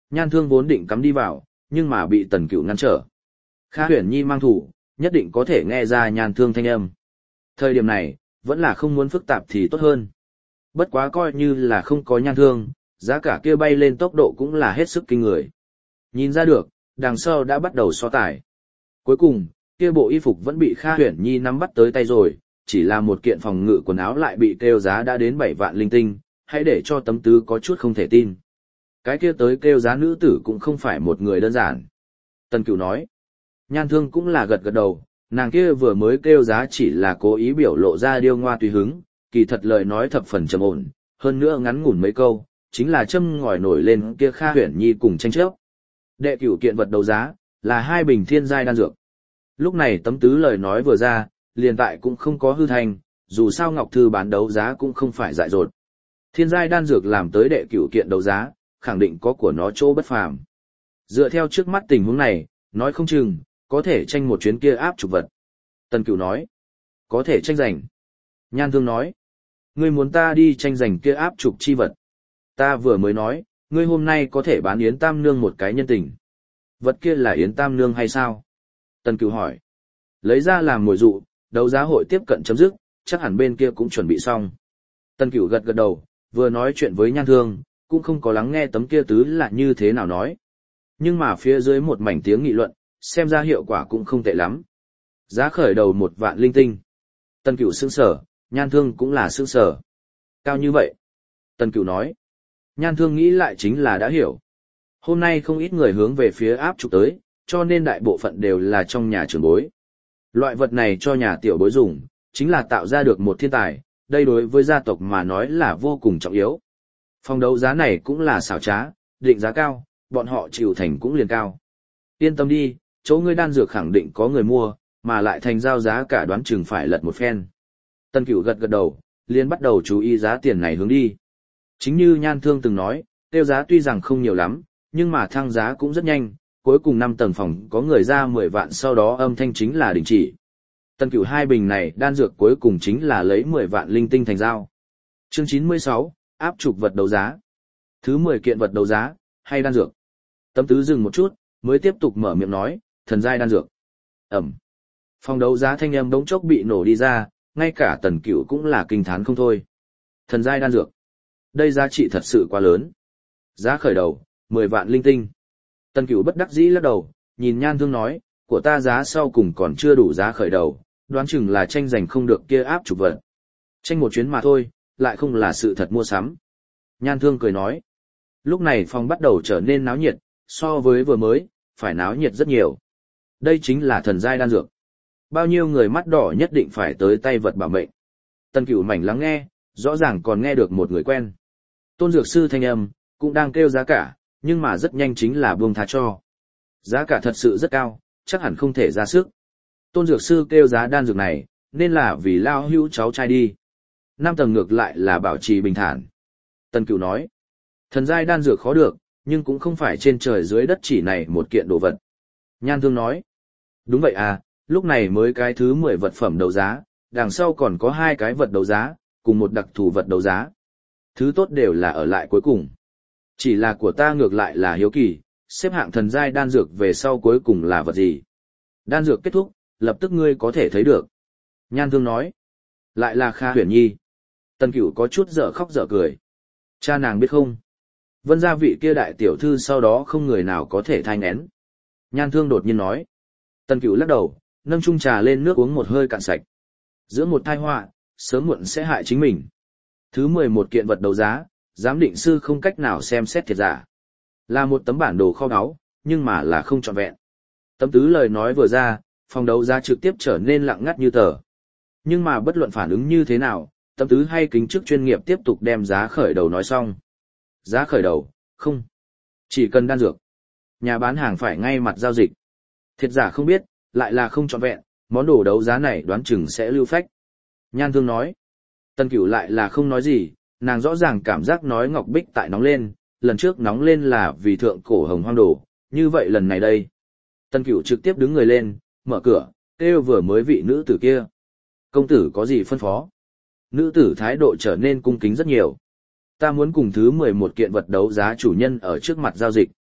Nhan Thương vốn định cắm đi vào, nhưng mà bị Tần Cửu ngăn trở. Kha Huyền Nhi mang thủ, nhất định có thể nghe ra Nhan Thương thanh âm. Thời điểm này, vẫn là không muốn phức tạp thì tốt hơn. Bất quá coi như là không có Nhan Thương, giá cả kia bay lên tốc độ cũng là hết sức kinh người. Nhìn ra được, đằng sau đã bắt đầu so tài. Cuối cùng, kia bộ y phục vẫn bị Kha Huyền Nhi nắm bắt tới tay rồi, chỉ là một kiện phòng ngự quần áo lại bị kêu giá đã đến 7 vạn linh tinh, hãy để cho Tấm Tứ có chút không thể tin. Cái kia tới kêu giá nữ tử cũng không phải một người đơn giản. Tần Cửu nói. Nhan Thương cũng là gật gật đầu, nàng kia vừa mới kêu giá chỉ là cố ý biểu lộ ra điêu ngoa tùy hứng, kỳ thật lời nói thập phần trầm ổn, hơn nữa ngắn ngủn mấy câu, chính là châm ngòi nổi lên kia Kha Huyền Nhi cùng tranh chấp. Đệ cửu kiện vật đấu giá, là 2 bình thiên giai đan dược. Lúc này Tấm Tứ lời nói vừa ra, liền tại cũng không có hư thành, dù sao Ngọc Thư bán đấu giá cũng không phải dại dột. Thiên giai đan dược làm tới đệ cửu kiện đấu giá, khẳng định có của nó chỗ bất phàm. Dựa theo trước mắt tình huống này, nói không chừng, có thể tranh một chuyến kia áp trục vật. Tần Cửu nói, có thể tranh giành. Nhan Thương nói, ngươi muốn ta đi tranh giành kia áp trục chi vật. Ta vừa mới nói, ngươi hôm nay có thể bán Yến Tam Nương một cái nhân tình. Vật kia là Yến Tam Nương hay sao? Tần Cửu hỏi, lấy ra làm mồi dụ, đấu giá hội tiếp cận chấm dứt, chắc hẳn bên kia cũng chuẩn bị xong. Tần Cửu gật gật đầu, vừa nói chuyện với Nhan Thương, cũng không có lắng nghe Tấm kia tứ là như thế nào nói. Nhưng mà phía dưới một mảnh tiếng nghị luận, xem ra hiệu quả cũng không tệ lắm. Giá khởi đầu 1 vạn linh tinh. Tần Cửu sững sờ, Nhan Thương cũng là sững sờ. Cao như vậy. Tần Cửu nói. Nhan Thương nghĩ lại chính là đã hiểu. Hôm nay không ít người hướng về phía áp trục tới, cho nên đại bộ phận đều là trong nhà trưởng bối. Loại vật này cho nhà tiểu bối dùng, chính là tạo ra được một thiên tài, đây đối với gia tộc mà nói là vô cùng trọng yếu. Phòng đấu giá này cũng là xảo trá, định giá cao, bọn họ chịu thành cũng liền cao. Yên tâm đi, chỗ ngươi đan dược khẳng định có người mua, mà lại thành giao giá cả đoán chừng phải lật một phen. Tần Cửu gật gật đầu, liền bắt đầu chú ý giá tiền này hướng đi. Chính như Nhan Thương từng nói, tiêu giá tuy rằng không nhiều lắm, nhưng mà thăng giá cũng rất nhanh, cuối cùng 5 tầng phòng có người ra 10 vạn sau đó âm thanh chính là đình chỉ. Tần Cửu 2 bình này đan dược cuối cùng chính là lấy 10 vạn linh tinh thành giao. Chương 96, áp trục vật đấu giá. Thứ 10 kiện vật đấu giá, hay đan dược. Tấm Tứ dừng một chút, mới tiếp tục mở miệng nói, thần giai đan dược. Ẩm. Phòng đấu giá thanh âm bỗng chốc bị nổ đi ra, ngay cả Tần Cửu cũng là kinh thán không thôi. Thần giai đan dược. Đây giá trị thật sự quá lớn. Giá khởi đầu, 10 vạn linh tinh. Tần Cửu bất đắc dĩ lắc đầu, nhìn Nhan Thương nói, của ta giá sau cùng còn chưa đủ giá khởi đầu, đoán chừng là tranh giành không được kia áp trục vật. Tranh một chuyến mà thôi, lại không là sự thật mua sắm. Nhan Thương cười nói. Lúc này phòng bắt đầu trở nên náo nhiệt, so với vừa mới, phải náo nhiệt rất nhiều. Đây chính là thần giai đan dược. Bao nhiêu người mắt đỏ nhất định phải tới tay vật bảo mệnh. Tần Cửu mảnh lắng nghe, rõ ràng còn nghe được một người quen. Tôn dược sư thanh âm, cũng đang kêu giá cả, nhưng mà rất nhanh chính là buông tha cho. Giá cả thật sự rất cao, chắc hẳn không thể ra sức. Tôn dược sư kêu giá đan dược này, nên là vì lao hữu cháu trai đi. 5 tầng ngược lại là bảo trì bình thản. Tần Cửu nói, thần giai đan dược khó được, nhưng cũng không phải trên trời dưới đất chỉ này một kiện đồ vật. Nhan Thương nói, đúng vậy à, lúc này mới cái thứ 10 vật phẩm đấu giá, đằng sau còn có 2 cái vật đấu giá, cùng một đặc thù vật đấu giá. Thứ tốt đều là ở lại cuối cùng. Chỉ là của ta ngược lại là hiếu kỳ, xếp hạng thần giai đan dược về sau cuối cùng là vật gì. Đan dược kết thúc, lập tức ngươi có thể thấy được. Nhan Thương nói, lại là Kha Huyền Nhi. Tần Cửu có chút dở khóc dở cười. Cha nàng biết không? Vân gia vị kia đại tiểu thư sau đó không người nào có thể thai nghén. Nhan Thương đột nhiên nói. Tần Cửu lắc đầu, nâng chung trà lên nước uống một hơi cạn sạch. Giữa một tai họa, sớm muộn sẽ hại chính mình. Thứ 11 kiện vật đấu giá, giám định sư không cách nào xem xét thiệt giả. Là một tấm bản đồ kho báu, nhưng mà là không trọn vẹn. Tấm Tứ lời nói vừa ra, phòng đấu giá trực tiếp trở nên lặng ngắt như tờ. Nhưng mà bất luận phản ứng như thế nào, Tấm Tứ hay kính chức chuyên nghiệp tiếp tục đem giá khởi đầu nói xong. Giá khởi đầu, không. Chỉ cần đan dược. Nhà bán hàng phải ngay mặt giao dịch. Thiệt giả không biết, lại là không trọn vẹn, món đồ đấu giá này đoán chừng sẽ lưu phách. Nhan Thương nói. Tần Cửu lại là không nói gì, nàng rõ ràng cảm giác nói Ngọc Bích tại nóng lên, lần trước nóng lên là vì thượng cổ hồng hoang đồ, như vậy lần này đây. Tần Cửu trực tiếp đứng người lên, mở cửa, kêu vừa mới vị nữ tử kia. Công tử có gì phân phó? Nữ tử thái độ trở nên cung kính rất nhiều. Ta muốn cùng thứ 11 kiện vật đấu giá chủ nhân ở trước mặt giao dịch.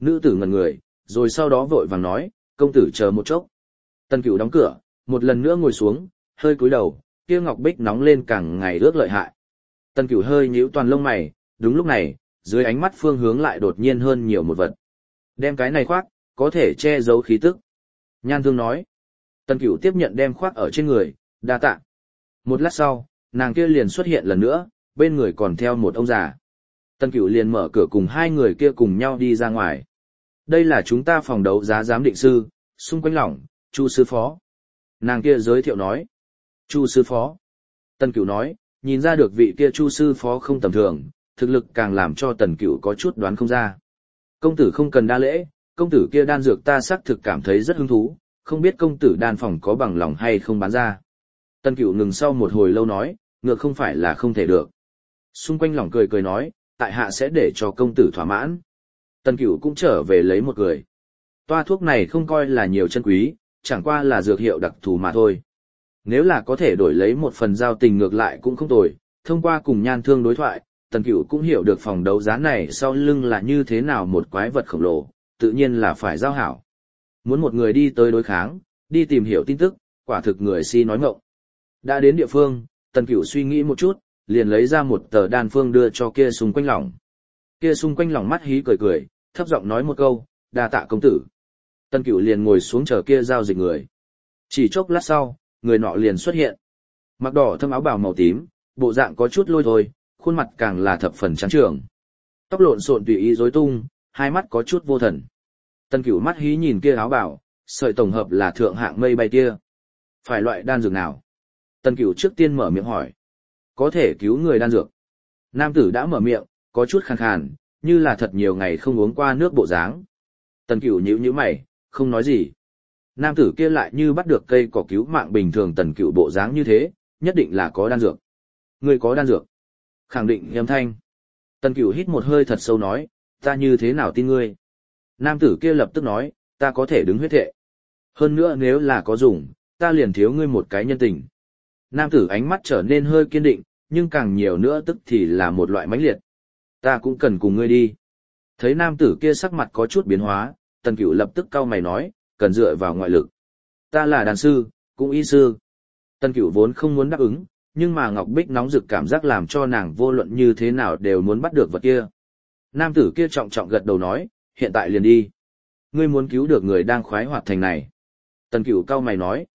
Nữ tử ngẩn người, rồi sau đó vội vàng nói, công tử chờ một chốc. Tần Cửu đóng cửa, một lần nữa ngồi xuống, hơi cúi đầu, kia ngọc bích nóng lên càng ngày ướt lợi hại. Tần Cửu hơi nhíu toàn lông mày, đúng lúc này, dưới ánh mắt phương hướng lại đột nhiên hơn nhiều một vật. Đem cái này khoác, có thể che giấu khí tức. Nhan Thương nói. Tần Cửu tiếp nhận đem khoác ở trên người, đa tạ. Một lát sau, nàng kia liền xuất hiện lần nữa, bên người còn theo một ông già. Tần Cửu liền mở cửa cùng hai người kia cùng nhau đi ra ngoài. Đây là chúng ta phòng đấu giá giám định sư, xung quanh lỏng, Chu sư phó. Nàng kia giới thiệu nói. Chu sư phó. Tần Cửu nói, nhìn ra được vị kia Chu sư phó không tầm thường, thực lực càng làm cho Tần Cửu có chút đoán không ra. Công tử không cần đa lễ, công tử kia đan dược ta xác thực cảm thấy rất hứng thú, không biết công tử đan phòng có bằng lòng hay không bán ra. Tần Cửu ngừng sau một hồi lâu nói, ngược không phải là không thể được. Xung quanh lỏng cười cười nói, tại hạ sẽ để cho công tử thỏa mãn. Tần Cửu cũng trở về lấy một cười. Toa thuốc này không coi là nhiều chân quý, chẳng qua là dược hiệu đặc thù mà thôi. Nếu là có thể đổi lấy một phần giao tình ngược lại cũng không tồi, thông qua cùng Nhan Thương đối thoại, Tần Cửu cũng hiểu được phòng đấu giá này sau lưng là như thế nào một quái vật khổng lồ, tự nhiên là phải giao hảo. Muốn một người đi tới đối kháng, đi tìm hiểu tin tức, quả thực người si nói ngọng. Đã đến địa phương, Tần Cửu suy nghĩ một chút, liền lấy ra một tờ đan phương đưa cho kia xung quanh lỏng. Kia xung quanh lỏng mắt hí cười cười, thấp giọng nói một câu, đa tạ công tử. Tần Cửu liền ngồi xuống chờ kia giao dịch người. Chỉ chốc lát sau, người nọ liền xuất hiện. Mặc đỏ thâm áo bào màu tím, bộ dạng có chút lôi thôi, khuôn mặt càng là thập phần trắng trưởng. Tóc lộn xộn tùy ý rối tung, hai mắt có chút vô thần. Tần Cửu mắt hí nhìn kia áo bào, sợi tổng hợp là thượng hạng mây bay kia. Phải loại đan dược nào? Tần Cửu trước tiên mở miệng hỏi. Có thể cứu người đan dược. Nam tử đã mở miệng, có chút khàn khàn, như là thật nhiều ngày không uống qua nước bộ dáng. Tần Cửu nhíu nhíu mày, không nói gì. Nam tử kia lại như bắt được cây cỏ cứu mạng bình thường. Tần Cửu bộ dáng như thế, nhất định là có đan dược. Người có đan dược. Khẳng định âm thanh. Tần Cửu hít một hơi thật sâu nói, ta như thế nào tin ngươi? Nam tử kia lập tức nói, ta có thể đứng huyết thệ. Hơn nữa nếu là có dùng, ta liền thiếu ngươi một cái nhân tình. Nam tử ánh mắt trở nên hơi kiên định, nhưng càng nhiều nữa tức thì là một loại mãnh liệt. Ta cũng cần cùng ngươi đi. Thấy nam tử kia sắc mặt có chút biến hóa, Tần Cửu lập tức cau mày nói, cần dựa vào ngoại lực. Ta là đàn sư, cũng y sư. Tần Cửu vốn không muốn đáp ứng, nhưng mà Ngọc Bích nóng rực cảm giác làm cho nàng vô luận như thế nào đều muốn bắt được vật kia. Nam tử kia trọng trọng gật đầu nói, hiện tại liền đi. Ngươi muốn cứu được người đang khoái hoạt thành này. Tần Cửu cau mày nói,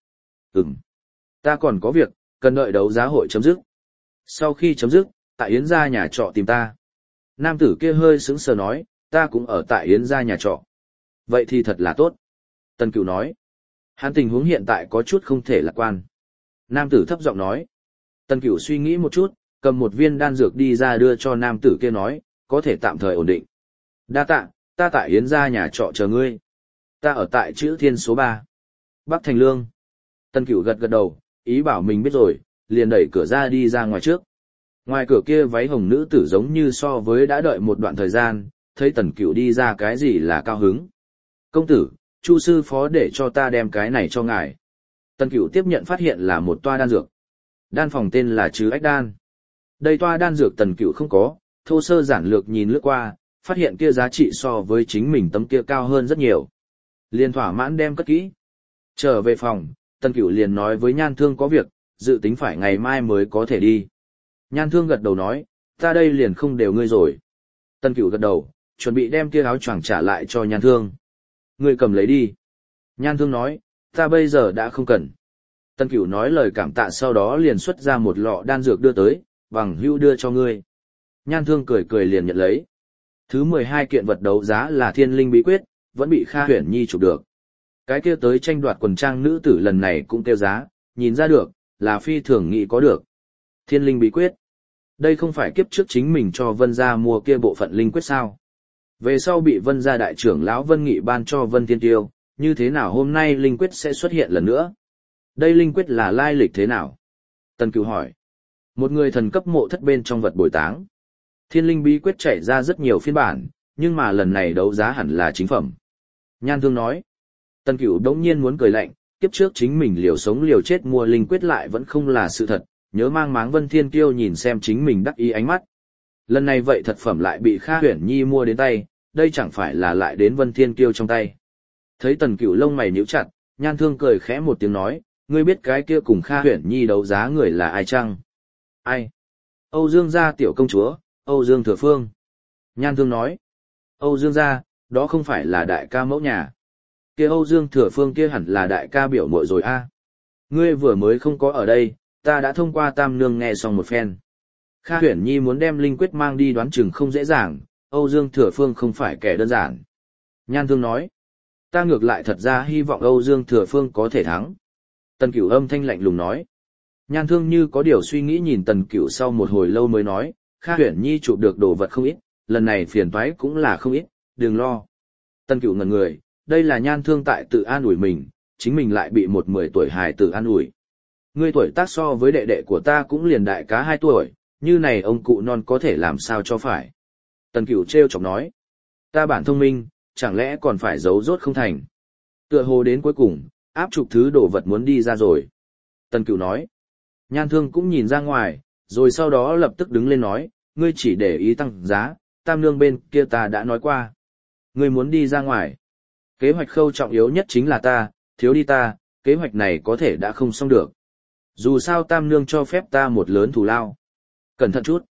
ta còn có việc, cần đợi đấu giá hội chấm dứt. Sau khi chấm dứt, tại Yến gia nhà trọ tìm ta. Nam tử kia hơi sững sờ nói, ta cũng ở tại Yến gia nhà trọ. Vậy thì thật là tốt. Tần Cửu nói, hắn tình huống hiện tại có chút không thể lạc quan. Nam tử thấp giọng nói. Tần Cửu suy nghĩ một chút, cầm một viên đan dược đi ra đưa cho nam tử kia nói, có thể tạm thời ổn định. Đa tạ, ta tại Yến gia nhà trọ chờ ngươi. Ta ở tại Chữ Thiên số 3. Bắc Thành Lương. Tần Cửu gật gật đầu, ý bảo mình biết rồi, liền đẩy cửa ra đi ra ngoài trước. Ngoài cửa kia váy hồng nữ tử giống như so với đã đợi một đoạn thời gian, thấy Tần Cửu đi ra cái gì là cao hứng. Công tử, Chu sư phó để cho ta đem cái này cho ngài. Tần Cửu tiếp nhận phát hiện là một toa đan dược. Đan phòng tên là Trứ Ách Đan. Đây toa đan dược Tần Cửu không có, thô sơ giản lược nhìn lướt qua, phát hiện kia giá trị so với chính mình tấm kia cao hơn rất nhiều. Liền thỏa mãn đem cất kỹ. Trở về phòng, Tần Cửu liền nói với Nhan Thương có việc, dự tính phải ngày mai mới có thể đi. Nhan Thương gật đầu nói, ta đây liền không đều ngươi rồi. Tần Cửu gật đầu, chuẩn bị đem kia áo choàng trả lại cho Nhan Thương. Ngươi cầm lấy đi. Nhan Thương nói, ta bây giờ đã không cần. Tần Cửu nói lời cảm tạ sau đó liền xuất ra một lọ đan dược đưa tới, bằng hữu đưa cho ngươi. Nhan Thương cười cười liền nhận lấy. Thứ 12 kiện vật đấu giá là Thiên Linh Bí Quyết, vẫn bị Kha Huyền Nhi chụp được. Cái kia tới tranh đoạt quần trang nữ tử lần này cũng kêu giá, nhìn ra được, là phi thường nghị có được. Thiên Linh Bí Quyết. Đây không phải kiếp trước chính mình cho Vân gia mua kia bộ phận linh quyết sao? Về sau bị Vân gia đại trưởng lão Vân Nghị ban cho Vân Thiên Tiêu, như thế nào hôm nay linh quyết sẽ xuất hiện lần nữa? Đây linh quyết là lai lịch thế nào? Tần Cửu hỏi. Một người thần cấp mộ thất bên trong vật bồi táng. Thiên Linh Bí Quyết chảy ra rất nhiều phiên bản, nhưng mà lần này đấu giá hẳn là chính phẩm. Nhan Thương nói. Tần Cửu đống nhiên muốn cười lạnh, kiếp trước chính mình liều sống liều chết mua linh quyết lại vẫn không là sự thật, nhớ mang máng Vân Thiên Kiêu nhìn xem chính mình đắc ý ánh mắt. Lần này vậy thật phẩm lại bị Kha Huyền Nhi mua đến tay, đây chẳng phải là lại đến Vân Thiên Kiêu trong tay. Thấy Tần Cửu lông mày nhíu chặt, Nhan Thương cười khẽ một tiếng nói, ngươi biết cái kia cùng Kha Huyền Nhi đấu giá người là ai chăng? Ai? Âu Dương gia tiểu công chúa, Âu Dương Thừa Phương. Nhan Thương nói, Âu Dương gia, đó không phải là đại ca mẫu nhà. Kia Âu Dương Thừa Phương kia hẳn là đại ca biểu muội rồi a. Ngươi vừa mới không có ở đây, ta đã thông qua Tam Nương nghe xong một phen. Kha Huyền Nhi muốn đem linh quyết mang đi đoán chừng không dễ dàng, Âu Dương Thừa Phương không phải kẻ đơn giản. Nhan Thương nói, ta ngược lại thật ra hy vọng Âu Dương Thừa Phương có thể thắng. Tần Cửu âm thanh lạnh lùng nói. Nhan Thương như có điều suy nghĩ nhìn Tần Cửu sau một hồi lâu mới nói, Kha Huyền Nhi chụp được đồ vật không ít, lần này phiền toái cũng là không ít, đừng lo. Tần Cửu ngẩn người, đây là Nhan Thương tại tự an ủi mình, chính mình lại bị một 10 tuổi hài tử an ủi. Ngươi tuổi tác so với đệ đệ của ta cũng liền đại cá 2 tuổi, như này ông cụ non có thể làm sao cho phải. Tần Cửu trêu chọc nói, ta bản thông minh, chẳng lẽ còn phải giấu rốt không thành. Tựa hồ đến cuối cùng, áp chụp thứ đồ vật muốn đi ra rồi. Tần Cửu nói, Nhan Thương cũng nhìn ra ngoài, rồi sau đó lập tức đứng lên nói, ngươi chỉ để ý tăng giá, Tam Nương bên kia ta đã nói qua. Ngươi muốn đi ra ngoài. Kế hoạch khâu trọng yếu nhất chính là ta, thiếu đi ta, kế hoạch này có thể đã không xong được. Dù sao Tam Nương cho phép ta một lớn thù lao. Cẩn thận chút.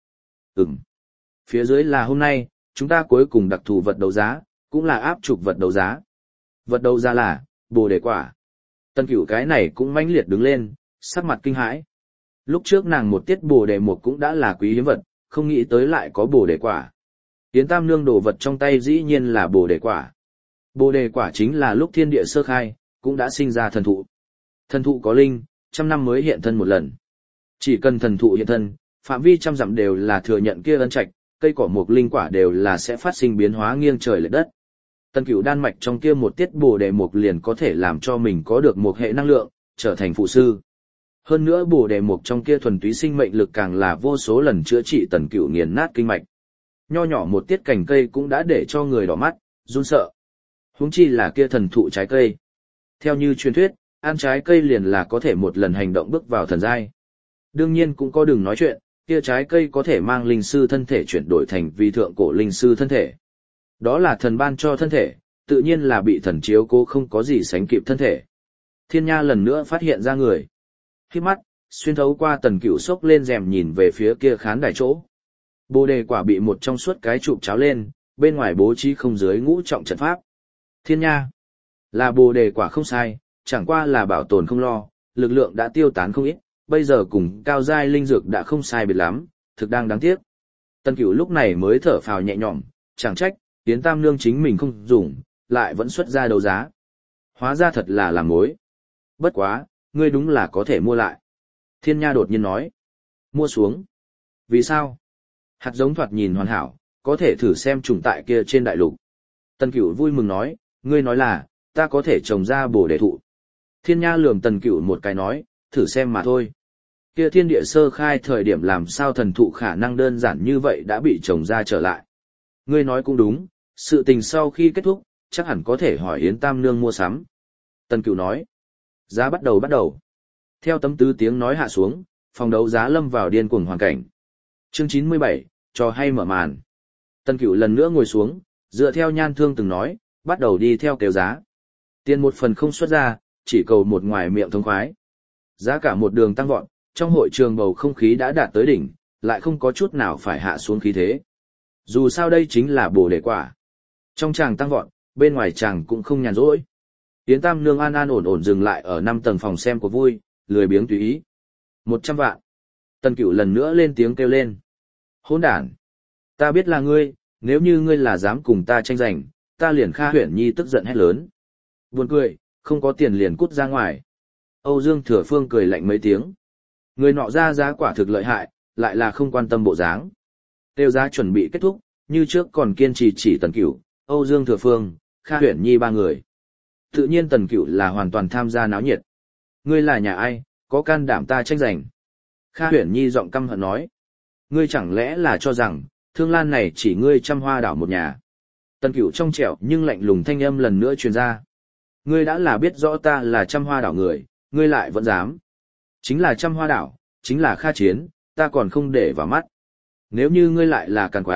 Phía dưới là hôm nay, chúng ta cuối cùng đặc thù vật đấu giá, cũng là áp trục vật đấu giá. Vật đấu giá là, Bồ Đề Quả. Tần Cửu cái này cũng mãnh liệt đứng lên, sắc mặt kinh hãi. Lúc trước nàng một tiết Bồ Đề Mục cũng đã là quý hiếm vật, không nghĩ tới lại có Bồ Đề Quả. Yến Tam Nương đồ vật trong tay dĩ nhiên là Bồ Đề Quả. Bồ Đề Quả chính là lúc thiên địa sơ khai, cũng đã sinh ra thần thụ. Thần thụ có linh, 100 năm mới hiện thân một lần. Chỉ cần thần thụ hiện thân, phạm vi 100 dặm đều là thừa nhận kia ân trạch, cây cỏ mục linh quả đều là sẽ phát sinh biến hóa nghiêng trời lệch đất. Tần Cửu đan mạch trong kia một tiết Bồ Đề Mục liền có thể làm cho mình có được một hệ năng lượng, trở thành phụ sư. Hơn nữa Bồ Đề Mục trong kia thuần túy sinh mệnh lực càng là vô số lần chữa trị Tần Cửu nghiền nát kinh mạch. Nho nhỏ một tiết cành cây cũng đã để cho người đỏ mắt, run sợ. Huống chi là kia thần thụ trái cây. Theo như truyền thuyết, ăn trái cây liền là có thể một lần hành động bước vào thần giai. Đương nhiên cũng có đừng nói chuyện, kia trái cây có thể mang linh sư thân thể chuyển đổi thành vi thượng cổ linh sư thân thể. Đó là thần ban cho thân thể, tự nhiên là bị thần chiếu cố không có gì sánh kịp thân thể. Thiên Nha lần nữa phát hiện ra người. Khi mắt, xuyên thấu qua Tần Cửu sốc lên rèm nhìn về phía kia khán đài chỗ. Bồ Đề Quả bị một trong suốt cái trụ cháo lên, bên ngoài bố trí không dưới ngũ trọng trận pháp. Thiên Nha, là Bồ Đề Quả không sai, chẳng qua là bảo tồn không lo, lực lượng đã tiêu tán không ít, bây giờ cùng cao giai linh dược đã không sai biệt lắm, thực đang đáng tiếc. Tần Cửu lúc này mới thở phào nhẹ nhõm, chẳng trách, Yến Tam Nương chính mình không dùng, lại vẫn xuất ra đấu giá. Hóa ra thật là làm mối. Bất quá, ngươi đúng là có thể mua lại. Thiên Nha đột nhiên nói. Mua xuống. Vì sao? Hạt giống thoạt nhìn hoàn hảo, có thể thử xem trùng tại kia trên đại lục. Tần Cửu vui mừng nói, ngươi nói là, ta có thể trồng ra Bồ Đề thụ. Thiên Nha lườm Tần Cửu một cái nói, thử xem mà thôi. Kia thiên địa sơ khai thời điểm làm sao thần thụ khả năng đơn giản như vậy đã bị trồng ra trở lại. Ngươi nói cũng đúng, sự tình sau khi kết thúc, chắc hẳn có thể hỏi Yến Tam Nương mua sắm. Tần Cửu nói, giá bắt đầu. Theo tấm tứ tiếng nói hạ xuống, phòng đấu giá lâm vào điên cuồng hoàn cảnh. Chương 97, trò hay mở màn. Tần Cửu lần nữa ngồi xuống, dựa theo Nhan Thương từng nói, bắt đầu đi theo kêu giá. Tiền một phần không xuất ra, chỉ cầu một ngoài miệng thông khoái. Giá cả một đường tăng vọt, trong hội trường bầu không khí đã đạt tới đỉnh, lại không có chút nào phải hạ xuống khí thế. Dù sao đây chính là Bồ Đề Quả. Trong tràng tăng vọt, bên ngoài tràng cũng không nhàn rỗi. Yến Tam Nương an an ổn ổn dừng lại ở 5 tầng phòng xem của vui, lười biếng tùy ý. 100 vạn. Tần Cửu lần nữa lên tiếng kêu lên. Hỗn đản. Ta biết là ngươi, nếu như ngươi là dám cùng ta tranh giành, ta liền Kha Huyền Nhi tức giận hét lớn. Buồn cười, không có tiền liền cút ra ngoài. Âu Dương Thừa Phương cười lạnh mấy tiếng. Người nọ ra giá quả thực lợi hại, lại là không quan tâm bộ dáng. Tiêu giá chuẩn bị kết thúc, như trước còn kiên trì chỉ Tần Cửu, Âu Dương Thừa Phương, Kha Huyền Nhi 3 người. Tự nhiên Tần Cửu là hoàn toàn tham gia náo nhiệt. Ngươi là nhà ai, có can đảm ta tranh giành? Kha Huyền Nhi giọng căm hận nói. Ngươi chẳng lẽ là cho rằng, Thương Lan này chỉ ngươi Trăm Hoa đảo một nhà? Tần Cửu trong trẻo nhưng lạnh lùng thanh âm lần nữa truyền ra. Ngươi đã là biết rõ ta là Trăm Hoa đảo người, ngươi lại vẫn dám. Chính là Trăm Hoa đảo, chính là Kha Chiến, ta còn không để vào mắt. Nếu như ngươi lại là càn quái,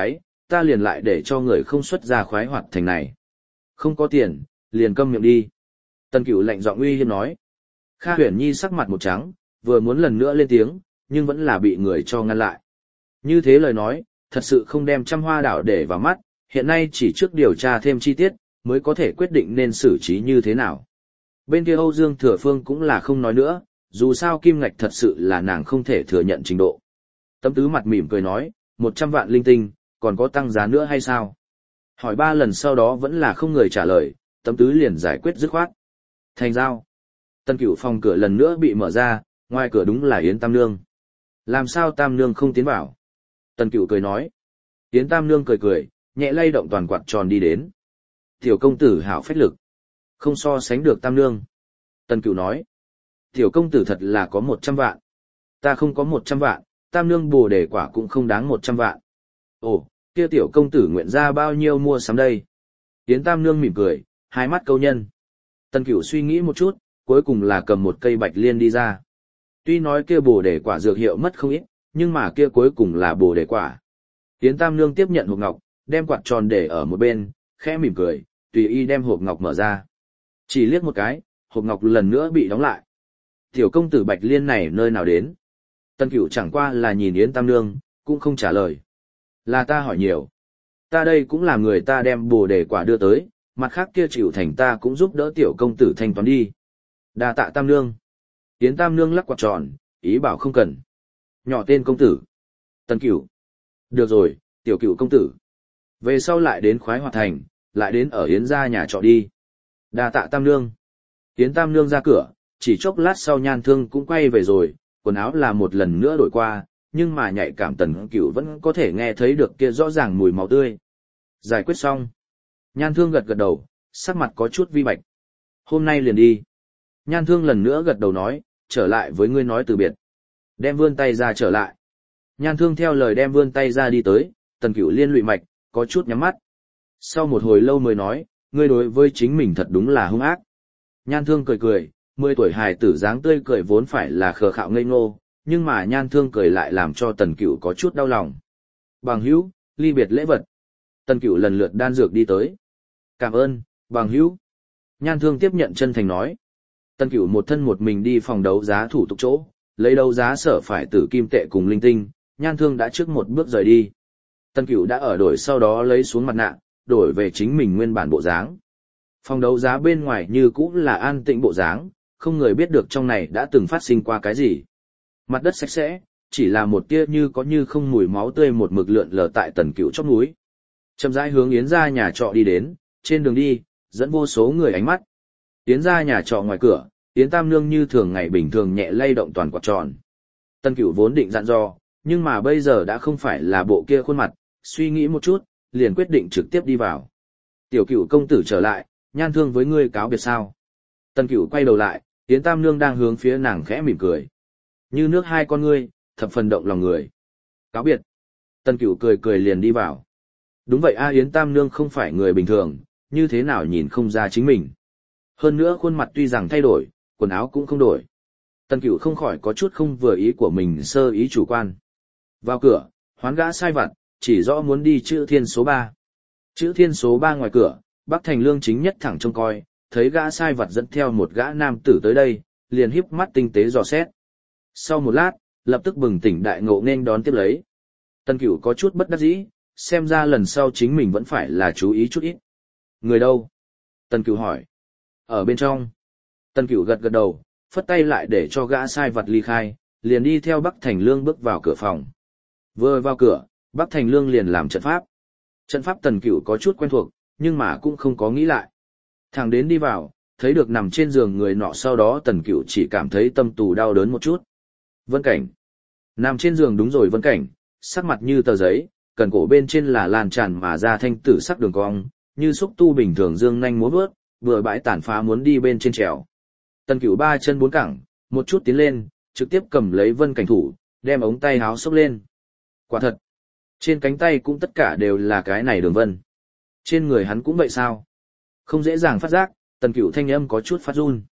ta liền lại để cho người không xuất ra khoái hoạt thành này. Không có tiền, liền câm miệng đi. Tần Cửu lạnh giọng uy hiếp nói. Kha Huyền Nhi sắc mặt một trắng, vừa muốn lần nữa lên tiếng, nhưng vẫn là bị người cho ngăn lại. Như thế lời nói, thật sự không đem Trăm Hoa đảo để vào mắt, hiện nay chỉ trước điều tra thêm chi tiết, mới có thể quyết định nên xử trí như thế nào. Bên kia Âu Dương Thừa Phương cũng là không nói nữa, dù sao kim ngạch thật sự là nàng không thể thừa nhận trình độ. Tấm Tứ mặt mỉm cười nói, 100 vạn linh tinh, còn có tăng giá nữa hay sao? Hỏi 3 lần sau đó vẫn là không người trả lời, Tấm Tứ liền giải quyết dứt khoát. Thành giao. Tân Cửu phòng cửa lần nữa bị mở ra, ngoài cửa đúng là Yến Tam Nương. Làm sao Tam Nương không tiến vào? Tân Cửu cười nói. Yến Tam Nương cười cười, nhẹ lay động toàn quạt tròn đi đến. Tiểu công tử hảo phách lực. Không so sánh được Tam Nương. Tân Cửu nói. Tiểu công tử thật là có 100 vạn. Ta không có 100 vạn, Tam Nương bồ đề quả cũng không đáng 100 vạn. Ồ, kia tiểu công tử nguyện ra bao nhiêu mua sắm đây? Yến Tam Nương mỉm cười, hai mắt câu nhân. Tân Cửu suy nghĩ một chút, cuối cùng là cầm một cây bạch liên đi ra. Tuy nói kia bồ đề quả dược hiệu mất không ít, nhưng mà kia cuối cùng là bồ đề quả. Yến Tam Nương tiếp nhận hộp ngọc, đem quạt tròn để ở một bên, khẽ mỉm cười, tùy y đem hộp ngọc mở ra. Chỉ liếc một cái, hộp ngọc lần nữa bị đóng lại. Tiểu công tử bạch liên này nơi nào đến? Tân Cửu chẳng qua là nhìn Yến Tam Nương, cũng không trả lời. Là ta hỏi nhiều. Ta đây cũng là người ta đem bồ đề quả đưa tới, mặt khác kia chịu thành ta cũng giúp đỡ tiểu công tử thanh toán đi. Đa tạ Tam Nương. Yến Tam Nương lắc quạt tròn, ý bảo không cần. Nhỏ tên công tử. Tân Cửu. Được rồi, tiểu Cửu công tử. Về sau lại đến khoái hoạt thành, lại đến ở Yến gia nhà trọ đi. Đa tạ Tam Nương. Yến Tam Nương ra cửa, chỉ chốc lát sau Nhan Thương cũng quay về rồi, quần áo là một lần nữa đổi qua, nhưng mà nhạy cảm Tần Cửu vẫn có thể nghe thấy được kia rõ ràng mùi máu tươi. Giải quyết xong. Nhan Thương gật gật đầu, sắc mặt có chút vi bạch. Hôm nay liền đi. Nhan Thương lần nữa gật đầu nói, trở lại với ngươi nói từ biệt. Đem vươn tay ra trở lại. Nhan Thương theo lời đem vươn tay ra đi tới, Tần Cửu liên lụy mạch, có chút nhắm mắt. Sau một hồi lâu mới nói, ngươi đối với chính mình thật đúng là hung ác. Nhan Thương cười cười, 10 tuổi hài tử dáng tươi cười vốn phải là khờ khạo ngây ngô, nhưng mà Nhan Thương cười lại làm cho Tần Cửu có chút đau lòng. Bằng hữu, ly biệt lễ vật. Tần Cửu lần lượt đan dược đi tới. Cảm ơn, bằng hữu. Nhan Thương tiếp nhận chân thành nói. Tần Cửu một thân một mình đi phòng đấu giá thủ tục chỗ, lấy đấu giá sở phải tử kim tệ cùng linh tinh, Nhan Thương đã trước một bước rời đi. Tần Cửu đã ở đổi sau đó lấy xuống mặt nạ, đổi về chính mình nguyên bản bộ dáng. Phòng đấu giá bên ngoài như cũ là an tĩnh bộ dáng, không người biết được trong này đã từng phát sinh qua cái gì. Mặt đất sạch sẽ, chỉ là một tia như có như không mùi máu tươi một mực lượn lờ tại Tần Cửu chóp núi. Chậm rãi hướng Yến gia nhà trọ đi đến, trên đường đi, dẫn vô số người ánh mắt. Yến gia nhà trọ ngoài cửa, Yến Tam Nương như thường ngày bình thường nhẹ lay động toàn quạt tròn. Tần Cửu vốn định dặn dò, nhưng mà bây giờ đã không phải là bộ kia khuôn mặt, suy nghĩ một chút, liền quyết định trực tiếp đi vào. Tiểu Cửu công tử trở lại, Nhan Thương với ngươi cáo biệt sao? Tần Cửu quay đầu lại, Yến Tam Nương đang hướng phía nàng khẽ mỉm cười. Như nước hai con ngươi, thập phần động lòng người. Cáo biệt. Tần Cửu cười cười liền đi vào. Đúng vậy a, Yến Tam Nương không phải người bình thường, như thế nào nhìn không ra chính mình. Hơn nữa khuôn mặt tuy rằng thay đổi, quần áo cũng không đổi. Tần Cửu không khỏi có chút không vừa ý của mình sơ ý chủ quan. Vào cửa, hoán gã sai vặt, chỉ rõ muốn đi chữ thiên số 3. Chữ thiên số 3 ngoài cửa, Bắc Thành Lương chính nhất thẳng trông coi, thấy gã sai vặt dẫn theo một gã nam tử tới đây, liền híp mắt tinh tế dò xét. Sau một lát, lập tức bừng tỉnh đại ngộ nên đón tiếp lấy. Tần Cửu có chút bất đắc dĩ, xem ra lần sau chính mình vẫn phải là chú ý chút ít. Người đâu? Tần Cửu hỏi. Ở bên trong. Tần Cửu gật gật đầu, phất tay lại để cho gã sai vặt ly khai, liền đi theo Bắc Thành Lương bước vào cửa phòng. Vừa vào cửa, Bắc Thành Lương liền làm trận pháp. Trận pháp Tần Cửu có chút quen thuộc, nhưng mà cũng không có nghĩ lại. Thằng đến đi vào, thấy được nằm trên giường người nọ, sau đó Tần Cửu chỉ cảm thấy tâm tù đau đớn một chút. Vân Cảnh. Nằm trên giường đúng rồi Vân Cảnh, sắc mặt như tờ giấy, cần cổ bên trên là lan tràn mà ra thanh tử sắc đường cong, như xúc tu bình thường dương nhanh múa vớt, vừa bãi tàn phá muốn đi bên trên trèo. Tần Cửu 3 chân 4 cẳng, một chút tiến lên, trực tiếp cầm lấy Vân Cảnh thủ, đem ống tay áo xốc lên. Quả thật, trên cánh tay cũng tất cả đều là cái này đường vân. Trên người hắn cũng vậy sao? Không dễ dàng phát giác, Tần Cửu thanh âm có chút phát run.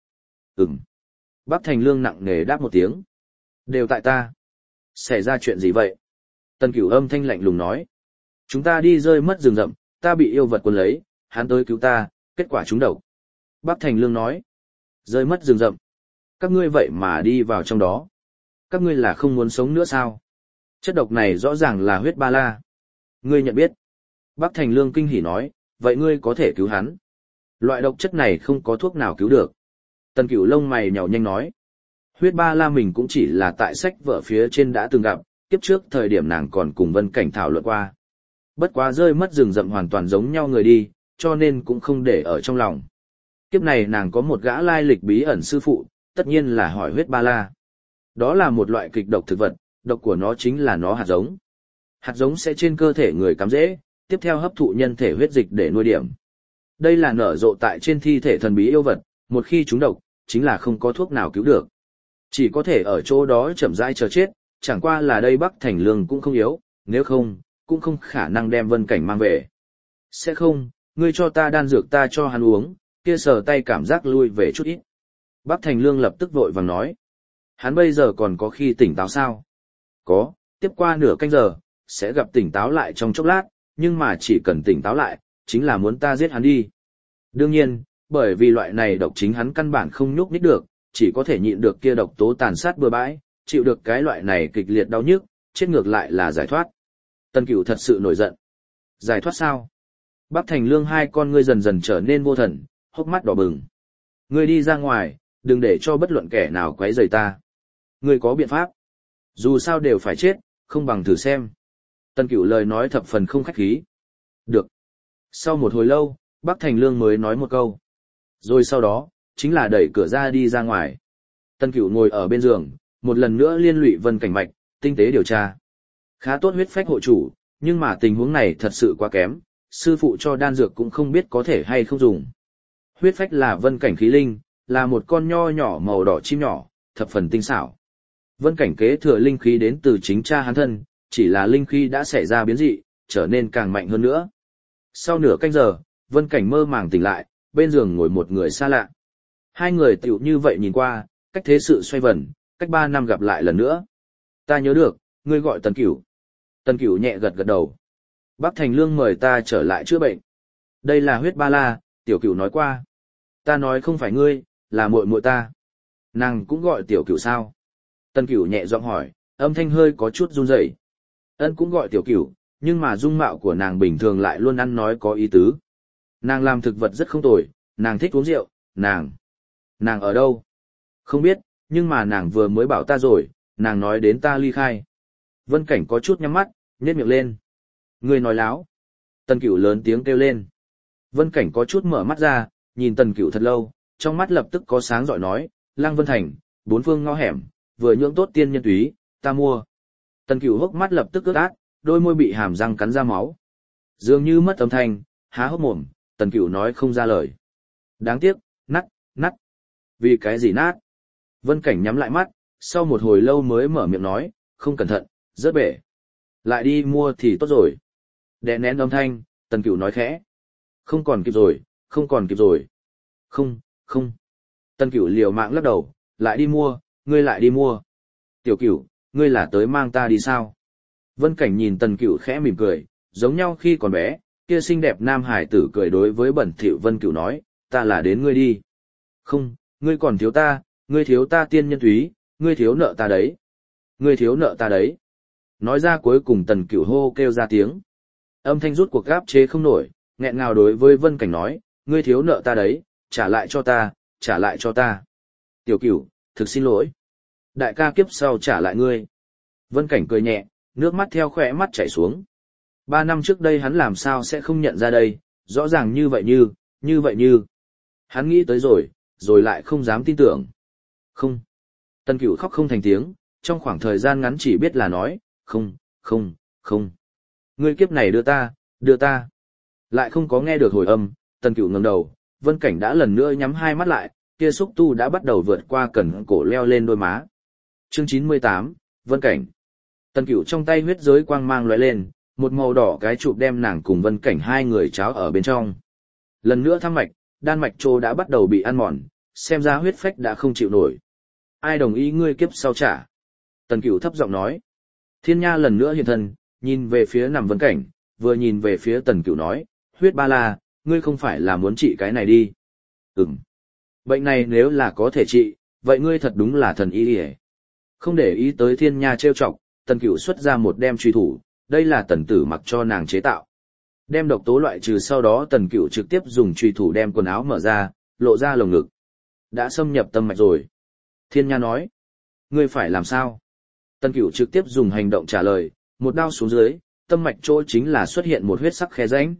Bắc Thành Lương nặng nề đáp một tiếng. Đều tại ta. Xảy ra chuyện gì vậy? Tần Cửu âm thanh lạnh lùng nói. Chúng ta đi rơi mất rừng rậm, ta bị yêu vật cuốn lấy, hắn tới cứu ta, kết quả trúng độc. Bắc Thành Lương nói, rơi mất rừng rậm. Các ngươi vậy mà đi vào trong đó. Các ngươi là không muốn sống nữa sao? Chất độc này rõ ràng là huyết ba la. Ngươi nhận biết. Bắc Thành Lương kinh hỉ nói, vậy ngươi có thể cứu hắn. Loại độc chất này không có thuốc nào cứu được. Tần Cửu lông mày nhàu nhanh nói. Huyết ba la mình cũng chỉ là tại sách vở phía trên đã từng gặp, kiếp trước thời điểm nàng còn cùng Vân Cảnh thảo luận qua. Bất quá rơi mất rừng rậm hoàn toàn giống nhau người đi, cho nên cũng không để ở trong lòng. Kiếp này nàng có một gã lai lịch bí ẩn sư phụ, tất nhiên là hỏi huyết ba la. Đó là một loại kịch độc thực vật, độc của nó chính là nó hạt giống. Hạt giống sẽ trên cơ thể người cắm rễ, tiếp theo hấp thụ nhân thể huyết dịch để nuôi điểm. Đây là nở rộ tại trên thi thể thần bí yêu vật, một khi trúng độc, chính là không có thuốc nào cứu được. Chỉ có thể ở chỗ đó chậm rãi chờ chết, chẳng qua là đây Bắc Thành Lương cũng không yếu, nếu không, cũng không khả năng đem Vân Cảnh mang về. Sẽ không, ngươi cho ta đan dược ta cho hắn uống, kia sờ tay cảm giác lui về chút ít. Bắc Thành Lương lập tức vội vàng nói. Hắn bây giờ còn có khi tỉnh táo sao? Có, tiếp qua nửa canh giờ, sẽ gặp tỉnh táo lại trong chốc lát, nhưng mà chỉ cần tỉnh táo lại, chính là muốn ta giết hắn đi. Đương nhiên, bởi vì loại này độc chính hắn căn bản không nhúc nhích được, chỉ có thể nhịn được kia độc tố tàn sát bừa bãi, chịu được cái loại này kịch liệt đau nhức, chết ngược lại là giải thoát. Tần Cửu thật sự nổi giận. Giải thoát sao? Bắc Thành Lương hai con ngươi dần dần trở nên vô thần, hốc mắt đỏ bừng. Ngươi đi ra ngoài, đừng để cho bất luận kẻ nào quấy rầy ta. Ngươi có biện pháp. Dù sao đều phải chết, không bằng thử xem. Tần Cửu lời nói thập phần không khách khí. Được. Sau một hồi lâu, Bắc Thành Lương mới nói một câu. Rồi sau đó, chính là đẩy cửa ra đi ra ngoài. Tần Cửu ngồi ở bên giường, một lần nữa liên lụy Vân Cảnh mạch, tinh tế điều tra. Khá tốt huyết phách hộ chủ, nhưng mà tình huống này thật sự quá kém, sư phụ cho đan dược cũng không biết có thể hay không dùng. Huyết phách là Vân Cảnh khí linh, là một con nho nhỏ màu đỏ chim nhỏ, thập phần tinh xảo. Vân Cảnh kế thừa linh khí đến từ chính cha hắn thân, chỉ là linh khí đã xảy ra biến dị, trở nên càng mạnh hơn nữa. Sau nửa canh giờ, Vân Cảnh mơ màng tỉnh lại, bên giường ngồi một người xa lạ. Hai người tiểu như vậy nhìn qua, cách thế sự xoay vần, cách 3 năm gặp lại lần nữa. Ta nhớ được, ngươi gọi Tần Cửu. Tần Cửu nhẹ gật gật đầu. Bắc Thành Lương mời ta trở lại chữa bệnh. Đây là huyết ba la, Tiểu Cửu nói qua. Ta nói không phải ngươi, là muội muội ta. Nàng cũng gọi Tiểu Cửu sao? Tần Cửu nhẹ giọng hỏi, âm thanh hơi có chút run rẩy. Ân cũng gọi Tiểu Cửu, nhưng mà dung mạo của nàng bình thường lại luôn ăn nói có ý tứ. Nàng làm thực vật rất không tồi, nàng thích uống rượu, nàng ở đâu? Không biết, nhưng mà nàng vừa mới bảo ta rồi, nàng nói đến ta ly khai. Vân Cảnh có chút nhắm mắt, nhếch miệng lên. Ngươi nói láo. Tần Cửu lớn tiếng kêu lên. Vân Cảnh có chút mở mắt ra, nhìn Tần Cửu thật lâu, trong mắt lập tức có sáng rọi nói, Lăng Vân Thành, 4 phương ngõ hẻm, vừa nhưỡng tốt tiên nhân túy, ta mua. Tần Cửu hốc mắt lập tức ướt át, đôi môi bị hàm răng cắn ra máu. Dường như mất âm thanh, há hốc mồm, Tần Cửu nói không ra lời. Đáng tiếc, nát. Vì cái gì nát? Vân Cảnh nhắm lại mắt, sau một hồi lâu mới mở miệng nói, không cẩn thận, rớt bể. Lại đi mua thì tốt rồi. Đè nén âm thanh, Tần Cửu nói khẽ. Không còn kịp rồi. Không. Tần Cửu liều mạng lắc đầu, lại đi mua, ngươi lại đi mua. Tiểu Cửu, ngươi là tới mang ta đi sao? Vân Cảnh nhìn Tần Cửu khẽ mỉm cười, giống nhau khi còn bé, kia xinh đẹp nam hải tử cười đối với bẩn thỉu Vân Cửu nói, ta là đến ngươi đi. Không, ngươi còn thiếu ta, ngươi thiếu ta tiên nhân thúy, ngươi thiếu nợ ta đấy. Nói ra cuối cùng Tần Cửu hô kêu ra tiếng. Âm thanh rút cuộc gáp chế không nổi, nghẹn ngào đối với Vân Cảnh nói, ngươi thiếu nợ ta đấy, trả lại cho ta. Tiểu Cửu, thực xin lỗi. Đại ca kiếp sau trả lại ngươi. Vân Cảnh cười nhẹ, nước mắt theo khóe mắt chảy xuống. 3 năm trước đây hắn làm sao sẽ không nhận ra đây, rõ ràng như vậy như. Hắn nghĩ tới rồi lại không dám tin tưởng. Không. Tần Cửu khóc không thành tiếng, trong khoảng thời gian ngắn chỉ biết là nói, không. Ngươi kiếp này đưa ta. Lại không có nghe được hồi âm, Tần Cửu ngẩng đầu, Vân Cảnh đã lần nữa nhắm hai mắt lại, kia xúc tu đã bắt đầu vượt qua cẩn cổ leo lên đôi má. Chương 98, Vân Cảnh. Tần Cửu trong tay huyết giới quang mang lóe lên, một màu đỏ cái chụp đem nàng cùng Vân Cảnh hai người cháo ở bên trong. Lần nữa thăm mạch, đan mạch trô đã bắt đầu bị ăn mòn, xem ra huyết phách đã không chịu nổi. Ai đồng ý ngươi kiếp sau trả? Tần Cửu thấp giọng nói. Thiên Nha lần nữa hiện thân, nhìn về phía nằm Vân Cảnh, vừa nhìn về phía Tần Cửu nói, huyết ba la, ngươi không phải là muốn trị cái này đi. Bệnh này nếu là có thể trị, vậy ngươi thật đúng là thần y hề. Không để ý tới Thiên Nha trêu chọc, Tần Cửu xuất ra một đem truy thủ, đây là Tần Tử mặc cho nàng chế tạo. Đem độc tố loại trừ sau đó Tần Cửu trực tiếp dùng truy thủ đem quần áo mở ra, lộ ra lồng ngực. Đã xâm nhập tâm mạch rồi. Thiên Nha nói, ngươi phải làm sao? Tần Cửu trực tiếp dùng hành động trả lời, một đao xuống dưới, tâm mạch chỗ chính là xuất hiện một huyết sắc khe rãnh.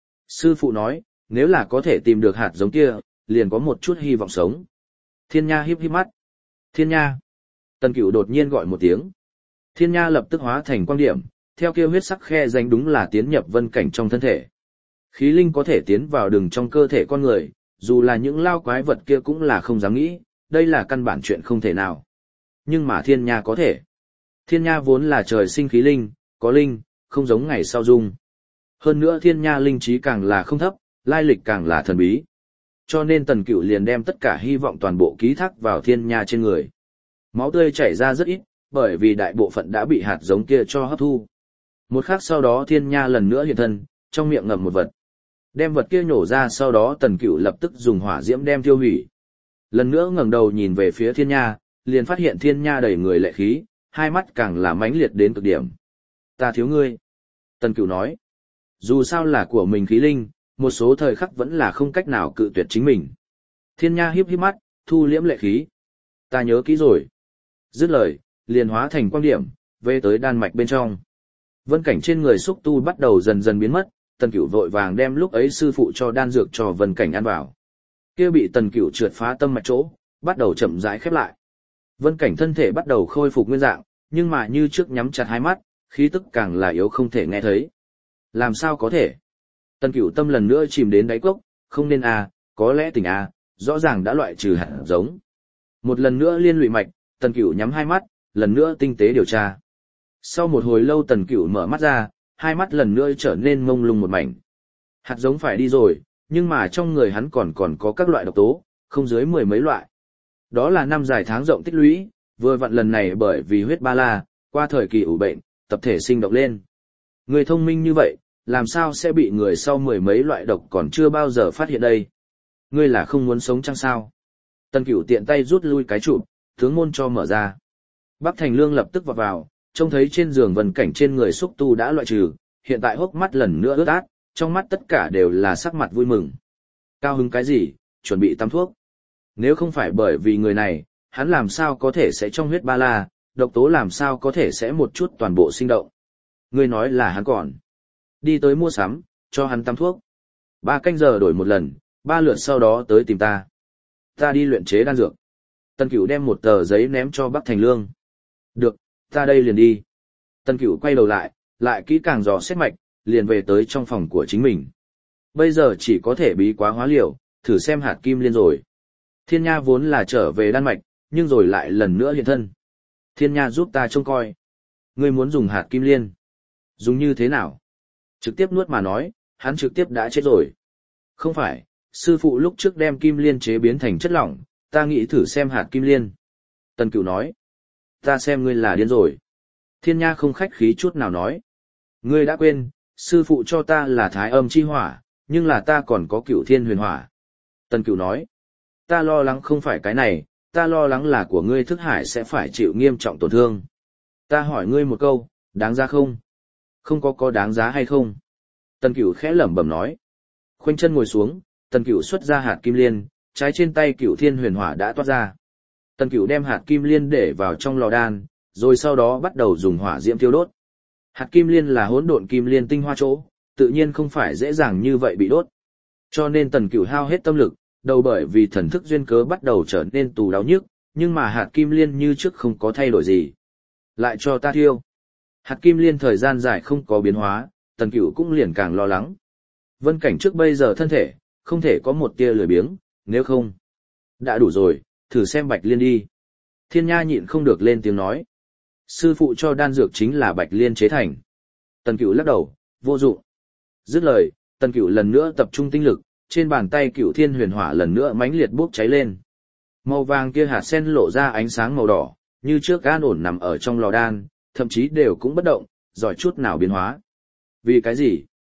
Sư phụ nói, nếu là có thể tìm được hạt giống kia, liền có một chút hy vọng sống. Thiên Nha híp híp mắt. Thiên Nha. Tần Cửu đột nhiên gọi một tiếng. Thiên Nha lập tức hóa thành quang điểm, theo kia huyết sắc khe rãnh đúng là tiến nhập vân cảnh trong thân thể. Khí linh có thể tiến vào đường trong cơ thể con người, dù là những lao quái vật kia cũng là không dám nghĩ, đây là căn bản chuyện không thể nào. Nhưng mà Thiên Nha có thể. Thiên Nha vốn là trời sinh khí linh, có linh, không giống ngày sau dung. Hơn nữa Thiên Nha linh trí càng là không thấp, lai lịch càng là thần bí. Cho nên Tần Cửu liền đem tất cả hy vọng toàn bộ ký thác vào Thiên Nha trên người. Máu tươi chảy ra rất ít, bởi vì đại bộ phận đã bị hạt giống kia cho hấp thu. Một khắc sau đó Thiên Nha lần nữa hiện thân, trong miệng ngậm một vật. Đem vật kia nhổ ra sau đó Tần Cửu lập tức dùng hỏa diễm đem tiêu hủy. Lần nữa ngẩng đầu nhìn về phía Thiên Nha, liền phát hiện Thiên Nha đầy người lệ khí, hai mắt càng là mãnh liệt đến cực điểm. Ta thiếu ngươi. Tần Cửu nói. Dù sao là của mình khí linh, một số thời khắc vẫn là không cách nào cự tuyệt chính mình. Thiên Nha híp híp mắt, thu liễm lệ khí. Ta nhớ kỹ rồi. Dứt lời, liền hóa thành quang điểm, về tới đan mạch bên trong. Vân cảnh trên người xúc tu bắt đầu dần dần biến mất, Tần Cửu vội vàng đem lúc ấy sư phụ cho đan dược cho Vân cảnh ăn vào. Kia bị Tần Cửu trượt phá tâm mạch chỗ, bắt đầu chậm rãi khép lại. Vân cảnh thân thể bắt đầu khôi phục nguyên dạng, nhưng mà như trước nhắm chặt hai mắt, khí tức càng là yếu không thể nghe thấy. Làm sao có thể? Tần Cửu tâm lần nữa chìm đến đáy cốc, không nên có lẽ tỉnh rõ ràng đã loại trừ hạt giống. Một lần nữa liên lụy mạch, Tần Cửu nhắm hai mắt, lần nữa tinh tế điều tra. Sau một hồi lâu Tần Cửu mở mắt ra, hai mắt lần nữa trở nên mông lung một mảnh. Hạt giống phải đi rồi, nhưng mà trong người hắn còn có các loại độc tố, không dưới 10 mấy loại. Đó là năm dài tháng rộng tích lũy, vừa vặn lần này bởi vì huyết ba la, qua thời kỳ ủ bệnh, tập thể sinh động lên. Người thông minh như vậy, làm sao sẽ bị người sau 10 mấy loại độc còn chưa bao giờ phát hiện đây? Ngươi là không muốn sống chăng sao? Tần Cửu tiện tay rút lui cái trụ, tướng môn cho mở ra. Bắc Thành Lương lập tức vọt vào, trông thấy trên giường Vân cảnh trên người xúc tu đã loại trừ, hiện tại hốc mắt lần nữa ướt át, trong mắt tất cả đều là sắc mặt vui mừng. Cao hứng cái gì, chuẩn bị tắm thuốc. Nếu không phải bởi vì người này, hắn làm sao có thể sẽ trong huyết ba la, độc tố làm sao có thể sẽ một chút toàn bộ sinh động. Ngươi nói là hắn còn. Đi tới mua sắm, cho hắn tắm thuốc. 3 canh giờ đổi một lần, 3 lượt sau đó tới tìm ta. Ta đi luyện chế đan dược. Tần Cửu đem một tờ giấy ném cho Bắc Thành Lương. Được, ta đây liền đi. Tần Cửu quay đầu lại kỹ càng dò xét mạch, liền về tới trong phòng của chính mình. Bây giờ chỉ có thể bí quá hóa liều, thử xem hạt kim liên rồi. Thiên Nha vốn là trở về đan mạch, nhưng rồi lại lần nữa hiện thân. Thiên Nha giúp ta trông coi. Ngươi muốn dùng hạt kim liên. Dùng như thế nào? Trực tiếp nuốt mà nói, hắn trực tiếp đã chết rồi. Không phải, sư phụ lúc trước đem kim liên chế biến thành chất lỏng, ta nghĩ thử xem hạt kim liên. Tần Cửu nói. Ta xem ngươi là điên rồi. Thiên Nha không khách khí chút nào nói. Ngươi đã quên, sư phụ cho ta là thái âm chi hỏa, nhưng là ta còn có cửu thiên huyền hỏa. Tần Cửu nói. Ta lo lắng không phải cái này, ta lo lắng là của ngươi thức hải sẽ phải chịu nghiêm trọng tổn thương. Ta hỏi ngươi một câu, đáng giá không? Không có đáng giá hay không? Tần Cửu khẽ lẩm bẩm nói. Khoanh chân ngồi xuống, Tần Cửu xuất ra hạt kim liên, trái trên tay cửu thiên huyền hỏa đã toát ra. Tần Cửu đem hạt kim liên để vào trong lò đan, rồi sau đó bắt đầu dùng hỏa diễm thiêu đốt. Hạt kim liên là hỗn độn kim liên tinh hoa chỗ, tự nhiên không phải dễ dàng như vậy bị đốt. Cho nên Tần Cửu hao hết tâm lực, đầu bởi vì thần thức duyên cớ bắt đầu trở nên tù đau nhức, nhưng mà hạt kim liên như trước không có thay đổi gì. Lại cho ta thiêu. Hạt kim liên thời gian dài không có biến hóa, Tần Cửu cũng liền càng lo lắng. Vân cảnh trước bây giờ thân thể, không thể có một tia lười biếng, nếu không. Đã đủ rồi, thử xem bạch liên đi. Thiên Nha nhịn không được lên tiếng nói. Sư phụ cho đan dược chính là bạch liên chế thành. Tần Cửu lắc đầu, vô dụng. Dứt lời, Tần Cửu lần nữa tập trung tinh lực, trên bàn tay cửu thiên huyền hỏa lần nữa mãnh liệt bốc cháy lên. Màu vàng kia hạt sen lộ ra ánh sáng màu đỏ, như trước an ổn nằm ở trong lò đan, thậm chí đều cũng bất động, giỏi chút nào biến hóa. Vì cái gì?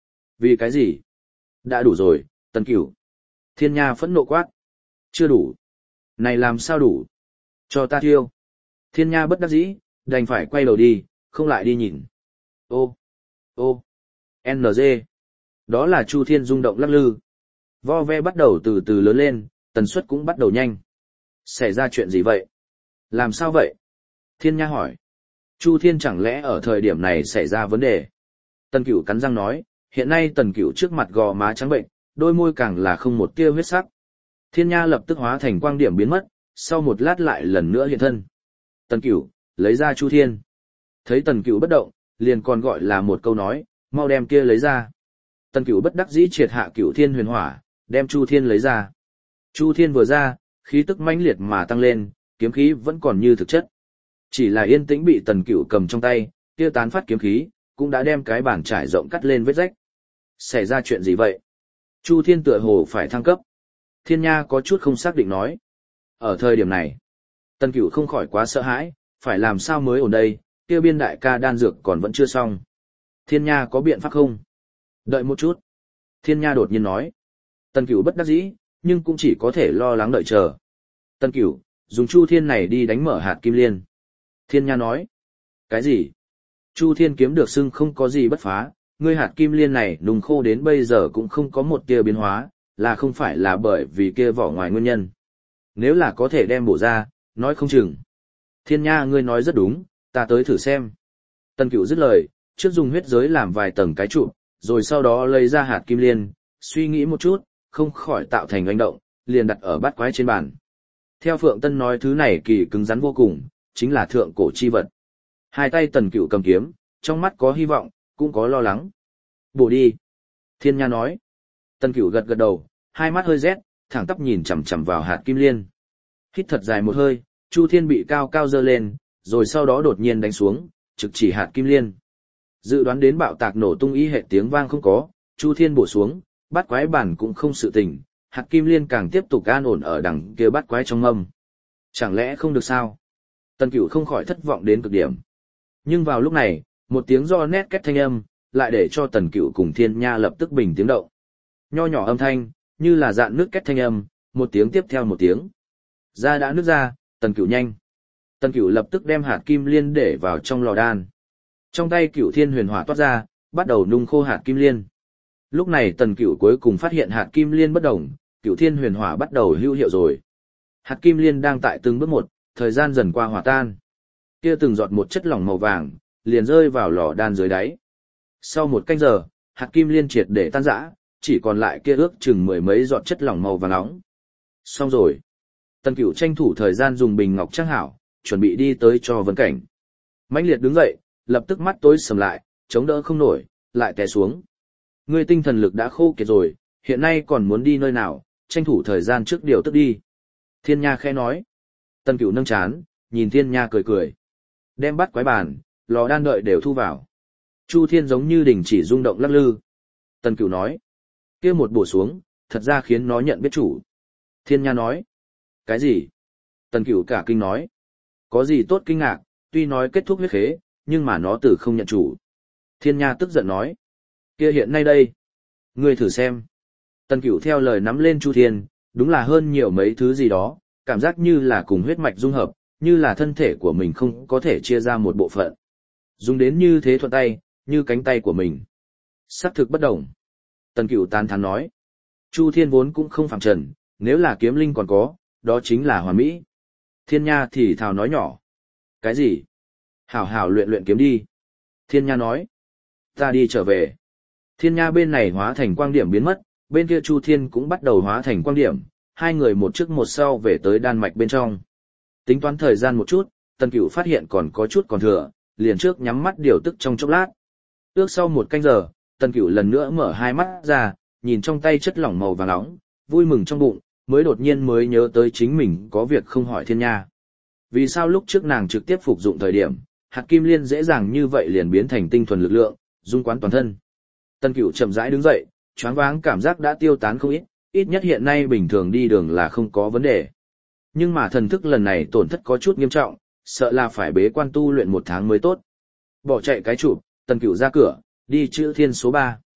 Vì cái gì? Đã đủ rồi, Tần Cửu. Thiên Nha phẫn nộ quát. Chưa đủ. Này làm sao đủ? Cho ta thiêu. Thiên Nha bất đắc dĩ, đành phải quay đầu đi, không lại đi nhìn. Ô, ô, NG. Đó là Chu Thiên rung động lắc lư. Vo ve bắt đầu từ từ lớn lên, tần suất cũng bắt đầu nhanh. Xảy ra chuyện gì vậy? Làm sao vậy? Thiên Nha hỏi. Chu Thiên chẳng lẽ ở thời điểm này xảy ra vấn đề? Tần Cửu cắn răng nói, hiện nay Tần Cửu trước mặt gò má trắng bệnh, đôi môi càng là không một tia huyết sắc. Thiên Nha lập tức hóa thành quang điểm biến mất, sau một lát lại lần nữa hiện thân. Tần Cửu, lấy ra Chu Thiên. Thấy Tần Cửu bất động, liền còn gọi là một câu nói, mau đem kia lấy ra. Tần Cửu bất đắc dĩ triệt hạ Cửu Thiên huyền hỏa, đem Chu Thiên lấy ra. Chu Thiên vừa ra, khí tức mãnh liệt mà tăng lên, kiếm khí vẫn còn như thực chất. Chỉ là yên tĩnh bị Tần Cửu cầm trong tay, kia tán phát kiếm khí, cũng đã đem cái bàn trải rộng cắt lên vết rách. Xảy ra chuyện gì vậy? Chu Thiên tựa hồ phải thăng cấp. Thiên Nha có chút không xác định nói. Ở thời điểm này, Tần Cửu không khỏi quá sợ hãi, phải làm sao mới ổn đây, kia biên đại ca đan dược còn vẫn chưa xong. Thiên Nha có biện pháp không? Đợi một chút. Thiên Nha đột nhiên nói. Tần Cửu bất đắc dĩ, nhưng cũng chỉ có thể lo lắng đợi chờ. Tần Cửu, dùng Chu Thiên này đi đánh mở hạt kim liên. Thiên Nha nói. Cái gì? Chu Thiên kiếm được xưng không có gì bất phá, ngươi hạt kim liên này nung khô đến bây giờ cũng không có một tia biến hóa, là không phải là bởi vì kia vỏ ngoài nguyên nhân. Nếu là có thể đem bổ ra, nói không chừng. Thiên Nha ngươi nói rất đúng, ta tới thử xem. Tần Cửu dứt lời, trước dùng huyết giới làm vài tầng cái trụ, rồi sau đó lấy ra hạt kim liên, suy nghĩ một chút, không khỏi tạo thành oanh động, liền đặt ở bát quái trên bàn. Theo Phượng Tân nói thứ này kỳ cứng rắn vô cùng, chính là thượng cổ chi vật. Hai tay Tần Cửu cầm kiếm, trong mắt có hy vọng, cũng có lo lắng. Bổ đi. Thiên Nha nói. Tần Cửu gật gật đầu, hai mắt hơi rét, thẳng tắp nhìn chằm chằm vào hạt kim liên. Hít thật dài một hơi, Chu Thiên bị cao cao dơ lên, rồi sau đó đột nhiên đánh xuống, trực chỉ hạt kim liên. Dự đoán đến bạo tạc nổ tung ý hệ tiếng vang không có, Chu Thiên bổ xuống, bát quái bản cũng không sự tình, hạt kim liên càng tiếp tục an ổn ở đằng kia bát quái trong mâm. Chẳng lẽ không được sao? Tần Cửu không khỏi thất vọng đến cực điểm. Nhưng vào lúc này, một tiếng do nét két thanh âm, lại để cho Tần Cửu cùng Thiên Nha lập tức bình tiếng động. Nho nhỏ âm thanh, như là dạn nước két thanh âm, một tiếng tiếp theo một tiếng. Da đã nứt ra, Tần Cửu nhanh. Tần Cửu lập tức đem hạt kim liên để vào trong lò đan. Trong tay Cửu Thiên huyền hỏa toát ra, bắt đầu nung khô hạt kim liên. Lúc này Tần Cửu cuối cùng phát hiện hạt kim liên bất đồng, Cửu Thiên huyền hỏa bắt đầu hữu hiệu rồi. Hạt kim liên đang tại từng bước một, thời gian dần qua hòa tan. Kia từng giọt một chất lỏng màu vàng, liền rơi vào lò đan dưới đáy. Sau một canh giờ, hạt kim liên triệt để tan rã, chỉ còn lại kia ước chừng mười mấy giọt chất lỏng màu vàng nóng. Xong rồi. Tần Cửu tranh thủ thời gian dùng bình ngọc trang hảo, chuẩn bị đi tới cho Vân Cảnh. Mãnh liệt đứng dậy, lập tức mắt tối sầm lại, chống đỡ không nổi, lại té xuống. Ngươi tinh thần lực đã khô kiệt rồi, hiện nay còn muốn đi nơi nào, tranh thủ thời gian trước điều tức đi. Thiên Nha khẽ nói. Tần Cửu nâng chán, nhìn Thiên Nha cười cười. Đem bắt quái bàn, lò đan đợi đều thu vào. Chu Thiên giống như đình chỉ rung động lắc lư. Tần Cửu nói. Kia một bổ xuống, thật ra khiến nó nhận biết chủ. Thiên Nha nói. Cái gì? Tần Cửu cả kinh nói. Có gì tốt kinh ngạc, tuy nói kết thúc huyết khế, nhưng mà nó từ không nhận chủ. Thiên Nha tức giận nói. Kia hiện nay đây. Ngươi thử xem. Tần Cửu theo lời nắm lên Chu Thiên, đúng là hơn nhiều mấy thứ gì đó, cảm giác như là cùng huyết mạch dung hợp, như là thân thể của mình không có thể chia ra một bộ phận. Dùng đến như thế thuận tay, như cánh tay của mình. Sắc thực bất đồng. Tần Cửu tán thán nói. Chu Thiên vốn cũng không phàm trần, nếu là kiếm linh còn có, đó chính là hoàn mỹ. Thiên Nha thì thào nói nhỏ. Cái gì? Hảo hảo luyện luyện kiếm đi. Thiên Nha nói. Ta đi trở về. Thiên Nha bên này hóa thành quang điểm biến mất, bên kia Chu Thiên cũng bắt đầu hóa thành quang điểm, hai người một trước một sau về tới đan mạch bên trong. Tính toán thời gian một chút, Tần Cửu phát hiện còn có chút còn thừa, liền trước nhắm mắt điều tức trong chốc lát. Ước sau một canh giờ, Tần Cửu lần nữa mở hai mắt ra, nhìn trong tay chất lỏng màu vàng nóng, vui mừng trong bụng, mới đột nhiên mới nhớ tới chính mình có việc không hỏi Thiên Nha. Vì sao lúc trước nàng trực tiếp phục dụng thời điểm, hạt kim liên dễ dàng như vậy liền biến thành tinh thuần lực lượng, dung quán toàn thân. Tần Cửu chậm rãi đứng dậy, choáng váng cảm giác đã tiêu tán không ít, ít nhất hiện nay bình thường đi đường là không có vấn đề. Nhưng mà thần thức lần này tổn thất có chút nghiêm trọng, sợ là phải bế quan tu luyện 1 tháng mới tốt. Bỏ chạy cái chụp, Tần Cửu ra cửa, đi chữ thiên số 3.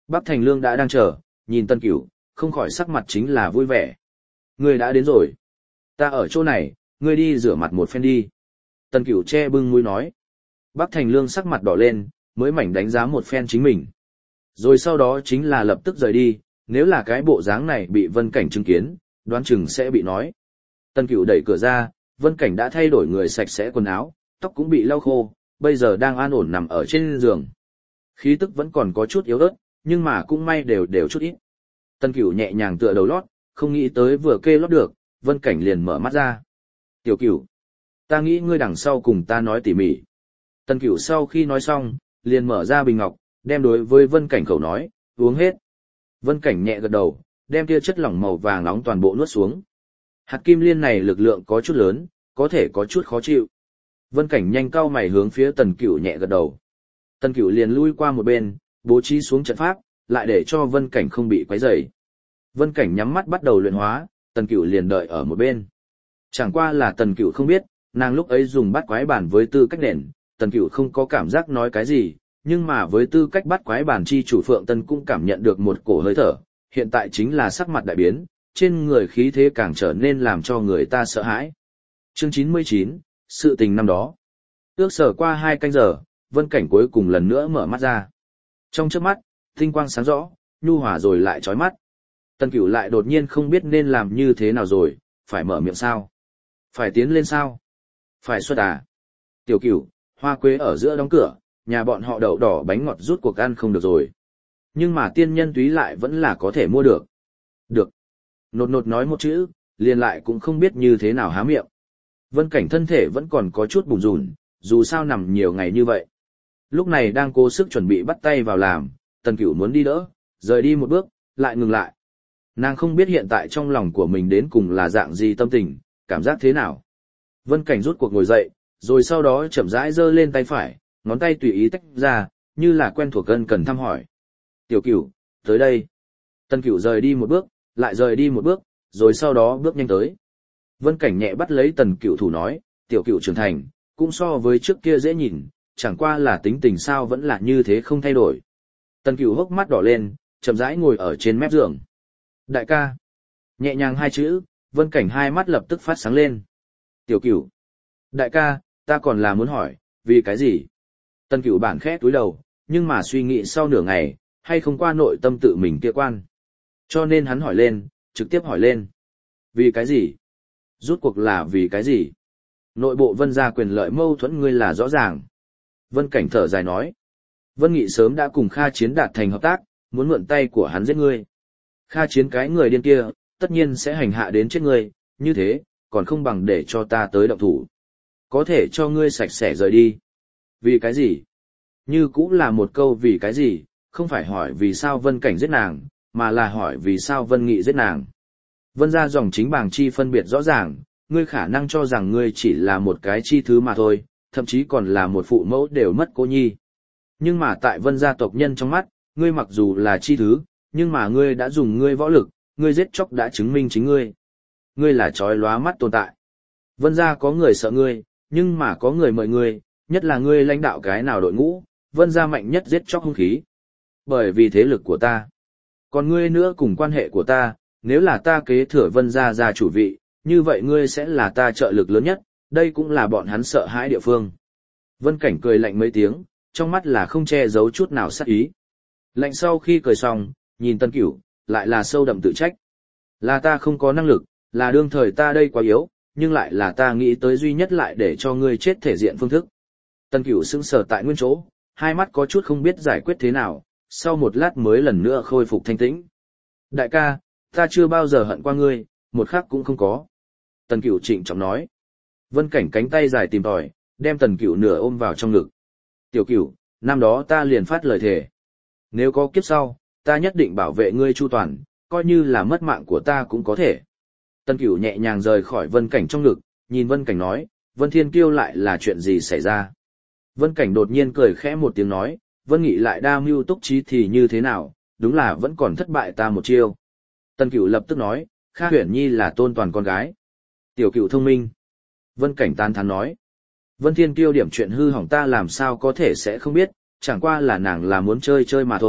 Bắc Thành Lương đã đang chờ, nhìn Tân Cửu, không khỏi sắc mặt chính là vui vẻ. Ngươi đã đến rồi. Ta ở chỗ này, ngươi đi rửa mặt một phen đi. Tân Cửu che bưng mũi nói. Bắc Thành Lương sắc mặt đỏ lên, mới mảnh đánh giá một phen chính mình. Rồi sau đó chính là lập tức rời đi, nếu là cái bộ dáng này bị Vân Cảnh chứng kiến, đoán chừng sẽ bị nói. Tân Cửu đẩy cửa ra, Vân Cảnh đã thay đổi người sạch sẽ quần áo, tóc cũng bị lau khô, bây giờ đang an ổn nằm ở trên giường. Khí tức vẫn còn có chút yếu ớt, nhưng mà cũng may đều đều chút ít. Tân Cửu nhẹ nhàng tựa đầu lót, không nghĩ tới vừa kê lót được, Vân Cảnh liền mở mắt ra. Tiểu Cửu, ta nghĩ ngươi đằng sau cùng ta nói tỉ mỉ. Tân Cửu sau khi nói xong, liền mở ra bình ngọc, đem đối với Vân Cảnh khẩu nói, uống hết. Vân Cảnh nhẹ gật đầu, đem tia chất lỏng màu vàng nóng toàn bộ nuốt xuống. Hạt kim liên này lực lượng có chút lớn, có thể có chút khó chịu. Vân Cảnh nhanh cau mày hướng phía Tần Cửu nhẹ gật đầu. Tần Cửu liền lui qua một bên, bố trí xuống trận pháp, lại để cho Vân Cảnh không bị quấy rầy. Vân Cảnh nhắm mắt bắt đầu luyện hóa, Tần Cửu liền đợi ở một bên. Chẳng qua là Tần Cửu không biết, nàng lúc ấy dùng bát quái bản với tư cách nền, Tần Cửu không có cảm giác nói cái gì, nhưng mà với tư cách bát quái bản chi chủ Phượng Tân cũng cảm nhận được một cổ hơi thở, hiện tại chính là sắc mặt đại biến, trên người khí thế càng trở nên làm cho người ta sợ hãi. Chương 99, sự tình năm đó. Ước sở qua 2 canh giờ, Vân Cảnh cuối cùng lần nữa mở mắt ra. Trong chớp mắt, tinh quang sáng rõ, nhu hòa rồi lại chói mắt. Tần Cửu lại đột nhiên không biết nên làm như thế nào rồi, phải mở miệng sao? Phải tiến lên sao? Phải xuất à? Tiểu Cửu, hoa quế ở giữa đóng cửa, nhà bọn họ đậu đỏ bánh ngọt rút cuộc ăn không được rồi. Nhưng mà tiên nhân túy lại vẫn là có thể mua được. Được. Nột nột nói một chữ, liền lại cũng không biết như thế nào há miệng. Vân Cảnh thân thể vẫn còn có chút bùn rùn, dù sao nằm nhiều ngày như vậy. Lúc này đang cố sức chuẩn bị bắt tay vào làm, Tần Cửu muốn đi đỡ, rời đi một bước, lại ngừng lại. Nàng không biết hiện tại trong lòng của mình đến cùng là dạng gì tâm tình, cảm giác thế nào. Vân Cảnh rút cuộc ngồi dậy, rồi sau đó chậm rãi giơ lên tay phải, ngón tay tùy ý tách ra, như là quen thuộc ân cần thăm hỏi. Tiểu Cửu, tới đây. Tần Cửu rời đi một bước, lại rời đi một bước, rồi sau đó bước nhanh tới. Vân Cảnh nhẹ bắt lấy Tần Cửu thủ nói, Tiểu Cửu trưởng thành, cũng so với trước kia dễ nhìn, chẳng qua là tính tình sao vẫn là như thế không thay đổi. Tần Cửu hốc mắt đỏ lên, chậm rãi ngồi ở trên mép giường. Đại ca. Nhẹ nhàng 2 chữ, Vân Cảnh hai mắt lập tức phát sáng lên. Tiểu Cửu. Đại ca, ta còn là muốn hỏi, vì cái gì? Tần Cửu bản khẽ túi đầu, nhưng mà suy nghĩ sau nửa ngày, hay không qua nội tâm tự mình kia quan. Cho nên hắn hỏi lên, trực tiếp hỏi lên. Vì cái gì? Rút cuộc là vì cái gì? Nội bộ Vân gia quyền lợi mâu thuẫn ngươi là rõ ràng. Vân Cảnh thở dài nói. Vân Nghị sớm đã cùng Kha Chiến đạt thành hợp tác, muốn mượn tay của hắn giết ngươi. Kha Chiến cái người điên kia, tất nhiên sẽ hành hạ đến chết ngươi, như thế, còn không bằng để cho ta tới động thủ. Có thể cho ngươi sạch sẽ rời đi. Vì cái gì? Như cũng là một câu vì cái gì, không phải hỏi vì sao Vân Cảnh giết nàng, mà là hỏi vì sao Vân Nghị giết nàng. Vân gia dòng chính bảng chi phân biệt rõ ràng, ngươi khả năng cho rằng ngươi chỉ là một cái chi thứ mà thôi, thậm chí còn là một phụ mẫu đều mất cô nhi. Nhưng mà tại Vân gia tộc nhân trong mắt, ngươi mặc dù là chi thứ, nhưng mà ngươi đã dùng ngươi võ lực, ngươi giết chóc đã chứng minh chính ngươi. Ngươi là chói lóa mắt tồn tại. Vân gia có người sợ ngươi, nhưng mà có người mời ngươi, nhất là ngươi lãnh đạo cái nào đội ngũ, Vân gia mạnh nhất giết chóc hung khí. Bởi vì thế lực của ta. Còn ngươi nữa cùng quan hệ của ta, nếu là ta kế thừa Vân gia gia chủ vị, như vậy ngươi sẽ là ta trợ lực lớn nhất, đây cũng là bọn hắn sợ hãi địa phương. Vân Cảnh cười lạnh mấy tiếng, trong mắt là không che giấu chút nào sát ý. Lạnh sau khi cười xong, nhìn Tân Cửu, lại là sâu đậm tự trách. Là ta không có năng lực, là đương thời ta đây quá yếu, nhưng lại là ta nghĩ tới duy nhất lại để cho ngươi chết thể diện phương thức. Tân Cửu sững sờ tại nguyên chỗ, hai mắt có chút không biết giải quyết thế nào, sau một lát mới lần nữa khôi phục thanh tĩnh. Đại ca, ta chưa bao giờ hận qua ngươi, một khắc cũng không có. Tần Cửu trịnh trọng nói. Vân Cảnh cánh tay dài tìm tòi, đem Tần Cửu nửa ôm vào trong ngực. Tiểu Cửu, năm đó ta liền phát lời thề. Nếu có kiếp sau, ta nhất định bảo vệ ngươi chu toàn, coi như là mất mạng của ta cũng có thể. Tần Cửu nhẹ nhàng rời khỏi Vân Cảnh trong ngực, nhìn Vân Cảnh nói, Vân Thiên Kiêu lại là chuyện gì xảy ra? Vân Cảnh đột nhiên cười khẽ một tiếng nói, Vân Nghị lại đa mưu túc trí thì như thế nào, đúng là vẫn còn thất bại ta một chiêu. Tần Cửu lập tức nói, Kha Huyền Nhi là Tôn Toàn con gái. Tiểu Cửu thông minh. Vân Cảnh tán thán nói, Vân Thiên Kiêu điểm chuyện hư hỏng ta làm sao có thể sẽ không biết, chẳng qua là nàng là muốn chơi chơi mà thôi,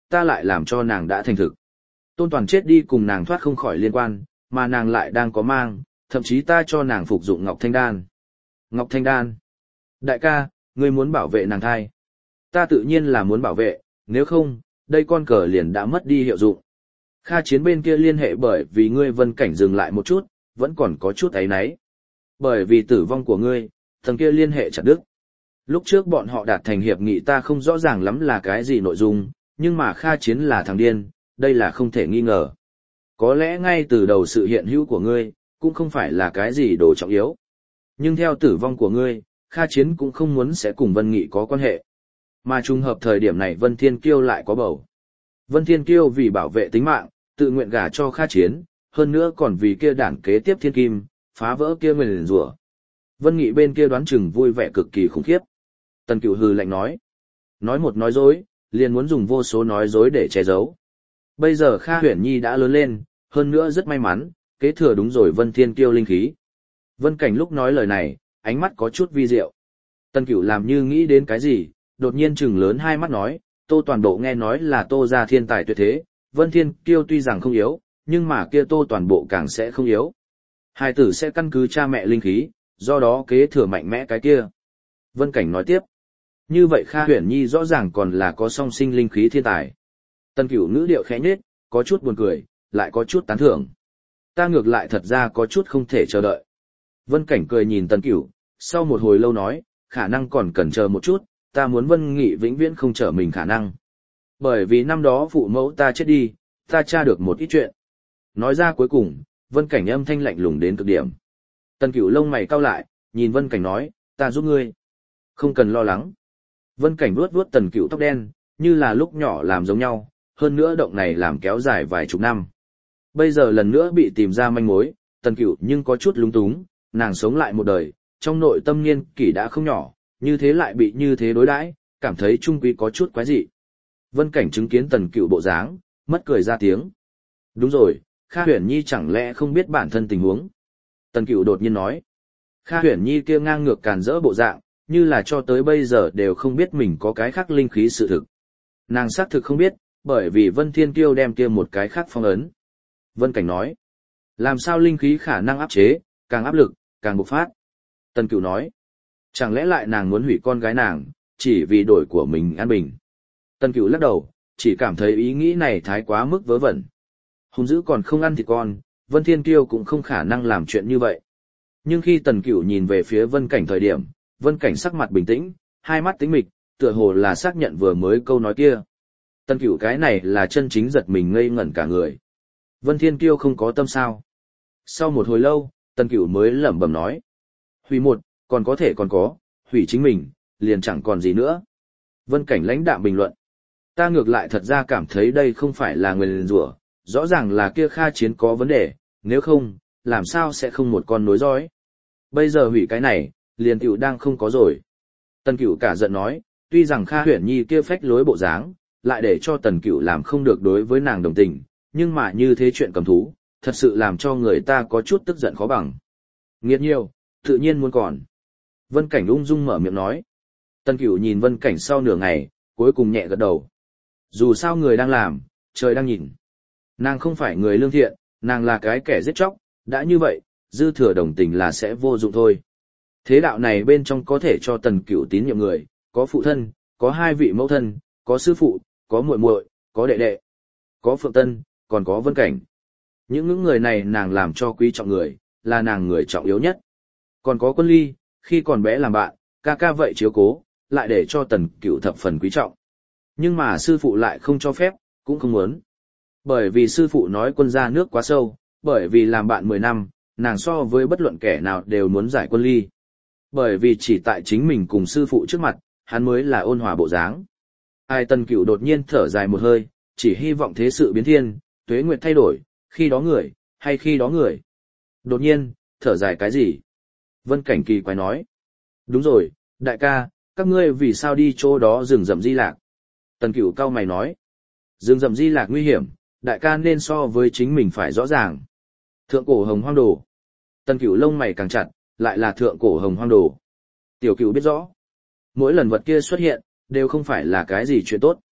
ta lại làm cho nàng đã thành thực. Tôn Toàn chết đi cùng nàng thoát không khỏi liên quan, mà nàng lại đang có mang, thậm chí ta cho nàng phục dụng Ngọc Thanh Đan. Ngọc Thanh Đan. Đại ca, ngươi muốn bảo vệ nàng thai. Ta tự nhiên là muốn bảo vệ, nếu không, đây con cờ liền đã mất đi hiệu dụng. Kha Chiến bên kia liên hệ bởi vì ngươi Vân Cảnh dừng lại một chút, vẫn còn có chút áy náy. Bởi vì tử vong của ngươi, thằng kia liên hệ chặt đứt. Lúc trước bọn họ đạt thành hiệp nghị ta không rõ ràng lắm là cái gì nội dung, nhưng mà Kha Chiến là thằng điên, đây là không thể nghi ngờ. Có lẽ ngay từ đầu sự hiện hữu của ngươi, cũng không phải là cái gì đồ trọng yếu. Nhưng theo tử vong của ngươi, Kha Chiến cũng không muốn sẽ cùng Vân Nghị có quan hệ. Mà trùng hợp thời điểm này Vân Thiên Kiêu lại có bầu. Vân Thiên Kiêu vì bảo vệ tính mạng, tự nguyện gả cho Kha Chiến, hơn nữa còn vì kia đản kế tiếp thiên kim, phá vỡ kia nguyền rủa. Vân Nghị bên kia đoán chừng vui vẻ cực kỳ khủng khiếp. Tần Cửu hừ lạnh nói. Nói một nói dối, liền muốn dùng vô số nói dối để che giấu. Bây giờ Kha Huyền Nhi đã lớn lên, hơn nữa rất may mắn, kế thừa đúng rồi Vân Thiên Kiêu linh khí. Vân Cảnh lúc nói lời này, ánh mắt có chút vi diệu. Tần Cửu làm như nghĩ đến cái gì, đột nhiên trừng lớn hai mắt nói, Tô Toàn Bộ nghe nói là Tô gia thiên tài tuyệt thế, Vân Thiên Kiêu tuy rằng không yếu, nhưng mà kia Tô Toàn Bộ càng sẽ không yếu. Hai tử sẽ căn cứ cha mẹ linh khí, do đó kế thừa mạnh mẽ cái kia. Vân Cảnh nói tiếp, như vậy Kha Huyền Nhi rõ ràng còn là có song sinh linh khí thiên tài. Tần Cửu ngữ điệu khẽ nhếch, có chút buồn cười, lại có chút tán thưởng. Ta ngược lại thật ra có chút không thể chờ đợi. Vân Cảnh cười nhìn Tần Cửu, sau một hồi lâu nói, khả năng còn cần chờ một chút, ta muốn Vân Nghị vĩnh viễn không trở mình khả năng. Bởi vì năm đó phụ mẫu ta chết đi, ta tra được một ít chuyện. Nói ra cuối cùng, Vân Cảnh âm thanh lạnh lùng đến cực điểm. Tần Cửu lông mày cau lại, nhìn Vân Cảnh nói, ta giúp ngươi. Không cần lo lắng. Vân Cảnh vuốt vuốt Tần Cửu tóc đen, như là lúc nhỏ làm giống nhau, hơn nữa động này làm kéo dài vài chục năm. Bây giờ lần nữa bị tìm ra manh mối, Tần Cửu nhưng có chút lúng túng, nàng sống lại một đời, trong nội tâm niên kỷ đã không nhỏ, như thế lại bị như thế đối đãi, cảm thấy trung quy có chút quái dị. Vân Cảnh chứng kiến Tần Cửu bộ dáng, mất cười ra tiếng. Đúng rồi, Kha Huyền Nhi chẳng lẽ không biết bản thân tình huống? Tần Cửu đột nhiên nói. Kha Huyền Nhi kia ngang ngược càn rỡ bộ dạng, như là cho tới bây giờ đều không biết mình có cái khác linh khí sự thực. Nàng xác thực không biết, bởi vì Vân Thiên Kiêu đem kia một cái khác phong ấn. Vân Cảnh nói. Làm sao linh khí khả năng áp chế, càng áp lực, càng bộc phát? Tần Cửu nói. Chẳng lẽ lại nàng muốn hủy con gái nàng, chỉ vì đổi của mình an bình? Tần Cửu lắc đầu, chỉ cảm thấy ý nghĩ này thái quá mức vớ vẩn. Hùng dữ còn không ăn thịt con, Vân Thiên Kiêu cũng không khả năng làm chuyện như vậy. Nhưng khi Tần Cửu nhìn về phía Vân Cảnh thời điểm, Vân Cảnh sắc mặt bình tĩnh, hai mắt tĩnh mịch, tựa hồ là xác nhận vừa mới câu nói kia. Tần Cửu cái này là chân chính giật mình ngây ngẩn cả người. Vân Thiên Kiêu không có tâm sao? Sau một hồi lâu, Tần Cửu mới lẩm bẩm nói. Hủy một, còn có thể còn có, hủy chính mình, liền chẳng còn gì nữa. Vân Cảnh lãnh đạm bình luận. Ta ngược lại thật ra cảm thấy đây không phải là nguyền rủa, rõ ràng là kia Kha Chiến có vấn đề, nếu không, làm sao sẽ không một con nối dõi. Bây giờ hủy cái này, liền tiểu đang không có rồi. Tần Cửu cả giận nói, tuy rằng Kha Huyền Nhi kia phách lối bộ dáng, lại để cho Tần Cửu làm không được đối với nàng đồng tình, nhưng mà như thế chuyện cầm thú, thật sự làm cho người ta có chút tức giận khó bằng. Nghiệt nhiều, tự nhiên muốn còn. Vân Cảnh ung dung mở miệng nói. Tần Cửu nhìn Vân Cảnh sau nửa ngày, cuối cùng nhẹ gật đầu. Dù sao người đang làm, trời đang nhìn. Nàng không phải người lương thiện, nàng là cái kẻ giết chóc, đã như vậy, dư thừa đồng tình là sẽ vô dụng thôi. Thế đạo này bên trong có thể cho Tần Cửu tín nhiệm người, có phụ thân, có hai vị mẫu thân, có sư phụ, có muội muội, có đệ đệ, có Phượng Tân, còn có Vân Cảnh. Những người này nàng làm cho quý trọng người, là nàng người trọng yếu nhất. Còn có Quân Ly, khi còn bé làm bạn, ca ca vậy chiếu cố, lại để cho Tần Cửu thập phần quý trọng. Nhưng mà sư phụ lại không cho phép, cũng không muốn. Bởi vì sư phụ nói Quân ra nước quá sâu, bởi vì làm bạn 10 năm, nàng so với bất luận kẻ nào đều muốn giải Quân Ly. Bởi vì chỉ tại chính mình cùng sư phụ trước mặt, hắn mới là ôn hòa bộ dáng. Ai Tần Cửu đột nhiên thở dài một hơi, chỉ hy vọng thế sự biến thiên, tuế nguyệt thay đổi, khi đó người, hay khi đó người. Đột nhiên, thở dài cái gì? Vân Cảnh kỳ quái nói. Đúng rồi, đại ca, các ngươi vì sao đi chỗ đó rừng rậm Di Lạc? Tần Cửu cau mày nói. Rừng rậm Di Lạc nguy hiểm, đại ca nên so với chính mình phải rõ ràng. Thượng cổ hồng hoang đồ. Tần Cửu lông mày càng chặt, lại là thượng cổ hồng hoang đồ. Tiểu Cửu biết rõ. Mỗi lần vật kia xuất hiện, đều không phải là cái gì chuyện tốt.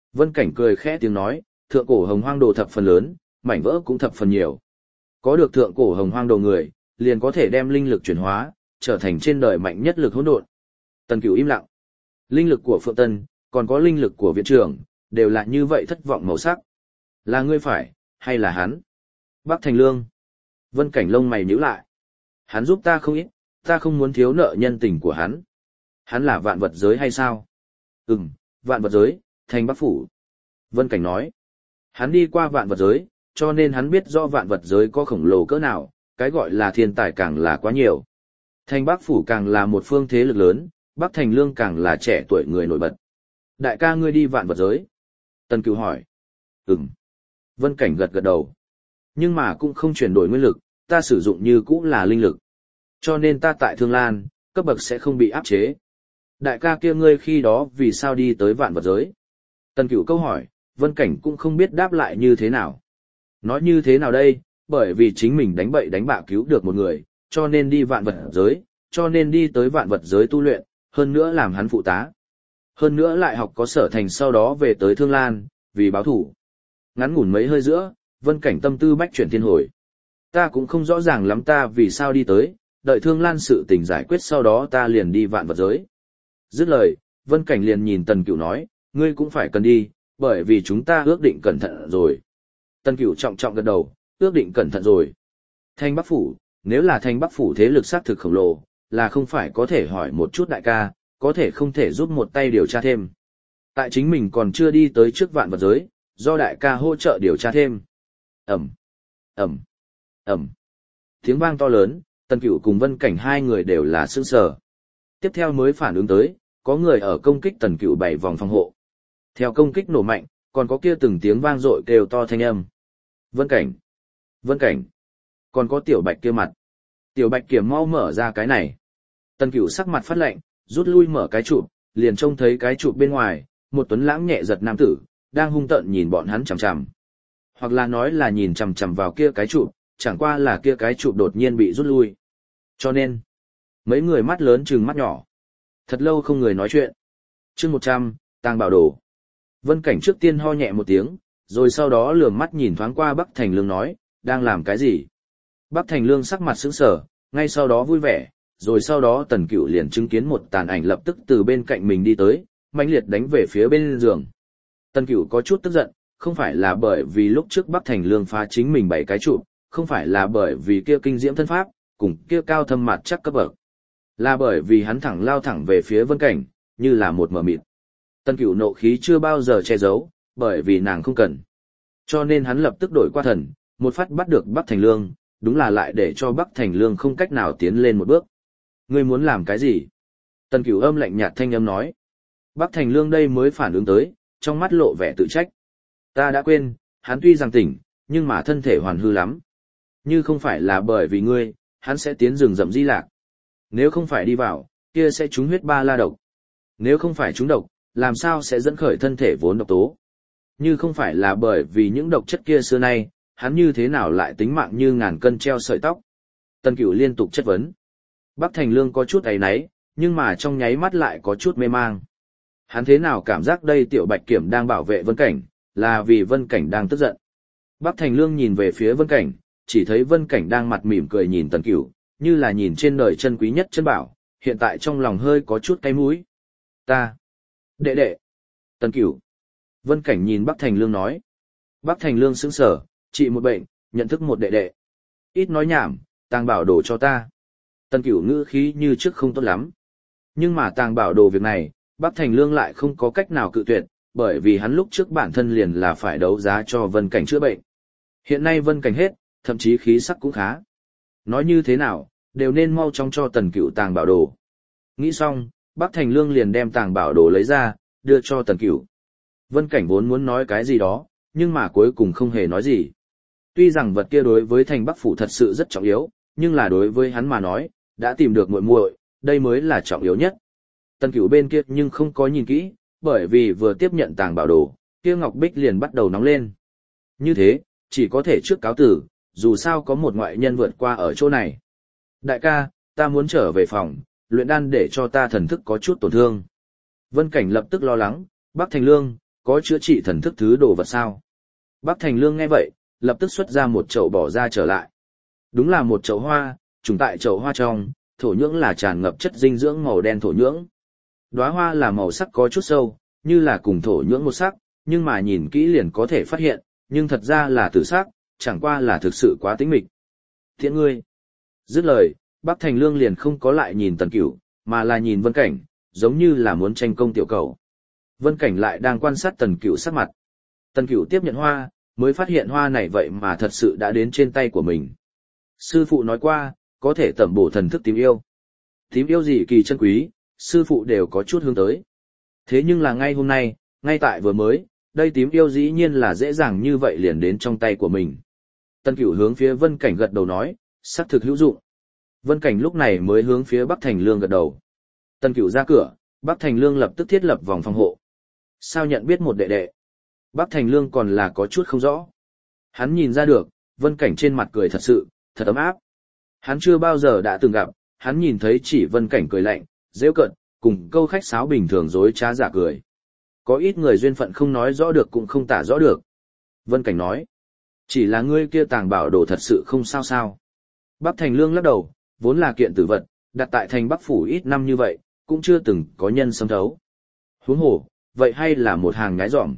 Vân Cảnh cười khẽ tiếng nói, thượng cổ hồng hoang đồ thập phần lớn, mảnh vỡ cũng thập phần nhiều. Có được thượng cổ hồng hoang đồ người, liền có thể đem linh lực chuyển hóa, trở thành trên đời mạnh nhất lực hỗn độn. Tần Cửu im lặng. Linh lực của Phượng Tân, còn có linh lực của viện trưởng, đều là như vậy thất vọng màu sắc. Là ngươi phải, hay là hắn? Bắc Thành Lương. Vân Cảnh lông mày nhíu lại. Hắn giúp ta không ít, ta không muốn thiếu nợ nhân tình của hắn. Hắn là vạn vật giới hay sao? Vạn vật giới, thành Bắc Phủ. Vân Cảnh nói. Hắn đi qua vạn vật giới, cho nên hắn biết rõ vạn vật giới có khổng lồ cỡ nào, cái gọi là thiên tài càng là quá nhiều. Thành Bắc Phủ càng là một phương thế lực lớn, Bắc Thành Lương càng là trẻ tuổi người nổi bật. Đại ca ngươi đi vạn vật giới. Tần Cửu hỏi. Vân Cảnh gật gật đầu. Nhưng mà cũng không chuyển đổi nguyên lực, ta sử dụng như cũ là linh lực. Cho nên ta tại Thương Lan, cấp bậc sẽ không bị áp chế. Đại ca kia ngươi khi đó vì sao đi tới vạn vật giới? Tần Cửu câu hỏi, Vân Cảnh cũng không biết đáp lại như thế nào. Nói như thế nào đây, bởi vì chính mình đánh bậy đánh bạ cứu được một người, cho nên đi vạn vật giới, cho nên đi tới vạn vật giới tu luyện, hơn nữa làm hắn phụ tá. Hơn nữa lại học có sở thành sau đó về tới Thương Lan, vì báo thủ. Ngắn ngủn mấy hơi giữa, Vân Cảnh tâm tư bách chuyển thiên hồi. Ta cũng không rõ ràng lắm ta vì sao đi tới, đợi Thương Lan sự tình giải quyết sau đó ta liền đi vạn vật giới. Dứt lời, Vân Cảnh liền nhìn Tần Cửu nói, ngươi cũng phải cần đi, bởi vì chúng ta ước định cẩn thận rồi. Tần Cửu trọng trọng gật đầu, ước định cẩn thận rồi. Thành Bắc Phủ, nếu là Thành Bắc Phủ thế lực xác thực khổng lồ, là không phải có thể hỏi một chút đại ca, có thể không thể giúp một tay điều tra thêm. Tại chính mình còn chưa đi tới trước vạn vật giới, do đại ca hỗ trợ điều tra thêm. Ẩm, Ẩm, Ẩm. Tiếng vang to lớn, Tần Cửu cùng Vân Cảnh hai người đều là sững sờ. Tiếp theo mới phản ứng tới, có người ở công kích Tần Cửu 7 vòng phòng hộ. Theo công kích nổ mạnh, còn có kia từng tiếng vang dội kêu to thanh âm. Vân Cảnh, Vân Cảnh, còn có Tiểu Bạch kia mặt. Tiểu Bạch kiểm mau mở ra cái này. Tần Cửu sắc mặt phát lạnh, rút lui mở cái chụp, liền trông thấy cái chụp bên ngoài, một tuấn lãng nhẹ giật nam tử, đang hung tợn nhìn bọn hắn chằm chằm. Hoặc là nói là nhìn chằm chằm vào kia cái chụp, chẳng qua là kia cái chụp đột nhiên bị rút lui. Cho nên, mấy người mắt lớn trừng mắt nhỏ. Thật lâu không người nói chuyện. Chương 100, Tàng Bảo Đồ. Vân Cảnh trước tiên ho nhẹ một tiếng, rồi sau đó lườm mắt nhìn thoáng qua Bắc Thành Lương nói, đang làm cái gì? Bắc Thành Lương sắc mặt sững sờ, ngay sau đó vui vẻ, rồi sau đó Tần Cửu liền chứng kiến một tàn ảnh lập tức từ bên cạnh mình đi tới, mãnh liệt đánh về phía bên giường. Tần Cửu có chút tức giận, không phải là bởi vì lúc trước Bắc Thành Lương phá chính mình 7 cái trụ, không phải là bởi vì kia kinh diễm thân pháp, cùng kia cao thâm mặt chắc cấp bậc, là bởi vì hắn thẳng lao thẳng về phía Vân Cảnh, như là một mờ mịt. Tần Cửu nộ khí chưa bao giờ che giấu, bởi vì nàng không cần. Cho nên hắn lập tức đổi qua thần, một phát bắt được Bắc Thành Lương, đúng là lại để cho Bắc Thành Lương không cách nào tiến lên một bước. Ngươi muốn làm cái gì? Tần Cửu âm lạnh nhạt thanh âm nói. Bắc Thành Lương đây mới phản ứng tới, trong mắt lộ vẻ tự trách. Ta đã quên, hắn tuy rằng tỉnh, nhưng mà thân thể hoàn hư lắm. Như không phải là bởi vì ngươi, hắn sẽ tiến rừng rậm di lạc. Nếu không phải đi vào, kia sẽ trúng huyết ba la độc. Nếu không phải trúng độc, làm sao sẽ dẫn khởi thân thể vốn độc tố. Như không phải là bởi vì những độc chất kia xưa nay, hắn như thế nào lại tính mạng như ngàn cân treo sợi tóc. Tần Cửu liên tục chất vấn. Bắc Thành Lương có chút áy náy, nhưng mà trong nháy mắt lại có chút mê mang. Hắn thế nào cảm giác đây Tiểu Bạch Kiểm đang bảo vệ Vân Cảnh, là vì Vân Cảnh đang tức giận. Bắc Thành Lương nhìn về phía Vân Cảnh, chỉ thấy Vân Cảnh đang mặt mỉm cười nhìn Tần Cửu, như là nhìn trên đời chân quý nhất chân bảo, hiện tại trong lòng hơi có chút cay mũi. Ta. Đệ đệ. Tần Cửu. Vân Cảnh nhìn Bắc Thành Lương nói. Bắc Thành Lương sững sờ, trị một bệnh, nhận thức một đệ đệ. Ít nói nhảm, tàng bảo đồ cho ta. Tần Cửu ngữ khí như trước không tốt lắm. Nhưng mà tàng bảo đồ việc này, Bắc Thành Lương lại không có cách nào cự tuyệt, bởi vì hắn lúc trước bản thân liền là phải đấu giá cho Vân Cảnh chữa bệnh. Hiện nay Vân Cảnh hết, thậm chí khí sắc cũng khá. Nói như thế nào, đều nên mau chóng cho Tần Cửu tàng bảo đồ. Nghĩ xong, Bắc Thành Lương liền đem tàng bảo đồ lấy ra, đưa cho Tần Cửu. Vân Cảnh vốn muốn nói cái gì đó, nhưng mà cuối cùng không hề nói gì. Tuy rằng vật kia đối với Thành Bắc Phủ thật sự rất trọng yếu, nhưng là đối với hắn mà nói, đã tìm được muội muội, đây mới là trọng yếu nhất. Tần Cửu bên kia nhưng không có nhìn kỹ, bởi vì vừa tiếp nhận tàng bảo đồ, kia ngọc bích liền bắt đầu nóng lên. Như thế, chỉ có thể trước cáo tử, dù sao có một ngoại nhân vượt qua ở chỗ này. Đại ca, ta muốn trở về phòng, luyện đan để cho ta thần thức có chút tổn thương. Vân Cảnh lập tức lo lắng, Bắc Thành Lương, có chữa trị thần thức thứ đồ vật sao? Bắc Thành Lương nghe vậy, lập tức xuất ra một chậu bỏ ra trở lại. Đúng là một chậu hoa, trùng tại chậu hoa trong, thổ nhưỡng là tràn ngập chất dinh dưỡng màu đen thổ nhưỡng. Đóa hoa là màu sắc có chút sâu, như là cùng thổ nhưỡng một sắc, nhưng mà nhìn kỹ liền có thể phát hiện, nhưng thật ra là tử sắc, chẳng qua là thực sự quá tĩnh mịch. Thiện ngươi. Dứt lời, Bắc Thành Lương liền không có lại nhìn Tần Cửu, mà là nhìn Vân Cảnh, giống như là muốn tranh công tiểu cầu. Vân Cảnh lại đang quan sát Tần Cửu sắc mặt. Tần Cửu tiếp nhận hoa, mới phát hiện hoa này vậy mà thật sự đã đến trên tay của mình. Sư phụ nói qua, có thể tẩm bổ thần thức tím yêu. Tím yêu gì kỳ chân quý, sư phụ đều có chút hướng tới. Thế nhưng là ngay hôm nay, ngay tại vừa mới, đây tím yêu dĩ nhiên là dễ dàng như vậy liền đến trong tay của mình. Tần Cửu hướng phía Vân Cảnh gật đầu nói, xác thực hữu dụng. Vân Cảnh lúc này mới hướng phía Bắc Thành Lương gật đầu. Tần Cửu ra cửa, Bắc Thành Lương lập tức thiết lập vòng phòng hộ. Sao nhận biết một đệ đệ? Bắc Thành Lương còn là có chút không rõ. Hắn nhìn ra được, Vân Cảnh trên mặt cười thật sự, thật ấm áp. Hắn chưa bao giờ đã từng gặp, hắn nhìn thấy chỉ Vân Cảnh cười lạnh, giễu cợt, cùng câu khách sáo bình thường dối trá giả cười. Có ít người duyên phận không nói rõ được cũng không tả rõ được. Vân Cảnh nói, chỉ là ngươi kia tàng bảo đồ thật sự không sao sao. Bắc Thành Lương lắc đầu, vốn là kiện tử vật, đặt tại thành Bắc Phủ ít năm như vậy, cũng chưa từng có nhân xâm thấu. Huống hồ, vậy hay là một hàng nhái dỏm.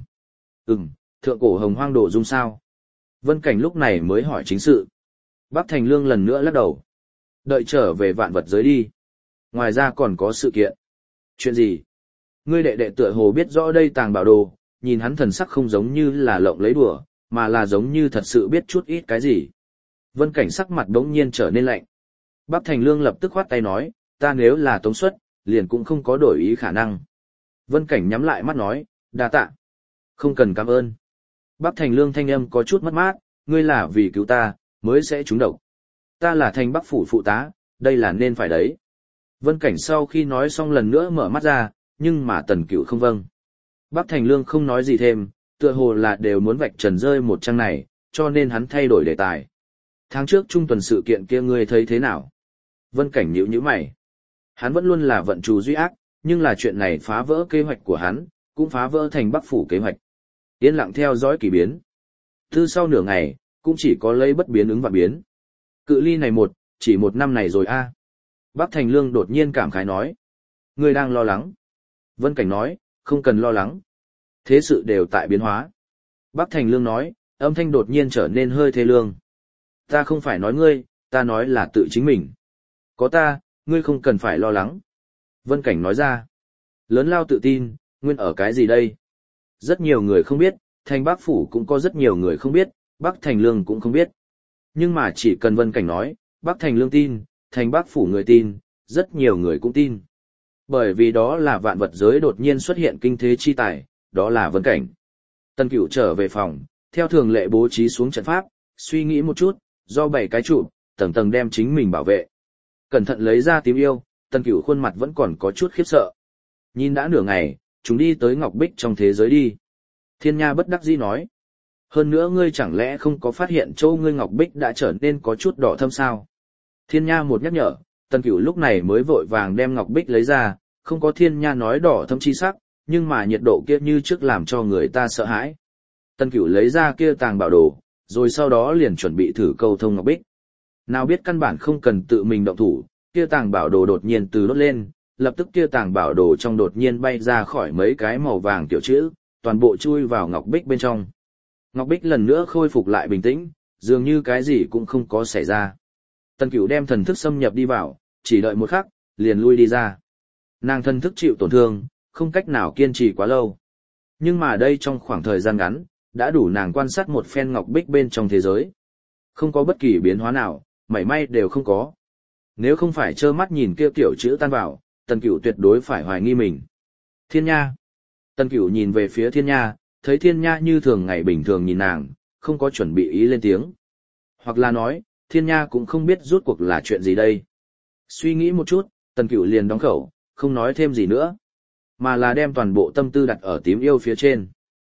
Thượng cổ hồng hoang đồ dung sao? Vân Cảnh lúc này mới hỏi chính sự. Bắc Thành Lương lần nữa lắc đầu. Đợi trở về vạn vật giới đi. Ngoài ra còn có sự kiện. Chuyện gì? Ngươi đệ đệ tựa hồ biết rõ đây tàng bảo đồ, nhìn hắn thần sắc không giống như là lộng lấy đùa, mà là giống như thật sự biết chút ít cái gì. Vân Cảnh sắc mặt đống nhiên trở nên lạnh. Bắc Thành Lương lập tức khoát tay nói, ta nếu là Tống Xuất, liền cũng không có đổi ý khả năng. Vân Cảnh nhắm lại mắt nói, đa tạ. Không cần cảm ơn. Bắc Thành Lương thanh âm có chút mất mát, ngươi là vì cứu ta, mới sẽ trúng độc. Ta là thành Bắc Phủ phụ tá, đây là nên phải đấy. Vân Cảnh sau khi nói xong lần nữa mở mắt ra, nhưng mà Tần Cửu không vâng. Bắc Thành Lương không nói gì thêm, tựa hồ là đều muốn vạch trần rơi một trang này, cho nên hắn thay đổi đề tài. Tháng trước trung tuần sự kiện kia ngươi thấy thế nào? Vân Cảnh nhíu nhíu mày. Hắn vẫn luôn là vận trù duy ác, nhưng là chuyện này phá vỡ kế hoạch của hắn, cũng phá vỡ thành Bắc Phủ kế hoạch. Yên lặng theo dõi kỳ biến. Từ sau nửa ngày, cũng chỉ có lấy bất biến ứng và biến. Cự ly này chỉ một năm này rồi a. Bắc Thành Lương đột nhiên cảm khái nói. Ngươi đang lo lắng. Vân Cảnh nói, không cần lo lắng. Thế sự đều tại biến hóa. Bắc Thành Lương nói, âm thanh đột nhiên trở nên hơi thê lương. Ta không phải nói ngươi, ta nói là tự chính mình. Có ta, ngươi không cần phải lo lắng. Vân Cảnh nói ra. Lớn lao tự tin, nguyên ở cái gì đây? Rất nhiều người không biết, thành Bắc Phủ cũng có rất nhiều người không biết, Bắc Thành Lương cũng không biết. Nhưng mà chỉ cần Vân Cảnh nói, Bắc Thành Lương tin, thành Bắc Phủ người tin, rất nhiều người cũng tin. Bởi vì đó là vạn vật giới đột nhiên xuất hiện kinh thế chi tài, đó là Vân Cảnh. Tần Cửu trở về phòng, theo thường lệ bố trí xuống trận pháp, suy nghĩ một chút, do 7 cái trụ, tầng tầng đem chính mình bảo vệ. Cẩn thận lấy ra tím yêu, Tần Cửu khuôn mặt vẫn còn có chút khiếp sợ. Nhìn đã nửa ngày, chúng đi tới Ngọc Bích trong thế giới đi. Thiên Nha bất đắc dĩ nói. Hơn nữa ngươi chẳng lẽ không có phát hiện chỗ ngươi Ngọc Bích đã trở nên có chút đỏ thâm sao? Thiên Nha một nhắc nhở, Tần Cửu lúc này mới vội vàng đem Ngọc Bích lấy ra, không có Thiên Nha nói đỏ thâm chi sắc, nhưng mà nhiệt độ kia như trước làm cho người ta sợ hãi. Tần Cửu lấy ra kia tàng bảo đồ, rồi sau đó liền chuẩn bị thử câu thông Ngọc Bích. Nào biết căn bản không cần tự mình động thủ, kia tàng bảo đồ đột nhiên từ đốt lên, lập tức kia tàng bảo đồ trong đột nhiên bay ra khỏi mấy cái màu vàng tiểu chữ, toàn bộ chui vào Ngọc Bích bên trong. Ngọc Bích lần nữa khôi phục lại bình tĩnh, dường như cái gì cũng không có xảy ra. Tần Cửu đem thần thức xâm nhập đi vào, chỉ đợi một khắc, liền lui đi ra. Nàng thần thức chịu tổn thương, không cách nào kiên trì quá lâu. Nhưng mà đây trong khoảng thời gian ngắn, đã đủ nàng quan sát một phen Ngọc Bích bên trong thế giới. Không có bất kỳ biến hóa nào, mảy may đều không có. Nếu không phải trơ mắt nhìn kia kiểu chữ tan vào, Tần Cửu tuyệt đối phải hoài nghi mình. Thiên Nha. Tần Cửu nhìn về phía Thiên Nha, thấy Thiên Nha như thường ngày bình thường nhìn nàng, không có chuẩn bị ý lên tiếng. Hoặc là nói, Thiên Nha cũng không biết rút cuộc là chuyện gì đây. Suy nghĩ một chút, Tần Cửu liền đóng khẩu, không nói thêm gì nữa, mà là đem toàn bộ tâm tư đặt ở tím yêu phía trên.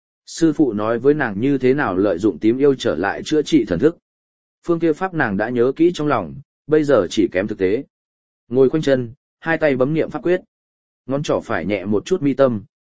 Sư phụ nói với nàng như thế nào lợi dụng tím yêu trở lại chữa trị thần thức. Phương kia pháp nàng đã nhớ kỹ trong lòng, bây giờ chỉ kém thực tế. Ngồi khoanh chân, hai tay bấm niệm pháp quyết. Ngón trỏ phải nhẹ một chút mi tâm,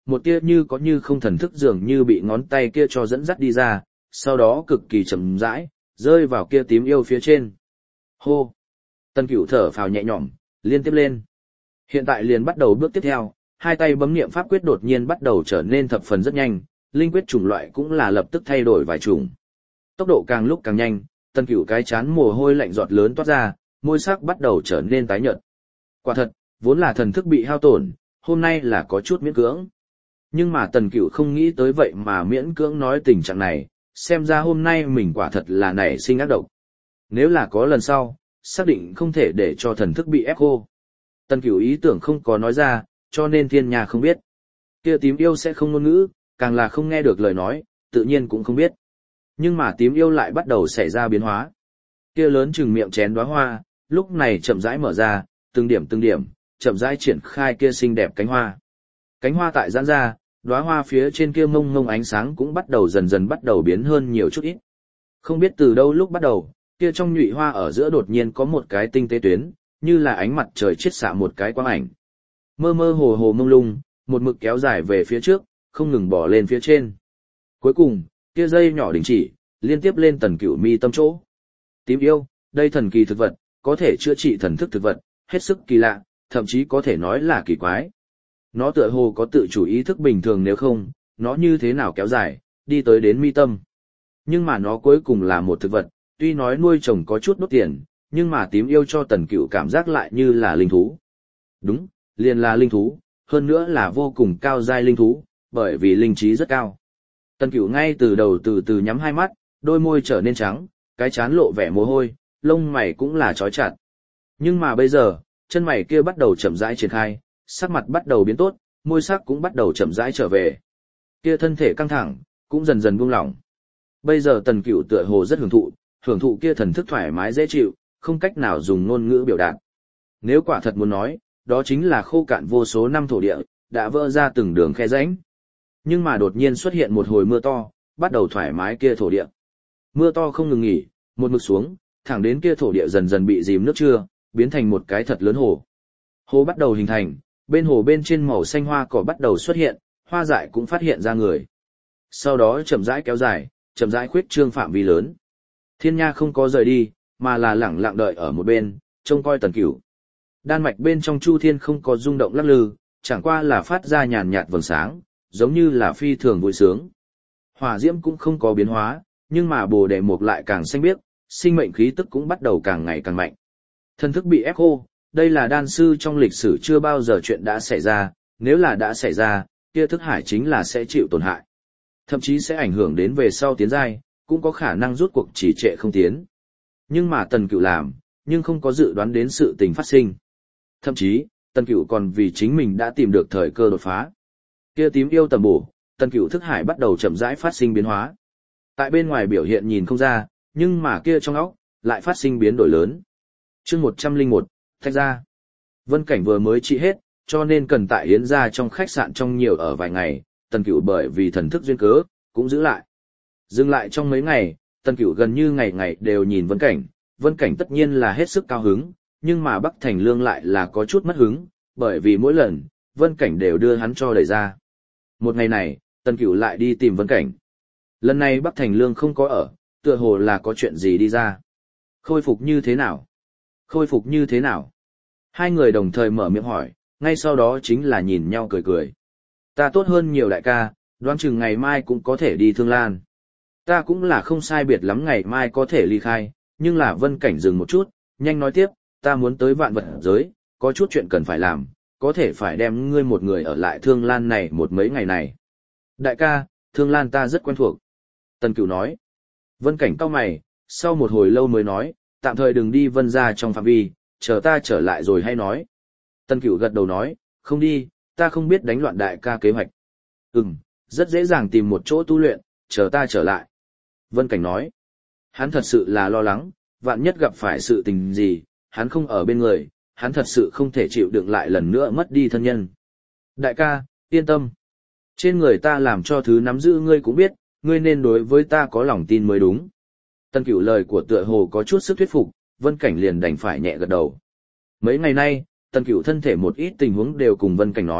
một tia như có như không thần thức dường như bị ngón tay kia cho dẫn dắt đi ra, sau đó cực kỳ chậm rãi, rơi vào kia tím yêu phía trên. Hô! Tần Cửu thở phào nhẹ nhõm, liên tiếp lên. Hiện tại liền bắt đầu bước tiếp theo, hai tay bấm niệm pháp quyết đột nhiên bắt đầu trở nên thập phần rất nhanh, linh quyết chủng loại cũng là lập tức thay đổi vài chủng. Tốc độ càng lúc càng nhanh, Tần Cửu cái chán mồ hôi lạnh giọt lớn toát ra, môi sắc bắt đầu trở nên tái nhợt. Quả thật, vốn là thần thức bị hao tổn, hôm nay là có chút miễn cưỡng. Nhưng mà Tần Cửu không nghĩ tới vậy mà miễn cưỡng nói tình trạng này, xem ra hôm nay mình quả thật là nảy sinh ác độc. Nếu là có lần sau, xác định không thể để cho thần thức bị ép khô. Tần Cửu ý tưởng không có nói ra, cho nên thiên nhà không biết. Kia tím yêu sẽ không ngôn ngữ, càng là không nghe được lời nói, tự nhiên cũng không biết. Nhưng mà tím yêu lại bắt đầu xảy ra biến hóa. Kia lớn chừng miệng chén đóa hoa, lúc này chậm rãi mở ra, từng điểm, chậm rãi triển khai kia xinh đẹp cánh hoa. Cánh hoa tại giãn ra, đóa hoa phía trên kia mông mông ánh sáng cũng bắt đầu dần dần bắt đầu biến hơn nhiều chút ít. Không biết từ đâu lúc bắt đầu, kia trong nhụy hoa ở giữa đột nhiên có một cái tinh tế tuyến, như là ánh mặt trời chiết xạ một cái quang ảnh. Mơ mơ hồ hồ mông lung, một mực kéo dài về phía trước, không ngừng bỏ lên phía trên. Cuối cùng, kia dây nhỏ đình chỉ, liên tiếp lên Tần Cửu mi tâm chỗ. Tím yêu, đây thần kỳ thực vật, có thể chữa trị thần thức thực vật, hết sức kỳ lạ, thậm chí có thể nói là kỳ quái. Nó tựa hồ có tự chủ ý thức bình thường, nếu không, nó như thế nào kéo dài, đi tới đến mi tâm. Nhưng mà nó cuối cùng là một thực vật, tuy nói nuôi trồng có chút đốt tiền, nhưng mà tím yêu cho Tần Cửu cảm giác lại như là linh thú. Đúng, liền là linh thú, hơn nữa là vô cùng cao giai linh thú, bởi vì linh trí rất cao. Tần Cửu ngay từ đầu từ từ nhắm hai mắt, đôi môi trở nên trắng, cái trán lộ vẻ mồ hôi, lông mày cũng là chói chặt. Nhưng mà bây giờ, chân mày kia bắt đầu chậm rãi triển khai, sắc mặt bắt đầu biến tốt, môi sắc cũng bắt đầu chậm rãi trở về. Kia thân thể căng thẳng, cũng dần dần buông lỏng. Bây giờ Tần Cửu tựa hồ rất hưởng thụ kia thần thức thoải mái dễ chịu, không cách nào dùng ngôn ngữ biểu đạt. Nếu quả thật muốn nói, đó chính là khô cạn vô số năm thổ địa, đã vỡ ra từng đường khe rãnh. Nhưng mà đột nhiên xuất hiện một hồi mưa to, bắt đầu thoải mái kia thổ địa. Mưa to không ngừng nghỉ, một mực xuống, thẳng đến kia thổ địa dần dần bị dìm nước trưa, biến thành một cái thật lớn hồ. Hồ bắt đầu hình thành, bên hồ bên trên màu xanh hoa cỏ bắt đầu xuất hiện, hoa dại cũng phát hiện ra người. Sau đó chậm rãi kéo dài, chậm rãi khuyết trương phạm vi lớn. Thiên Nha không có rời đi, mà là lẳng lặng đợi ở một bên, trông coi Tần Cửu. Đan mạch bên trong Chu Thiên không có rung động lắc lư, chẳng qua là phát ra nhàn nhạt vầng sáng, giống như là phi thường vui sướng. Hỏa diễm cũng không có biến hóa, nhưng mà Bồ Đề Mục lại càng xanh biếc, sinh mệnh khí tức cũng bắt đầu càng ngày càng mạnh. Thần thức bị ép khô, đây là đan sư trong lịch sử chưa bao giờ chuyện đã xảy ra, nếu là đã xảy ra, kia thức hải chính là sẽ chịu tổn hại. Thậm chí sẽ ảnh hưởng đến về sau tiến giai, cũng có khả năng rút cuộc trì trệ không tiến. Nhưng mà Tần Cửu làm, nhưng không có dự đoán đến sự tình phát sinh. Thậm chí, Tần Cửu còn vì chính mình đã tìm được thời cơ đột phá. Kia tím yêu tầm bổ, Tần Cửu thức hải bắt đầu chậm rãi phát sinh biến hóa. Tại bên ngoài biểu hiện nhìn không ra, nhưng mà kia trong óc lại phát sinh biến đổi lớn. Chương 101, tách ra. Vân Cảnh vừa mới trị hết, cho nên cần tại Yến gia trong khách sạn trong nhiều ở vài ngày, Tần Cửu bởi vì thần thức duyên cớ, cũng giữ lại. Dừng lại trong mấy ngày, Tần Cửu gần như ngày ngày đều nhìn Vân Cảnh tất nhiên là hết sức cao hứng, nhưng mà Bắc Thành Lương lại là có chút mất hứng, bởi vì mỗi lần, Vân Cảnh đều đưa hắn cho đẩy ra. Một ngày này, Tần Cửu lại đi tìm Vân Cảnh. Lần này Bắc Thành Lương không có ở, tựa hồ là có chuyện gì đi ra. Khôi phục như thế nào? Khôi phục như thế nào? Hai người đồng thời mở miệng hỏi, ngay sau đó chính là nhìn nhau cười cười. Ta tốt hơn nhiều đại ca, đoán chừng ngày mai cũng có thể đi Thương Lan. Ta cũng là không sai biệt lắm ngày mai có thể ly khai, nhưng là Vân Cảnh dừng một chút, nhanh nói tiếp, ta muốn tới vạn vật giới, có chút chuyện cần phải làm, có thể phải đem ngươi một người ở lại Thương Lan này một mấy ngày này. Đại ca, Thương Lan ta rất quen thuộc. Tần Cửu nói. Vân Cảnh cau mày, sau một hồi lâu mới nói, tạm thời đừng đi Vân gia trong phạm vi, chờ ta trở lại rồi hay nói. Tần Cửu gật đầu nói, không đi, ta không biết đánh loạn đại ca kế hoạch. Rất dễ dàng tìm một chỗ tu luyện, chờ ta trở lại. Vân Cảnh nói, hắn thật sự là lo lắng, vạn nhất gặp phải sự tình gì, hắn không ở bên người, hắn thật sự không thể chịu đựng lại lần nữa mất đi thân nhân. Đại ca, yên tâm. Trên người ta làm cho thứ nắm giữ ngươi cũng biết, ngươi nên đối với ta có lòng tin mới đúng. Tần Cửu lời của tựa hồ có chút sức thuyết phục, Vân Cảnh liền đành phải nhẹ gật đầu. Mấy ngày nay, Tần Cửu thân thể một ít tình huống đều cùng Vân Cảnh nói,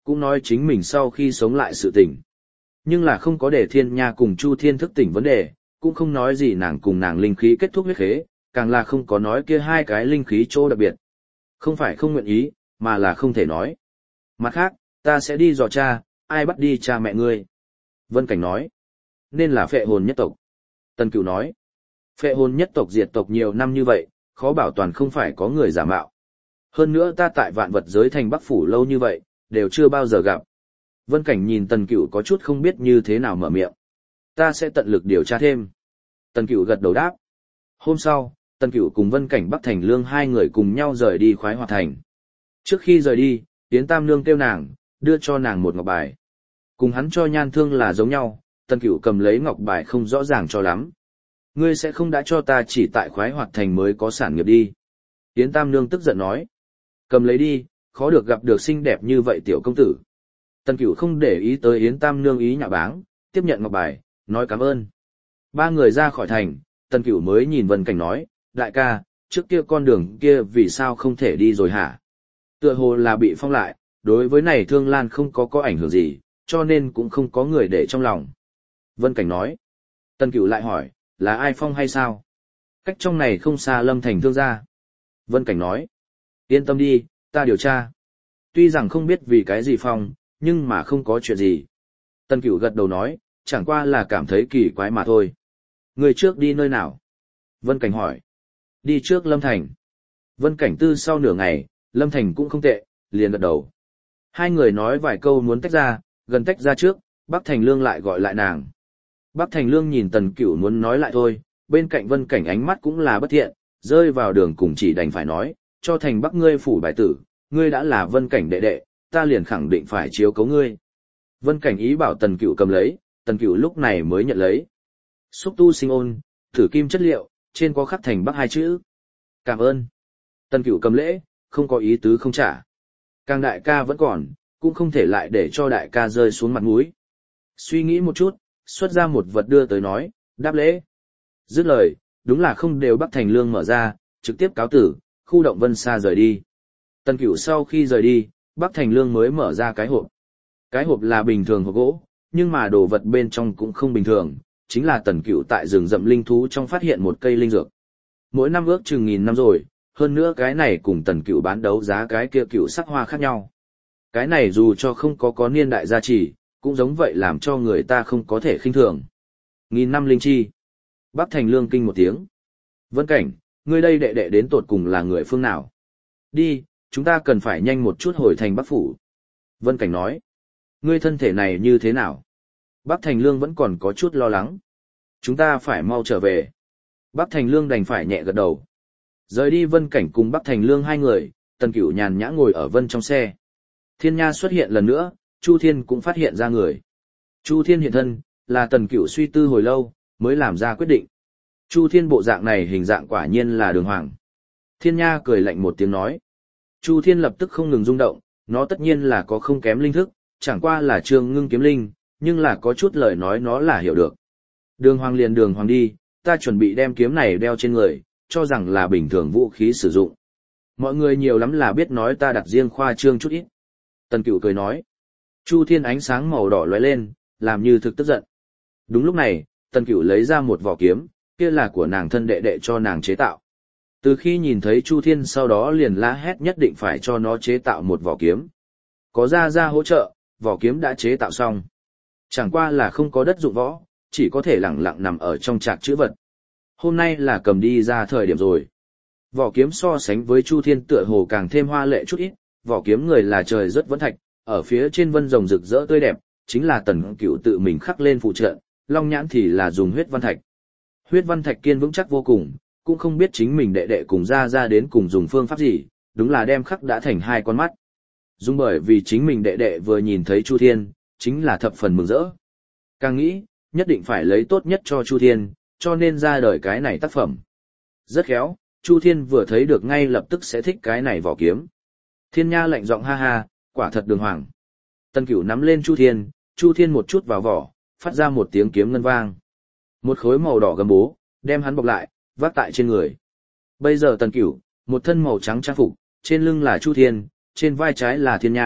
cũng nói chính mình sau khi sống lại sự tình. Nhưng là không có để Thiên Nha cùng Chu Thiên thức tỉnh vấn đề, cũng không nói gì nàng cùng nàng linh khí kết thúc huyết khế, càng là không có nói kia hai cái linh khí chỗ đặc biệt. Không phải không nguyện ý, mà là không thể nói. Mặt khác, ta sẽ đi dò cha, ai bắt đi cha mẹ ngươi. Vân Cảnh nói, nên là phệ hồn nhất tộc. Tần Cửu nói, phệ hồn nhất tộc diệt tộc nhiều năm như vậy, khó bảo toàn không phải có người giả mạo. Hơn nữa ta tại vạn vật giới thành Bắc Phủ lâu như vậy, đều chưa bao giờ gặp. Vân Cảnh nhìn Tần Cửu có chút không biết như thế nào mở miệng. Ta sẽ tận lực điều tra thêm. Tần Cửu gật đầu đáp. Hôm sau, Tần Cửu cùng Vân Cảnh Bắc Thành Lương hai người cùng nhau rời đi Khoái Hoạt Thành. Trước khi rời đi, Yến Tam Nương kêu nàng, đưa cho nàng một ngọc bài. Cùng hắn cho Nhan Thương là giống nhau, Tần Cửu cầm lấy ngọc bài không rõ ràng cho lắm. Ngươi sẽ không đã cho ta chỉ tại Khoái Hoạt Thành mới có sản nghiệp đi. Yến Tam Nương tức giận nói. Cầm lấy đi, khó được gặp được xinh đẹp như vậy tiểu công tử. Tần Cửu không để ý tới Yến Tam Nương ý nhạ báng, tiếp nhận ngọc bài, nói cảm ơn. Ba người ra khỏi thành, Tần Cửu mới nhìn Vân Cảnh nói, đại ca, trước kia con đường kia vì sao không thể đi rồi hả? Tựa hồ là bị phong lại, đối với này Thương Lan không có ảnh hưởng gì, cho nên cũng không có người để trong lòng. Vân Cảnh nói. Tần Cửu lại hỏi, là ai phong hay sao? Cách trong này không xa Lâm Thành Thương gia. Vân Cảnh nói. Yên tâm đi, ta điều tra. Tuy rằng không biết vì cái gì phong, nhưng mà không có chuyện gì. Tần Cửu gật đầu nói, chẳng qua là cảm thấy kỳ quái mà thôi. Người trước đi nơi nào? Vân Cảnh hỏi. Đi trước Lâm Thành. Vân Cảnh tư sau nửa ngày, Lâm Thành cũng không tệ, liền gật đầu. Hai người nói vài câu muốn tách ra, gần tách ra trước, Bắc Thành Lương lại gọi lại nàng. Bắc Thành Lương nhìn Tần Cửu muốn nói lại thôi, bên cạnh Vân Cảnh ánh mắt cũng là bất thiện, rơi vào đường cùng chỉ đành phải nói, cho thành Bắc ngươi phủ bài tử, ngươi đã là Vân Cảnh đệ đệ, ta liền khẳng định phải chiếu cố ngươi. Vân Cảnh ý bảo Tần Cửu cầm lấy, Tần Cửu lúc này mới nhận lấy. Xúc tu sinh ôn, thử kim chất liệu, trên có khắc thành Bắc hai chữ. Cảm ơn. Tần Cửu cầm lễ, không có ý tứ không trả. Càng đại ca vẫn còn, cũng không thể lại để cho đại ca rơi xuống mặt mũi. Suy nghĩ một chút, xuất ra một vật đưa tới nói, đáp lễ. Dứt lời, đúng là không đều Bắc Thành Lương mở ra, trực tiếp cáo tử, khu động Vân Sa rời đi. Tần Cửu sau khi rời đi, Bắc Thành Lương mới mở ra cái hộp. Cái hộp là bình thường hộp gỗ, nhưng mà đồ vật bên trong cũng không bình thường, chính là Tần Cửu tại rừng rậm linh thú trong phát hiện một cây linh dược. Mỗi năm ước chừng 1000 năm rồi, hơn nữa cái này cùng Tần Cửu bán đấu giá cái kia cửu sắc hoa khác nhau. Cái này dù cho không có niên đại gia trì, cũng giống vậy làm cho người ta không có thể khinh thường. 1000 năm linh chi. Bắc Thành Lương kinh một tiếng. Vân Cảnh, ngươi đây đệ đệ đến tột cùng là người phương nào? Đi, chúng ta cần phải nhanh một chút hồi thành Bắc Phủ. Vân Cảnh nói. Ngươi thân thể này như thế nào? Bắc Thành Lương vẫn còn có chút lo lắng. Chúng ta phải mau trở về. Bắc Thành Lương đành phải nhẹ gật đầu. Rời đi Vân Cảnh cùng Bắc Thành Lương hai người, Tần Cửu nhàn nhã ngồi ở Vân trong xe. Thiên Nha xuất hiện lần nữa, Chu Thiên cũng phát hiện ra người. Chu Thiên hiện thân, là Tần Cửu suy tư hồi lâu, mới làm ra quyết định. Chu Thiên bộ dạng này hình dạng quả nhiên là đường hoàng. Thiên Nha cười lạnh một tiếng nói. Chu Thiên lập tức không ngừng rung động, nó tất nhiên là có không kém linh thức, chẳng qua là Trương Ngưng kiếm linh, nhưng là có chút lời nói nó là hiểu được. Đường hoàng liền đường hoàng đi, ta chuẩn bị đem kiếm này đeo trên người, cho rằng là bình thường vũ khí sử dụng. Mọi người nhiều lắm là biết nói ta đặt riêng khoa trương chút ít. Tần Cửu cười nói. Chu Thiên ánh sáng màu đỏ lóe lên, làm như thực tức giận. Đúng lúc này, Tần Cửu lấy ra một vỏ kiếm, kia là của nàng thân đệ đệ cho nàng chế tạo. Từ khi nhìn thấy Chu Thiên sau đó liền la hét nhất định phải cho nó chế tạo một vỏ kiếm. Có ra hỗ trợ, vỏ kiếm đã chế tạo xong. Chẳng qua là không có đất dụng võ, chỉ có thể lẳng lặng nằm ở trong trạc chữ vật. Hôm nay là cầm đi ra thời điểm rồi. Vỏ kiếm so sánh với Chu Thiên tựa hồ càng thêm hoa lệ chút ít, vỏ kiếm người là trời rất vẫn thạch, ở phía trên vân rồng rực rỡ tươi đẹp, chính là Tần Cửu tự mình khắc lên phụ trợ, long nhãn thì là dùng huyết văn thạch. Huyết văn thạch kiên vững chắc vô cùng, cũng không biết chính mình đệ đệ cùng ra đến cùng dùng phương pháp gì, đúng là đem khắc đã thành hai con mắt. Dung bởi vì chính mình đệ đệ vừa nhìn thấy Chu Thiên, chính là thập phần mừng rỡ. Càng nghĩ, nhất định phải lấy tốt nhất cho Chu Thiên, cho nên ra đời cái này tác phẩm. Rất khéo, Chu Thiên vừa thấy được ngay lập tức sẽ thích cái này vỏ kiếm. Thiên Nha lạnh giọng ha ha, quả thật đường hoàng. Tần Cửu nắm lên Chu Thiên một chút vào vỏ, phát ra một tiếng kiếm ngân vang. Một khối màu đỏ gấm bố, đem hắn bọc lại, vác tại trên người. Bây giờ Tần Cửu, một thân màu trắng trang phục, trên lưng là Chu Thiên, trên vai trái là Thiên Nha,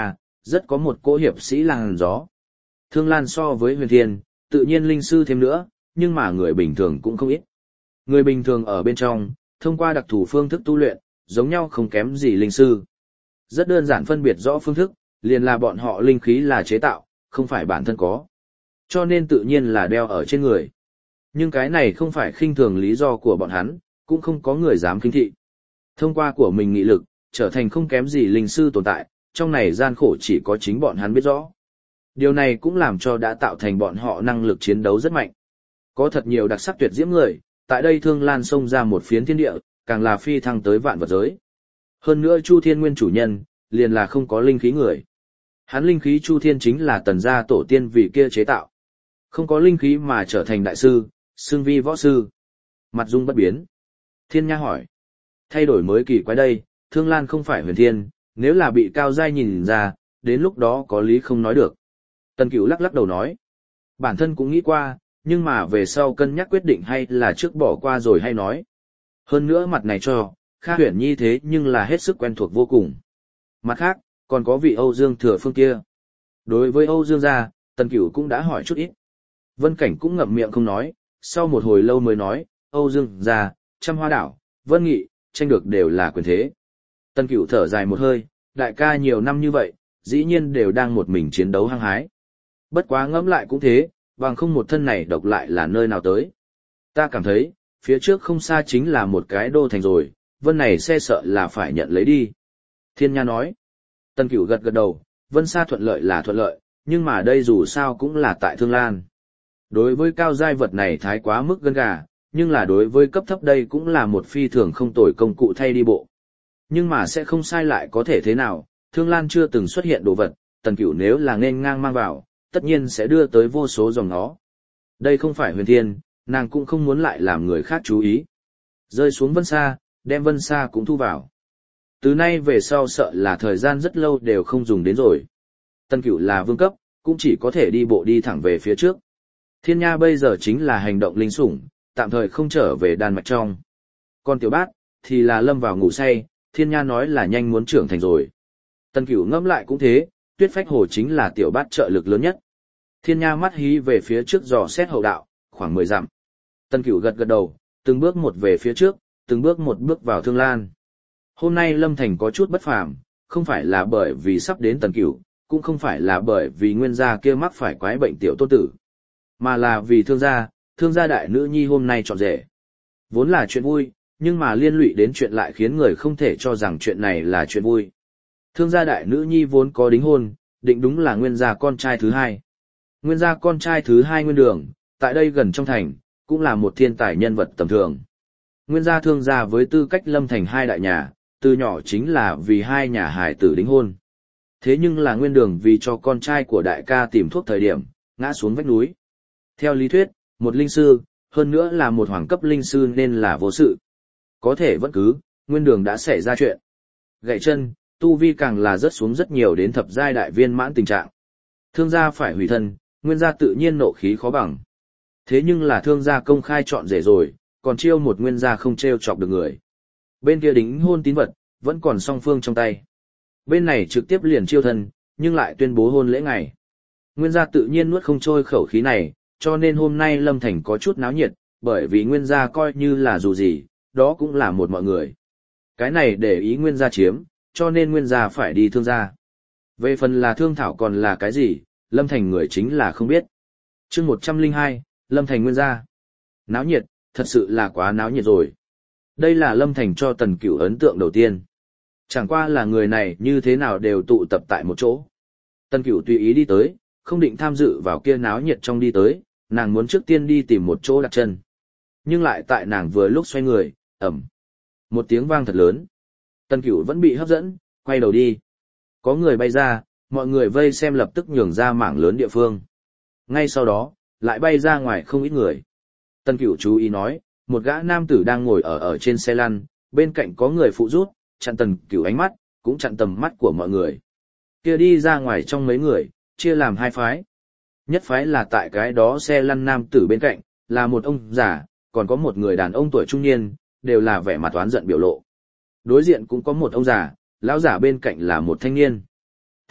rất có một cỗ hiệp sĩ làn gió. Thương Lan so với huyền thiên, tự nhiên linh sư thêm nữa, nhưng mà người bình thường cũng không ít. Người bình thường ở bên trong, thông qua đặc thù phương thức tu luyện, giống nhau không kém gì linh sư. Rất đơn giản phân biệt rõ phương thức, liền là bọn họ linh khí là chế tạo, không phải bản thân có. Cho nên tự nhiên là đeo ở trên người. Nhưng cái này không phải khinh thường lý do của bọn hắn, cũng không có người dám khinh thị. Thông qua của mình nghị lực, trở thành không kém gì linh sư tồn tại, trong này gian khổ chỉ có chính bọn hắn biết rõ. Điều này cũng làm cho đã tạo thành bọn họ năng lực chiến đấu rất mạnh. Có thật nhiều đặc sắc tuyệt diễm người, tại đây Thương Lan xông ra một phiến thiên địa, càng là phi thăng tới vạn vật giới. Hơn nữa Chu Thiên Nguyên chủ nhân, liền là không có linh khí người. Hắn linh khí Chu Thiên chính là tần gia tổ tiên vì kia chế tạo. Không có linh khí mà trở thành đại sư, xưng vi võ sư. Mặt dung bất biến. Thiên Nha hỏi. Thay đổi mới kỳ quái đây, Thương Lan không phải huyền thiên, nếu là bị cao giai nhìn ra, đến lúc đó có lý không nói được. Tần Cửu lắc lắc đầu nói. Bản thân cũng nghĩ qua, nhưng mà về sau cân nhắc quyết định hay là trước bỏ qua rồi hay nói. Hơn nữa mặt này cho, Kha Huyền Nhi thế nhưng là hết sức quen thuộc vô cùng. Mặt khác, còn có vị Âu Dương Thừa Phương kia. Đối với Âu Dương gia, Tần Cửu cũng đã hỏi chút ít. Vân Cảnh cũng ngậm miệng không nói, sau một hồi lâu mới nói, Âu Dương gia, Trăm Hoa Đảo, Vân Nghị, tranh được đều là quyền thế. Tần Cửu thở dài một hơi, đại ca nhiều năm như vậy, dĩ nhiên đều đang một mình chiến đấu hăng hái. Bất quá ngẫm lại cũng thế, bằng không một thân này độc lại là nơi nào tới. Ta cảm thấy, phía trước không xa chính là một cái đô thành rồi, Vân này xe sợ là phải nhận lấy đi. Thiên Nha nói. Tần Cửu gật gật đầu, Vân xa thuận lợi là thuận lợi, nhưng mà đây dù sao cũng là tại Thương Lan. Đối với cao giai vật này thái quá mức gân gà, nhưng là đối với cấp thấp đây cũng là một phi thường không tồi công cụ thay đi bộ. Nhưng mà sẽ không sai lại có thể thế nào, Thương Lan chưa từng xuất hiện đồ vật, Tần Cửu nếu là nên ngang mang vào, tất nhiên sẽ đưa tới vô số dòng nó. Đây không phải huyền thiên, nàng cũng không muốn lại làm người khác chú ý. Rơi xuống Vân Sa, đem Vân Sa cũng thu vào. Từ nay về sau sợ là thời gian rất lâu đều không dùng đến rồi. Tần Cửu là vương cấp, cũng chỉ có thể đi bộ đi thẳng về phía trước. Thiên Nha bây giờ chính là hành động linh sủng, tạm thời không trở về đan mạch trong. Còn Tiểu Bát, thì là lâm vào ngủ say, Thiên Nha nói là nhanh muốn trưởng thành rồi. Tần Cửu ngẫm lại cũng thế, Tuyết Phách Hồ chính là Tiểu Bát trợ lực lớn nhất. Thiên Nha mắt hí về phía trước dò xét hậu đạo, khoảng 10 dặm. Tần Cửu gật gật đầu, từng bước một về phía trước, từng bước một bước vào Thương Lan. Hôm nay Lâm Thành có chút bất phàm, không phải là bởi vì sắp đến Tần Cửu, cũng không phải là bởi vì nguyên gia kia mắc phải quái bệnh tiểu tôn tử, mà là vì thương gia đại nữ nhi hôm nay chọn rể. Vốn là chuyện vui, nhưng mà liên lụy đến chuyện lại khiến người không thể cho rằng chuyện này là chuyện vui. Thương gia đại nữ nhi vốn có đính hôn, định đúng là nguyên gia con trai thứ hai. Nguyên gia con trai thứ hai Nguyên Đường, tại đây gần trong thành, cũng là một thiên tài nhân vật tầm thường. Nguyên gia Thương gia với tư cách Lâm Thành hai đại nhà, từ nhỏ chính là vì hai nhà hài tử đính hôn. Thế nhưng là Nguyên Đường vì cho con trai của đại ca tìm thuốc thời điểm, ngã xuống vách núi. Theo lý thuyết, một linh sư, hơn nữa là một hoàng cấp linh sư nên là vô sự. Có thể vẫn cứ, Nguyên Đường đã xảy ra chuyện. Gãy chân, tu vi càng là rớt xuống rất nhiều đến thập giai đại viên mãn tình trạng. Thương gia phải hủy thân, Nguyên gia tự nhiên nộ khí khó bằng. Thế nhưng là Thương gia công khai chọn rể rồi, còn chiêu một Nguyên gia không trêu chọc được người. Bên kia đính hôn tín vật, vẫn còn song phương trong tay. Bên này trực tiếp liền chiêu thân, nhưng lại tuyên bố hôn lễ ngày. Nguyên gia tự nhiên nuốt không trôi khẩu khí này, cho nên hôm nay Lâm Thành có chút náo nhiệt, bởi vì Nguyên gia coi như là dù gì, đó cũng là một mọi người. Cái này để ý Nguyên gia chiếm, cho nên Nguyên gia phải đi Thương gia. Về phần là thương thảo còn là cái gì, Lâm Thành người chính là không biết. Chương 102, Lâm Thành Nguyên gia. Náo nhiệt, thật sự là quá náo nhiệt rồi. Đây là Lâm Thành cho Tần Cửu ấn tượng đầu tiên. Chẳng qua là người này như thế nào đều tụ tập tại một chỗ. Tần Cửu tùy ý đi tới, không định tham dự vào kia náo nhiệt trong đi tới, nàng muốn trước tiên đi tìm một chỗ đặt chân. Nhưng lại tại nàng vừa lúc xoay người, ầm, một tiếng vang thật lớn. Tần Cửu vẫn bị hấp dẫn, quay đầu đi. Có người bay ra, mọi người vây xem lập tức nhường ra mảng lớn địa phương. Ngay sau đó, lại bay ra ngoài không ít người. Tần Cửu chú ý nói, một gã nam tử đang ngồi ở trên xe lăn, bên cạnh có người phụ rút, chặn Tần Cửu ánh mắt, cũng chặn tầm mắt của mọi người. Kia đi ra ngoài trong mấy người, chia làm hai phái. Nhất phái là tại cái đó xe lăn nam tử bên cạnh, là một ông già, còn có một người đàn ông tuổi trung niên, đều là vẻ mặt oán giận biểu lộ. Đối diện cũng có một ông già, lão giả bên cạnh là một thanh niên.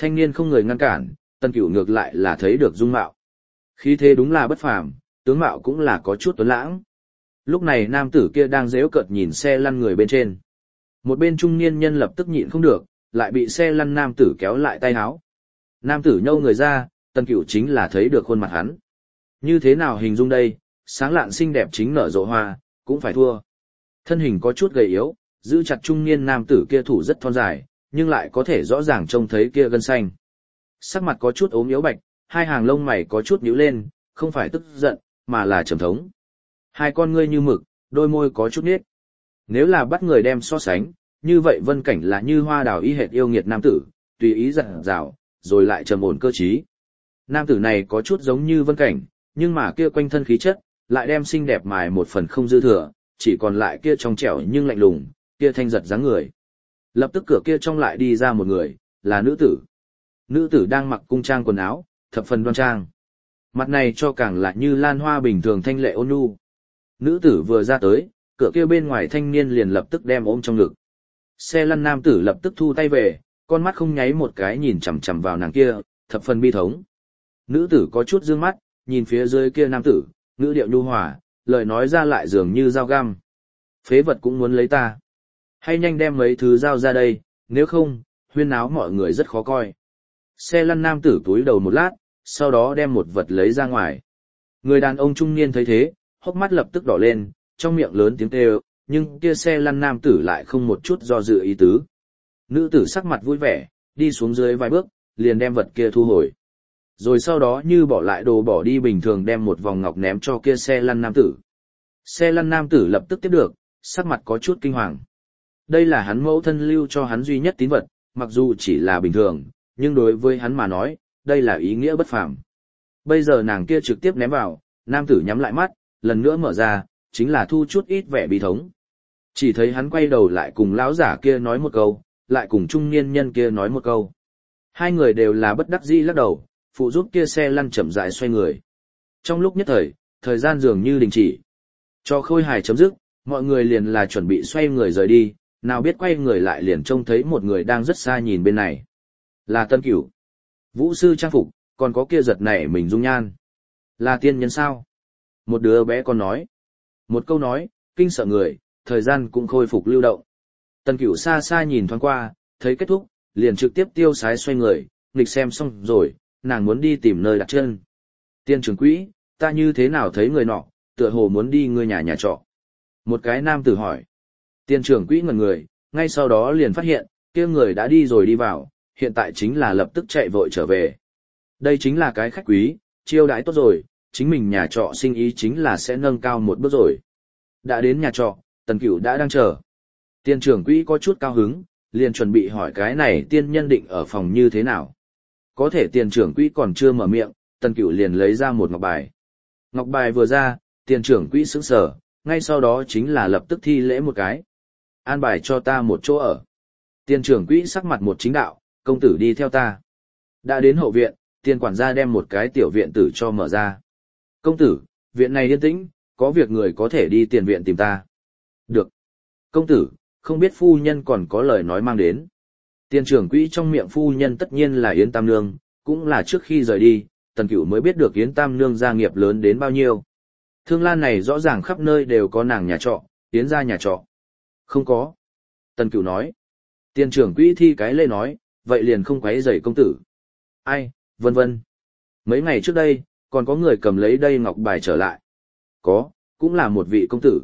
Thanh niên không người ngăn cản, Tần Cửu ngược lại là thấy được dung mạo. Khí thế đúng là bất phàm, tướng mạo cũng là có chút tuấn lãng. Lúc này nam tử kia đang giễu cợt nhìn xe lăn người bên trên. Một bên trung niên nhân lập tức nhịn không được, lại bị xe lăn nam tử kéo lại tay áo. Nam tử nhâu người ra, Tần Cửu chính là thấy được khuôn mặt hắn. Như thế nào hình dung đây, sáng lạn xinh đẹp chính nở rộ hoa, cũng phải thua. Thân hình có chút gầy yếu, giữ chặt trung niên nam tử kia thủ rất thon dài, nhưng lại có thể rõ ràng trông thấy kia gân xanh. Sắc mặt có chút ốm yếu bạch, hai hàng lông mày có chút nhíu lên, không phải tức giận, mà là trầm thống. Hai con ngươi như mực, đôi môi có chút nết. Nếu là bắt người đem so sánh, như vậy Vân Cảnh là như hoa đào y hệt yêu nghiệt nam tử, tùy ý dặn dào, rồi lại trầm ổn cơ trí. Nam tử này có chút giống như Vân Cảnh, nhưng mà kia quanh thân khí chất, lại đem xinh đẹp mài một phần không dư thừa, chỉ còn lại kia trong trẻo nhưng lạnh lùng, kia thanh giật dáng người. Lập tức cửa kia trong lại đi ra một người, là nữ tử. Nữ tử đang mặc cung trang quần áo, thập phần đoan trang. Mặt này cho càng lại như lan hoa bình thường thanh lệ ôn nhu. Nữ tử vừa ra tới, cửa kia bên ngoài thanh niên liền lập tức đem ôm trong ngực. Xe lăn nam tử lập tức thu tay về, con mắt không nháy một cái nhìn chằm chằm vào nàng kia, thập phần bi thống. Nữ tử có chút dương mắt, nhìn phía dưới kia nam tử, ngữ điệu nhu hòa, lời nói ra lại dường như dao găm. Phế vật cũng muốn lấy ta. Hay nhanh đem mấy thứ giao ra đây, nếu không, huyên náo mọi người rất khó coi. Xe lăn nam tử túi đầu một lát, sau đó đem một vật lấy ra ngoài. Người đàn ông trung niên thấy thế, hốc mắt lập tức đỏ lên, trong miệng lớn tiếng kêu, nhưng kia xe lăn nam tử lại không một chút do dự ý tứ. Nữ tử sắc mặt vui vẻ, đi xuống dưới vài bước, liền đem vật kia thu hồi. Rồi sau đó như bỏ lại đồ bỏ đi bình thường đem một vòng ngọc ném cho kia xe lăn nam tử. Xe lăn nam tử lập tức tiếp được, sắc mặt có chút kinh hoàng. Đây là hắn mẫu thân lưu cho hắn duy nhất tín vật, mặc dù chỉ là bình thường, nhưng đối với hắn mà nói, đây là ý nghĩa bất phàm. Bây giờ nàng kia trực tiếp ném vào, nam tử nhắm lại mắt, lần nữa mở ra, chính là thu chút ít vẻ bi thống. Chỉ thấy hắn quay đầu lại cùng lão giả kia nói một câu, lại cùng trung niên nhân kia nói một câu. Hai người đều là bất đắc dĩ lắc đầu, phụ giúp kia xe lăn chậm rãi xoay người. Trong lúc nhất thời gian dường như đình chỉ. Cho khôi hài chấm dứt, mọi người liền là chuẩn bị xoay người rời đi, nào biết quay người lại liền trông thấy một người đang rất xa nhìn bên này. Là Tân Cửu. Vũ sư trang phục, còn có kia giật nảy mình dung nhan. Là tiên nhân sao? Một đứa bé con nói. Một câu nói, kinh sợ người, thời gian cũng khôi phục lưu động. Tân Cửu xa xa nhìn thoáng qua, thấy kết thúc, liền trực tiếp tiêu sái xoay người, nghịch xem xong rồi, nàng muốn đi tìm nơi đặt chân. Tiên trưởng quỹ, ta như thế nào thấy người nọ, tựa hồ muốn đi ngươi nhà trọ. Một cái nam tử hỏi. Tiên trưởng quỹ ngẩn người, ngay sau đó liền phát hiện, kia người đã đi rồi đi vào, hiện tại chính là lập tức chạy vội trở về. Đây chính là cái khách quý, chiêu đãi tốt rồi, chính mình nhà trọ sinh ý chính là sẽ nâng cao một bước rồi. Đã đến nhà trọ, Tần Cửu đã đang chờ. Tiên trưởng quỹ có chút cao hứng, liền chuẩn bị hỏi cái này tiên nhân định ở phòng như thế nào. Có thể tiền trưởng quỹ còn chưa mở miệng, Tần Cửu liền lấy ra một ngọc bài. Ngọc bài vừa ra, tiền trưởng quỹ sững sờ, ngay sau đó chính là lập tức thi lễ một cái. An bài cho ta một chỗ ở. Tiền trưởng quỹ sắc mặt một chính đạo, công tử đi theo ta. Đã đến hậu viện, tiền quản gia đem một cái tiểu viện tử cho mở ra. Công tử, viện này yên tĩnh, có việc người có thể đi tiền viện tìm ta. Được. Công tử, không biết phu nhân còn có lời nói mang đến. Tiền trưởng quỹ trong miệng phu nhân tất nhiên là Yến Tam Nương, cũng là trước khi rời đi, Tần Cửu mới biết được Yến Tam Nương gia nghiệp lớn đến bao nhiêu. Thương Lan này rõ ràng khắp nơi đều có nàng nhà trọ, Yến gia nhà trọ. Không có. Tần Cửu nói. Tiền trưởng quỹ thi cái lê nói, vậy liền không quấy rầy công tử. Ai, vân vân. Mấy ngày trước đây, còn có người cầm lấy đây ngọc bài trở lại. Có, cũng là một vị công tử.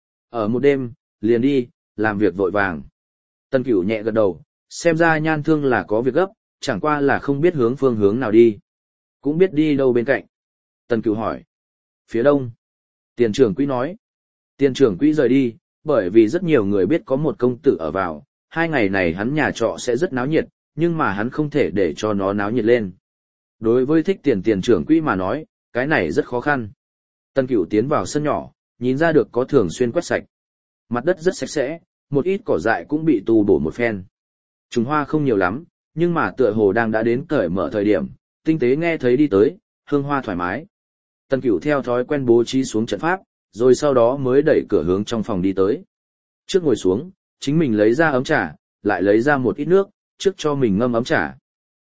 Ở một đêm, liền đi, làm việc vội vàng. Tần Cửu nhẹ gật đầu, xem ra Nhan Thương là có việc gấp, chẳng qua là không biết phương hướng nào đi. Cũng biết đi đâu bên cạnh. Tần Cửu hỏi. Phía đông. Tiền trưởng quỹ nói. Tiền trưởng quỹ rời đi, bởi vì rất nhiều người biết có một công tử ở vào, 2 ngày này hắn nhà trọ sẽ rất náo nhiệt, nhưng mà hắn không thể để cho nó náo nhiệt lên. Đối với thích tiền trưởng quỹ mà nói, cái này rất khó khăn. Tần Cửu tiến vào sân nhỏ, nhìn ra được có thường xuyên quét sạch. Mặt đất rất sạch sẽ, một ít cỏ dại cũng bị tu bổ một phen. Trùng hoa không nhiều lắm, nhưng mà tựa hồ đang đã đến cởi mở thời điểm, tinh tế nghe thấy đi tới, hương hoa thoải mái. Tần Cửu theo thói quen bố trí xuống trận pháp, rồi sau đó mới đẩy cửa hướng trong phòng đi tới. Trước ngồi xuống, chính mình lấy ra ấm trà, lại lấy ra một ít nước, trước cho mình ngâm ấm trà.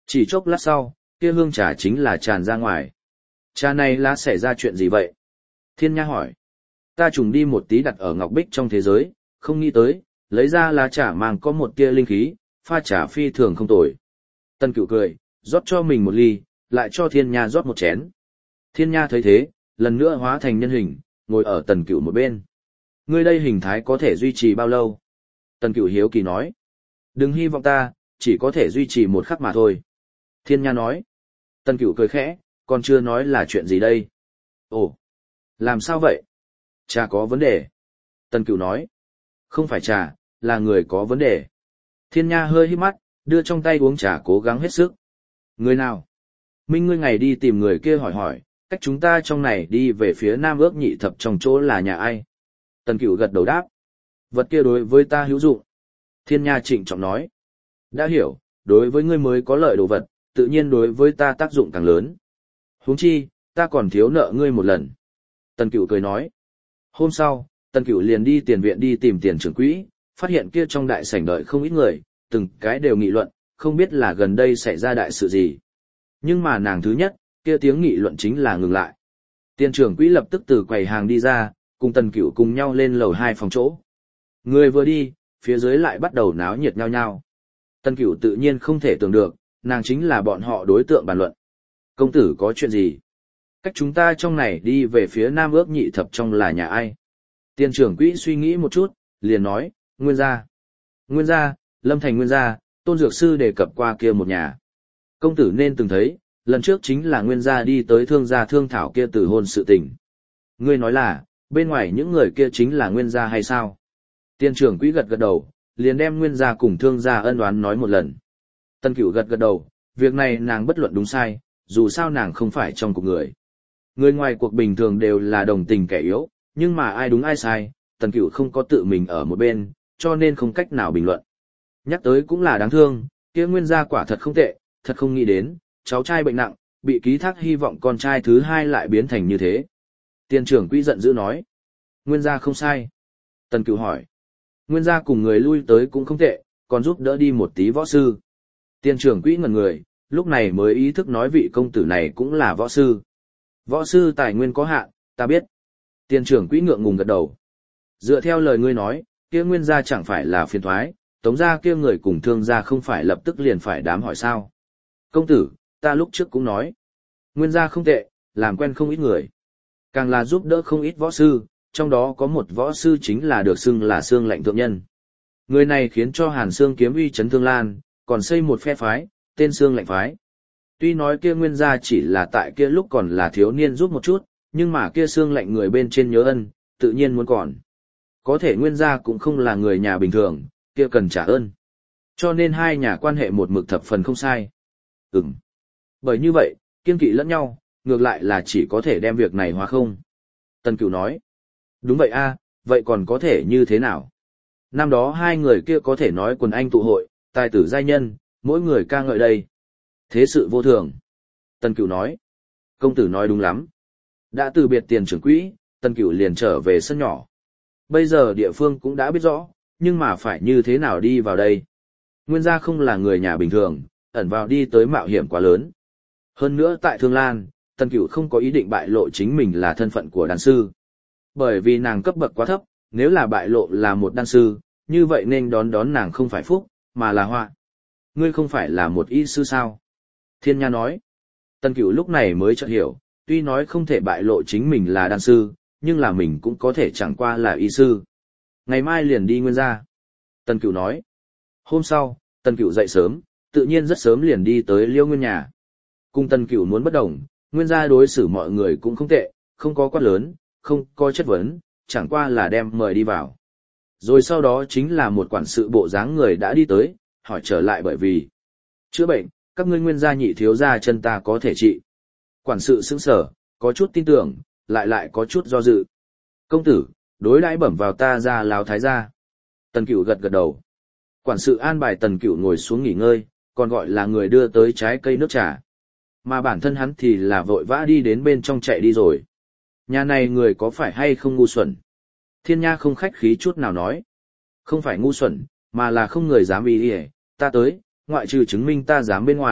Chỉ chốc lát sau, kia hương trà chính là tràn ra ngoài. Trà này là xảy ra chuyện gì vậy? Thiên Nha hỏi. Ta trùng đi một tí đặt ở ngọc bích trong thế giới, không nghĩ tới, lấy ra lá trà mang có một tia linh khí, pha trà phi thường không tồi. Tần Cửu cười, rót cho mình một ly, lại cho Thiên Nha rót một chén. Thiên Nha thấy thế, lần nữa hóa thành nhân hình, ngồi ở Tần Cửu một bên. Ngươi đây hình thái có thể duy trì bao lâu? Tần Cửu hiếu kỳ nói. Đừng hy vọng ta, chỉ có thể duy trì một khắc mà thôi. Thiên Nha nói. Tần Cửu cười khẽ, còn chưa nói là chuyện gì đây. Ồ, làm sao vậy? Trà có vấn đề. Tần Cửu nói. Không phải trà, là người có vấn đề. Thiên Nha hơi híp mắt, đưa trong tay uống trà cố gắng hết sức. Người nào? Minh ngươi ngày đi tìm người kia hỏi hỏi, cách chúng ta trong này đi về phía nam ước nhị thập trong chỗ là nhà ai? Tần Cửu gật đầu đáp. Vật kia đối với ta hữu dụng. Thiên Nha trịnh trọng nói. Đã hiểu, đối với ngươi mới có lợi đồ vật, tự nhiên đối với ta tác dụng càng lớn. Huống chi, ta còn thiếu nợ ngươi một lần. Tần Cửu cười nói. Hôm sau, Tần Cửu liền đi tiền viện đi tìm tiền trưởng quỹ, phát hiện kia trong đại sảnh đợi không ít người, từng cái đều nghị luận, không biết là gần đây xảy ra đại sự gì. Nhưng mà nàng thứ nhất, kia tiếng nghị luận chính là ngừng lại. Tiền trưởng quỹ lập tức từ quầy hàng đi ra, cùng Tần Cửu cùng nhau lên lầu 2 phòng chỗ. Người vừa đi, phía dưới lại bắt đầu náo nhiệt nhao nhao. Tần Cửu tự nhiên không thể tưởng được, nàng chính là bọn họ đối tượng bàn luận. Công tử có chuyện gì? Cách chúng ta trong này đi về phía nam ước nhị thập trong là nhà ai? Tiền trưởng quỹ suy nghĩ một chút, liền nói, Nguyên gia. Nguyên gia, Lâm Thành Nguyên gia, Tôn Dược Sư đề cập qua kia một nhà. Công tử nên từng thấy, lần trước chính là Nguyên gia đi tới thương gia thương thảo kia từ hôn sự tình. Ngươi nói là, bên ngoài những người kia chính là Nguyên gia hay sao? Tiền trưởng quỹ gật gật đầu, liền đem Nguyên gia cùng thương gia ân oán nói một lần. Tần Cửu gật gật đầu, việc này nàng bất luận đúng sai, dù sao nàng không phải trong cuộc người. Người ngoài cuộc bình thường đều là đồng tình kẻ yếu, nhưng mà ai đúng ai sai, Tần Cửu không có tự mình ở một bên, cho nên không cách nào bình luận. Nhắc tới cũng là đáng thương, kia Nguyên gia quả thật không tệ, thật không nghĩ đến, cháu trai bệnh nặng, bị ký thác hy vọng con trai thứ hai lại biến thành như thế. Tiền trưởng quỹ giận dữ nói. Nguyên gia không sai. Tần Cửu hỏi. Nguyên gia cùng người lui tới cũng không tệ, còn giúp đỡ đi một tí võ sư. Tiền trưởng quỹ ngẩn người, lúc này mới ý thức nói vị công tử này cũng là võ sư. Võ sư tài nguyên có hạn, ta biết. Tiền trưởng quỹ ngượng ngùng gật đầu. Dựa theo lời ngươi nói, kia Nguyên gia chẳng phải là phiền thoái, Tống gia kia người cùng Thương gia không phải lập tức liền phải đám hỏi sao. Công tử, ta lúc trước cũng nói. Nguyên gia không tệ, làm quen không ít người. Càng là giúp đỡ không ít võ sư, trong đó có một võ sư chính là được xưng là Xương Lạnh Thượng Nhân. Người này khiến cho Hàn Xương kiếm uy chấn Thương Lan, còn xây một phe phái, tên Xương Lạnh Phái. Tuy nói kia Nguyên gia chỉ là tại kia lúc còn là thiếu niên giúp một chút, nhưng mà kia Xương Lạnh người bên trên nhớ ân, tự nhiên muốn còn. Có thể Nguyên gia cũng không là người nhà bình thường, kia cần trả ơn. Cho nên hai nhà quan hệ một mực thập phần không sai. Bởi như vậy, kiên kỵ lẫn nhau, ngược lại là chỉ có thể đem việc này hóa không. Tần Cửu nói. Đúng vậy a, vậy còn có thể như thế nào? Năm đó hai người kia có thể nói quần anh tụ hội, tài tử giai nhân, mỗi người ca ngợi đây. Thế sự vô thường. Tần Cửu nói. Công tử nói đúng lắm. Đã từ biệt tiền trưởng quỹ, Tần Cửu liền trở về sân nhỏ. Bây giờ địa phương cũng đã biết rõ, nhưng mà phải như thế nào đi vào đây? Nguyên gia không là người nhà bình thường, ẩn vào đi tới mạo hiểm quá lớn. Hơn nữa tại Thương Lan, Tần Cửu không có ý định bại lộ chính mình là thân phận của đan sư. Bởi vì nàng cấp bậc quá thấp, nếu là bại lộ là một đan sư, như vậy nên đón nàng không phải phúc, mà là họa. Ngươi không phải là một y sư sao? Thiên Nha nói. Tần Cửu lúc này mới chợt hiểu, tuy nói không thể bại lộ chính mình là đan sư, nhưng là mình cũng có thể chẳng qua là y sư. Ngày mai liền đi Nguyên gia. Tần Cửu nói. Hôm sau, Tần Cửu dậy sớm, tự nhiên rất sớm liền đi tới Liêu Nguyên nhà. Cùng Tần Cửu muốn bất đồng, Nguyên gia đối xử mọi người cũng không tệ, không có quát lớn, không có chất vấn, chẳng qua là đem mời đi vào. Rồi sau đó chính là một quản sự bộ dáng người đã đi tới, hỏi trở lại bởi vì chữa bệnh, các ngươi Nguyên gia nhị thiếu gia chân ta có thể trị. Quản sự sững sờ, có chút tin tưởng, lại có chút do dự. Công tử, đối đãi bẩm vào ta ra Láo Thái gia. Tần Cửu gật gật đầu. Quản sự an bài Tần Cửu ngồi xuống nghỉ ngơi, còn gọi là người đưa tới trái cây nước trà. Mà bản thân hắn thì là vội vã đi đến bên trong chạy đi rồi. Nhà này người có phải hay không ngu xuẩn? Thiên Nha không khách khí chút nào nói. Không phải ngu xuẩn, mà là không người dám ý ta tới, ngoại trừ chứng minh ta dám bên ngoài,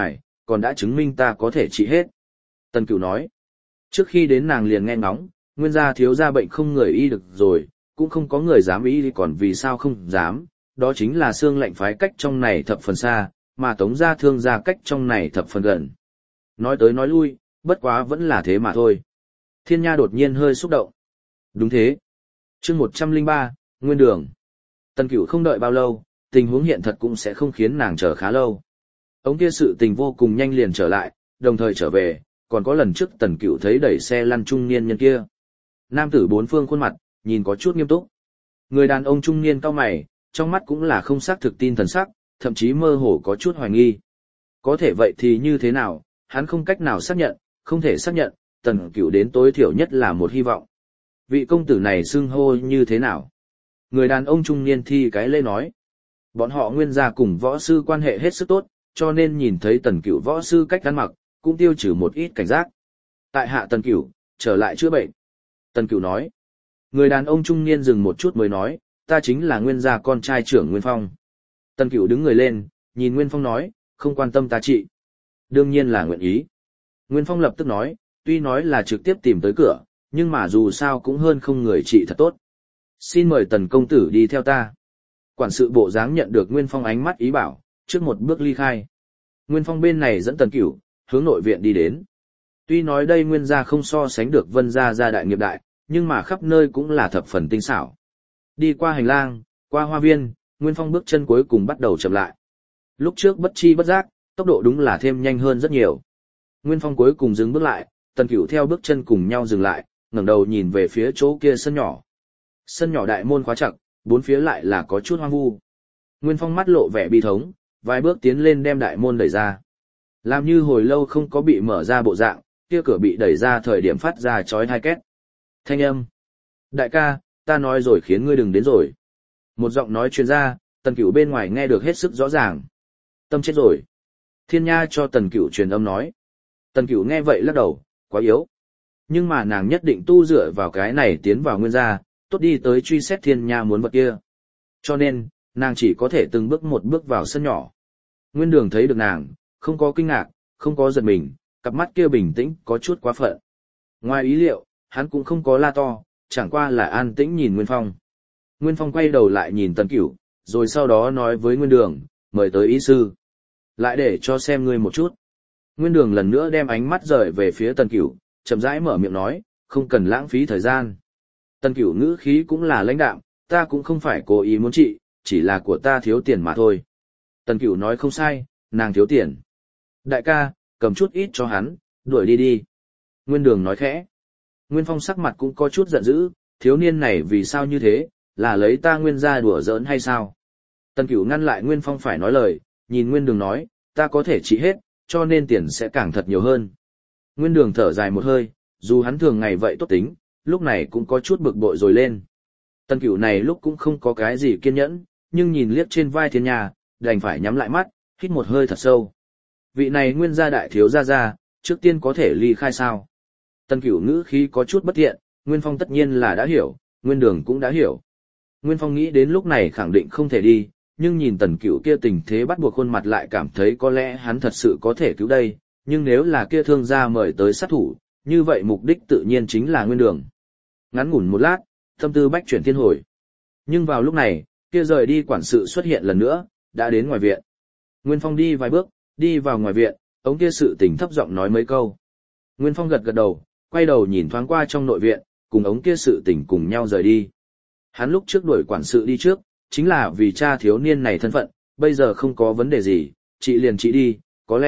còn đã chứng minh ta có thể trị hết. Tần Cửu nói, trước khi đến nàng liền nghe ngóng, nguyên gia thiếu gia bệnh không người y được rồi, cũng không có người dám y, còn vì sao không dám, đó chính là xương lệnh phái cách trong này thập phần xa, mà Tống gia Thương gia cách trong này thập phần gần. Nói tới nói lui, bất quá vẫn là thế mà thôi. Thiên Nha đột nhiên hơi xúc động. Đúng thế. Chương 103, Nguyên Đường. Tần Cửu không đợi bao lâu, tình huống hiện thật cũng sẽ không khiến nàng chờ khá lâu. Ống kia sự tình vô cùng nhanh liền trở lại, đồng thời trở về, còn có lần trước Tần Cửu thấy đẩy xe lăn trung niên nhân kia. Nam tử bốn phương khuôn mặt, nhìn có chút nghiêm túc. Người đàn ông trung niên cau mày, trong mắt cũng là không xác thực tin thần sắc, thậm chí mơ hồ có chút hoài nghi. Có thể vậy thì như thế nào, hắn không cách nào xác nhận, không thể xác nhận, Tần Cửu đến tối thiểu nhất là một hy vọng. Vị công tử này xưng hô như thế nào? Người đàn ông trung niên thi cái lê nói. Bọn họ nguyên gia cùng võ sư quan hệ hết sức tốt, cho nên nhìn thấy Tần Cửu võ sư cách ăn mặc, cũng tiêu trừ một ít cảnh giác. Tại hạ Tần Cửu, trở lại chữa bệnh. Tần Cửu nói. Người đàn ông trung niên dừng một chút mới nói, ta chính là nguyên gia con trai trưởng Nguyên Phong. Tần Cửu đứng người lên, nhìn Nguyên Phong nói, không quan tâm ta trị. Đương nhiên là nguyện ý. Nguyên Phong lập tức nói, tuy nói là trực tiếp tìm tới cửa, nhưng mà dù sao cũng hơn không người trị thật tốt. Xin mời Tần công tử đi theo ta. Quản sự bộ dáng nhận được Nguyên Phong ánh mắt ý bảo, trước một bước ly khai. Nguyên Phong bên này dẫn Tần Cửu, hướng nội viện đi đến. Tuy nói đây Nguyên gia không so sánh được Vân gia gia đại nghiệp đại, nhưng mà khắp nơi cũng là thập phần tinh xảo. Đi qua hành lang, qua hoa viên, Nguyên Phong bước chân cuối cùng bắt đầu chậm lại. Lúc trước bất chi bất giác, tốc độ đúng là thêm nhanh hơn rất nhiều. Nguyên Phong cuối cùng dừng bước lại, Tần Cửu theo bước chân cùng nhau dừng lại, ngẩng đầu nhìn về phía chỗ kia sân nhỏ. Sân nhỏ đại môn khóa chặt, bốn phía lại là có chút hoang vu. Nguyên Phong mắt lộ vẻ bi thống, vài bước tiến lên đem đại môn đẩy ra. Làm như hồi lâu không có bị mở ra bộ dạng, kia cửa bị đẩy ra thời điểm phát ra chói tai két. Thanh âm. Đại ca, ta nói rồi khiến ngươi đừng đến rồi. Một giọng nói truyền ra, Tần Cửu bên ngoài nghe được hết sức rõ ràng. Tâm chết rồi. Thiên Nha cho Tần Cửu truyền âm nói. Tần Cửu nghe vậy lắc đầu, quá yếu. Nhưng mà nàng nhất định tu dựa vào cái này tiến vào nguyên gia, tốt đi tới truy xét Thiên Nha muốn vật kia. Cho nên, nàng chỉ có thể từng bước một bước vào sân nhỏ. Nguyên Đường thấy được nàng, không có kinh ngạc, không có giật mình, cặp mắt kia bình tĩnh có chút quá phận. Ngoài ý liệu, hắn cũng không có la to, chẳng qua là an tĩnh nhìn Nguyên Phong. Nguyên Phong quay đầu lại nhìn Tần Cửu, rồi sau đó nói với Nguyên Đường, mời tới ý sư. Lại để cho xem ngươi một chút. Nguyên Đường lần nữa đem ánh mắt rời về phía Tần Cửu, chậm rãi mở miệng nói, không cần lãng phí thời gian. Tần Cửu ngữ khí cũng là lãnh đạm, ta cũng không phải cố ý muốn trị, chỉ là của ta thiếu tiền mà thôi. Tần Cửu nói không sai, nàng thiếu tiền. Đại ca, cầm chút ít cho hắn, đuổi đi đi. Nguyên Đường nói khẽ. Nguyên Phong sắc mặt cũng có chút giận dữ, thiếu niên này vì sao như thế, là lấy ta Nguyên gia đùa giỡn hay sao? Tần Cửu ngăn lại Nguyên Phong phải nói lời, nhìn Nguyên Đường nói, ta có thể trị hết, cho nên tiền sẽ càng thật nhiều hơn. Nguyên Đường thở dài một hơi, dù hắn thường ngày vậy tốt tính, lúc này cũng có chút bực bội rồi lên. Tần Cửu này lúc cũng không có cái gì kiên nhẫn, nhưng nhìn liếc trên vai Thiên Nha, đành phải nhắm lại mắt, hít một hơi thật sâu. Vị này Nguyên gia đại thiếu gia, trước tiên có thể ly khai sao? Tần Cửu ngữ khí có chút bất thiện, Nguyên Phong tất nhiên là đã hiểu, Nguyên Đường cũng đã hiểu. Nguyên Phong nghĩ đến lúc này khẳng định không thể đi, nhưng nhìn Tần Cửu kia tình thế bắt buộc khuôn mặt lại cảm thấy có lẽ hắn thật sự có thể cứu đây, nhưng nếu là kia thương gia mời tới sát thủ, như vậy mục đích tự nhiên chính là Nguyên Đường. Ngắn ngủn một lát, tâm tư bách chuyển thiên hồi. Nhưng vào lúc này, kia rời đi quản sự xuất hiện lần nữa, đã đến ngoài viện. Nguyên Phong đi vài bước, đi vào ngoài viện, ống kia sự tình thấp giọng nói mấy câu. Nguyên Phong gật gật đầu, quay đầu nhìn thoáng qua trong nội viện, cùng ống kia sự tình cùng nhau rời đi. Hắn lúc trước đuổi quản sự đi trước, chính là vì cha thiếu niên này thân phận, bây giờ không có vấn đề gì, chị liền chị đi,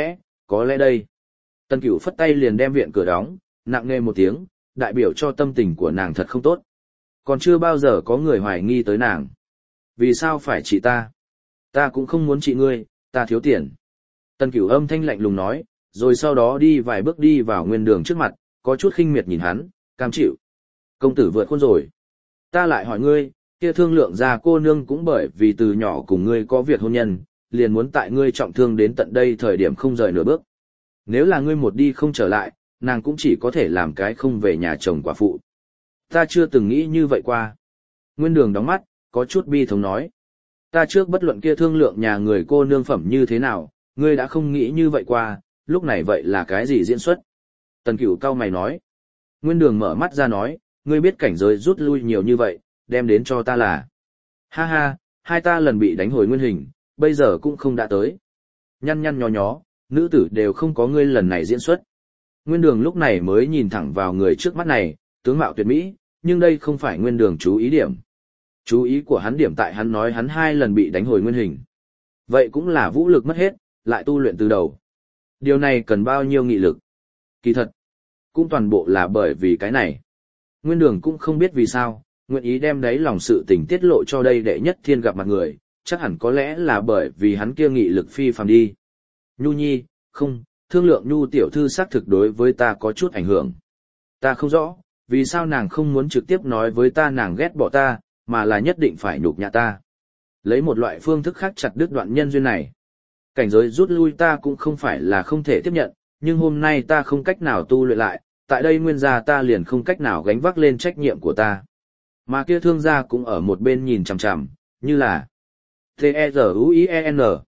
có lẽ đây. Tần Cửu phất tay liền đem viện cửa đóng, nặng nề một tiếng, đại biểu cho tâm tình của nàng thật không tốt. Còn chưa bao giờ có người hoài nghi tới nàng. Vì sao phải chị ta? Ta cũng không muốn chị ngươi, ta thiếu tiền. Tần Cửu âm thanh lạnh lùng nói, rồi sau đó đi vài bước đi vào Nguyên Đường trước mặt, có chút khinh miệt nhìn hắn, cam chịu. Công tử vượt khuôn rồi. Ta lại hỏi ngươi, kia thương lượng ra cô nương cũng bởi vì từ nhỏ cùng ngươi có việc hôn nhân, liền muốn tại ngươi trọng thương đến tận đây thời điểm không rời nửa bước. Nếu là ngươi một đi không trở lại, nàng cũng chỉ có thể làm cái không về nhà chồng quả phụ. Ta chưa từng nghĩ như vậy qua. Nguyên Đường đóng mắt, có chút bi thống nói. Ta trước bất luận kia thương lượng nhà người cô nương phẩm như thế nào, ngươi đã không nghĩ như vậy qua, lúc này vậy là cái gì diễn xuất? Tần Cửu cau mày nói. Nguyên Đường mở mắt ra nói, ngươi biết cảnh giới rút lui nhiều như vậy, đem đến cho ta là. Ha ha, hai ta lần bị đánh hồi nguyên hình, bây giờ cũng không đã tới. Nhăn nhăn nhó nhó, nữ tử đều không có ngươi lần này diễn xuất. Nguyên Đường lúc này mới nhìn thẳng vào người trước mắt này, tướng mạo tuyệt mỹ, nhưng đây không phải Nguyên Đường chú ý điểm. Chú ý của hắn điểm tại hắn nói hắn 2 lần bị đánh hồi nguyên hình. Vậy cũng là vũ lực mất hết, lại tu luyện từ đầu. Điều này cần bao nhiêu nghị lực? Kỳ thật, cũng toàn bộ là bởi vì cái này. Nguyên Đường cũng không biết vì sao, nguyện ý đem đấy lòng sự tình tiết lộ cho đây đệ nhất thiên gặp mặt người, chắc hẳn có lẽ là bởi vì hắn kia nghị lực phi phàm đi. Nhu nhi, không, thương lượng Nhu tiểu thư xác thực đối với ta có chút ảnh hưởng. Ta không rõ, vì sao nàng không muốn trực tiếp nói với ta nàng ghét bỏ ta, mà là nhất định phải nhục nhã ta. Lấy một loại phương thức khác chặt đứt đoạn nhân duyên này. Cảnh giới rút lui ta cũng không phải là không thể tiếp nhận, nhưng hôm nay ta không cách nào tu luyện lại, tại đây nguyên gia ta liền không cách nào gánh vác lên trách nhiệm của ta. Mà kia thương gia cũng ở một bên nhìn chằm chằm, như là T-E-Z-U-I-E-N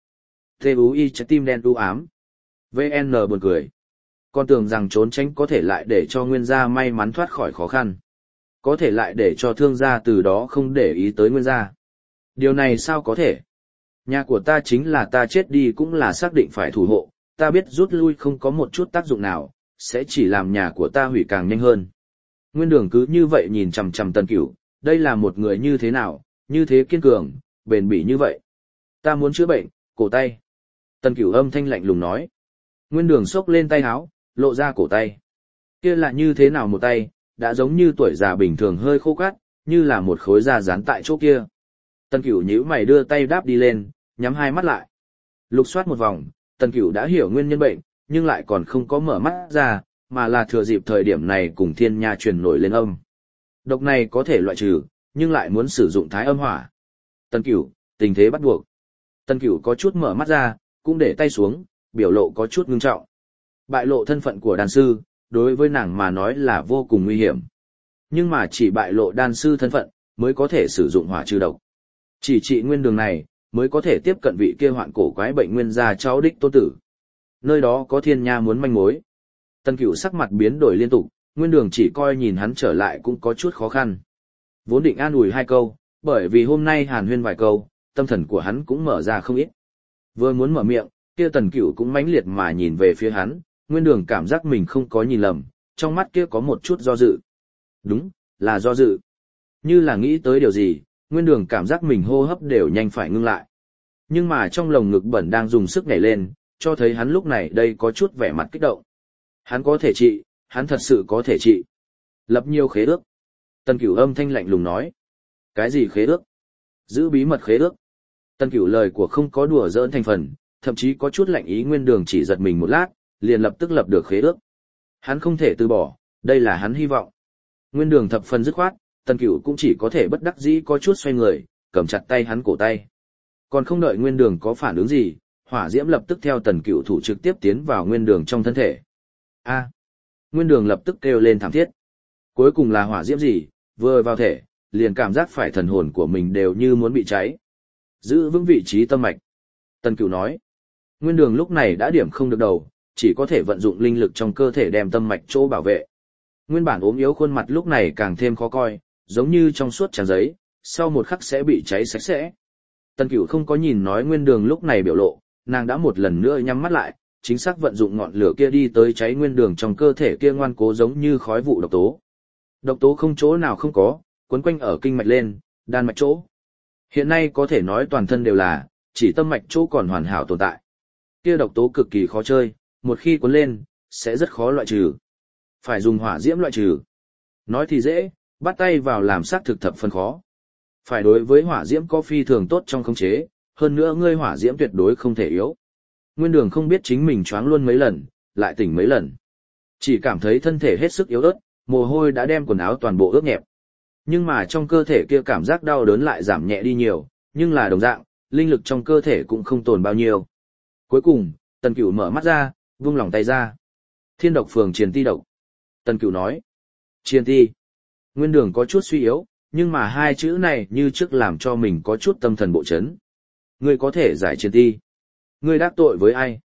T-U-I trái tim đen u ám VN buồn cười. Con tưởng rằng trốn tránh có thể lại để cho nguyên gia may mắn thoát khỏi khó khăn. Có thể lại để cho thương gia từ đó không để ý tới nguyên gia. Điều này sao có thể? Nhà của ta chính là ta chết đi cũng là xác định phải thủ hộ, ta biết rút lui không có một chút tác dụng nào, sẽ chỉ làm nhà của ta hủy càng nhanh hơn. Nguyên Đường cứ như vậy nhìn chằm chằm Tần Cửu, đây là một người như thế nào, như thế kiên cường, bền bỉ như vậy. Ta muốn chữa bệnh, cổ tay. Tần Cửu âm thanh lạnh lùng nói. Nguyên Đường xốc lên tay áo, lộ ra cổ tay. Kia là như thế nào một tay, đã giống như tuổi già bình thường hơi khô cát, như là một khối da dán tại chỗ kia. Tần Cửu nhíu mày đưa tay đáp đi lên, nhắm hai mắt lại. Lục soát một vòng, Tần Cửu đã hiểu nguyên nhân bệnh, nhưng lại còn không có mở mắt ra, mà là thừa dịp thời điểm này cùng thiên nha truyền nổi lên âm. Độc này có thể loại trừ, nhưng lại muốn sử dụng thái âm hỏa. Tần Cửu, tình thế bắt buộc. Tần Cửu có chút mở mắt ra, cũng để tay xuống, biểu lộ có chút ngưng trọng. Bại lộ thân phận của đan sư, đối với nàng mà nói là vô cùng nguy hiểm. Nhưng mà chỉ bại lộ đan sư thân phận, mới có thể sử dụng hỏa trừ độc. Chỉ trị Nguyên Đường này, mới có thể tiếp cận vị kia hoạn cổ quái bệnh nguyên gia cháu đích tôn tử. Nơi đó có thiên nha muốn manh mối. Tần Cửu sắc mặt biến đổi liên tục, Nguyên Đường chỉ coi nhìn hắn trở lại cũng có chút khó khăn. Vốn định an ủi 2 câu, bởi vì hôm nay hàn huyên vài câu, tâm thần của hắn cũng mở ra không ít. Vừa muốn mở miệng, kia Tần Cửu cũng mãnh liệt mà nhìn về phía hắn, Nguyên Đường cảm giác mình không có nhìn lầm, trong mắt kia có một chút do dự. Đúng, là do dự. Như là nghĩ tới điều gì, Nguyên Đường cảm giác mình hô hấp đều nhanh phải ngưng lại. Nhưng mà trong lồng ngực bẩn đang dùng sức nhảy lên, cho thấy hắn lúc này đây có chút vẻ mặt kích động. Hắn có thể trị, hắn thật sự có thể trị. Lập nhiều khế ước. Tần Cửu âm thanh lạnh lùng nói. Cái gì khế ước? Giữ bí mật khế ước. Tần Cửu lời của không có đùa giỡn thành phần, thậm chí có chút lạnh ý. Nguyên Đường chỉ giật mình một lát, liền lập tức lập được khế ước. Hắn không thể từ bỏ, đây là hắn hy vọng. Nguyên Đường thập phần dứt khoát, Tần Cửu cũng chỉ có thể bất đắc dĩ có chút xoay người, cầm chặt tay hắn cổ tay. Còn không đợi Nguyên Đường có phản ứng gì, hỏa diễm lập tức theo Tần Cửu thủ trực tiếp tiến vào Nguyên Đường trong thân thể. A! Nguyên Đường lập tức kêu lên thảm thiết. Cuối cùng là hỏa diễm gì, vừa vào thể, liền cảm giác phải thần hồn của mình đều như muốn bị cháy. Giữ vững vị trí tâm mạch. Tần Cửu nói. Nguyên Đường lúc này đã điểm không được đầu, chỉ có thể vận dụng linh lực trong cơ thể đem tâm mạch chỗ bảo vệ. Nguyên bản ốm yếu khuôn mặt lúc này càng thêm khó coi, giống như trong suốt trang giấy, sau một khắc sẽ bị cháy sạch sẽ. Tần Cửu không có nhìn nói Nguyên Đường lúc này biểu lộ, nàng đã một lần nữa nhắm mắt lại, chính xác vận dụng ngọn lửa kia đi tới cháy Nguyên Đường trong cơ thể kia ngoan cố giống như khói vụ độc tố. Độc tố không chỗ nào không có, quấn quanh ở kinh mạch lên, đan mạch chỗ. Hiện nay có thể nói toàn thân đều là, chỉ tâm mạch chỗ còn hoàn hảo tồn tại. Kia độc tố cực kỳ khó chơi, một khi cuốn lên, sẽ rất khó loại trừ. Phải dùng hỏa diễm loại trừ. Nói thì dễ, bắt tay vào làm xác thực thập phần khó. Phải đối với hỏa diễm có phi thường tốt trong khống chế, hơn nữa ngươi hỏa diễm tuyệt đối không thể yếu. Nguyên Đường không biết chính mình choáng luôn mấy lần, lại tỉnh mấy lần. Chỉ cảm thấy thân thể hết sức yếu ớt, mồ hôi đã đem quần áo toàn bộ ướt nhẹp. Nhưng mà trong cơ thể kia cảm giác đau đớn lại giảm nhẹ đi nhiều, nhưng là đồng dạng, linh lực trong cơ thể cũng không tồn bao nhiêu. Cuối cùng, Tần Cửu mở mắt ra, vung lòng tay ra. Thiên độc phường triền ti độc. Tần Cửu nói. Triền ti. Nguyên Đường có chút suy yếu, nhưng mà 2 chữ này như trước làm cho mình có chút tâm thần bộ chấn. Ngươi có thể giải triền ti. Ngươi đắc tội với ai?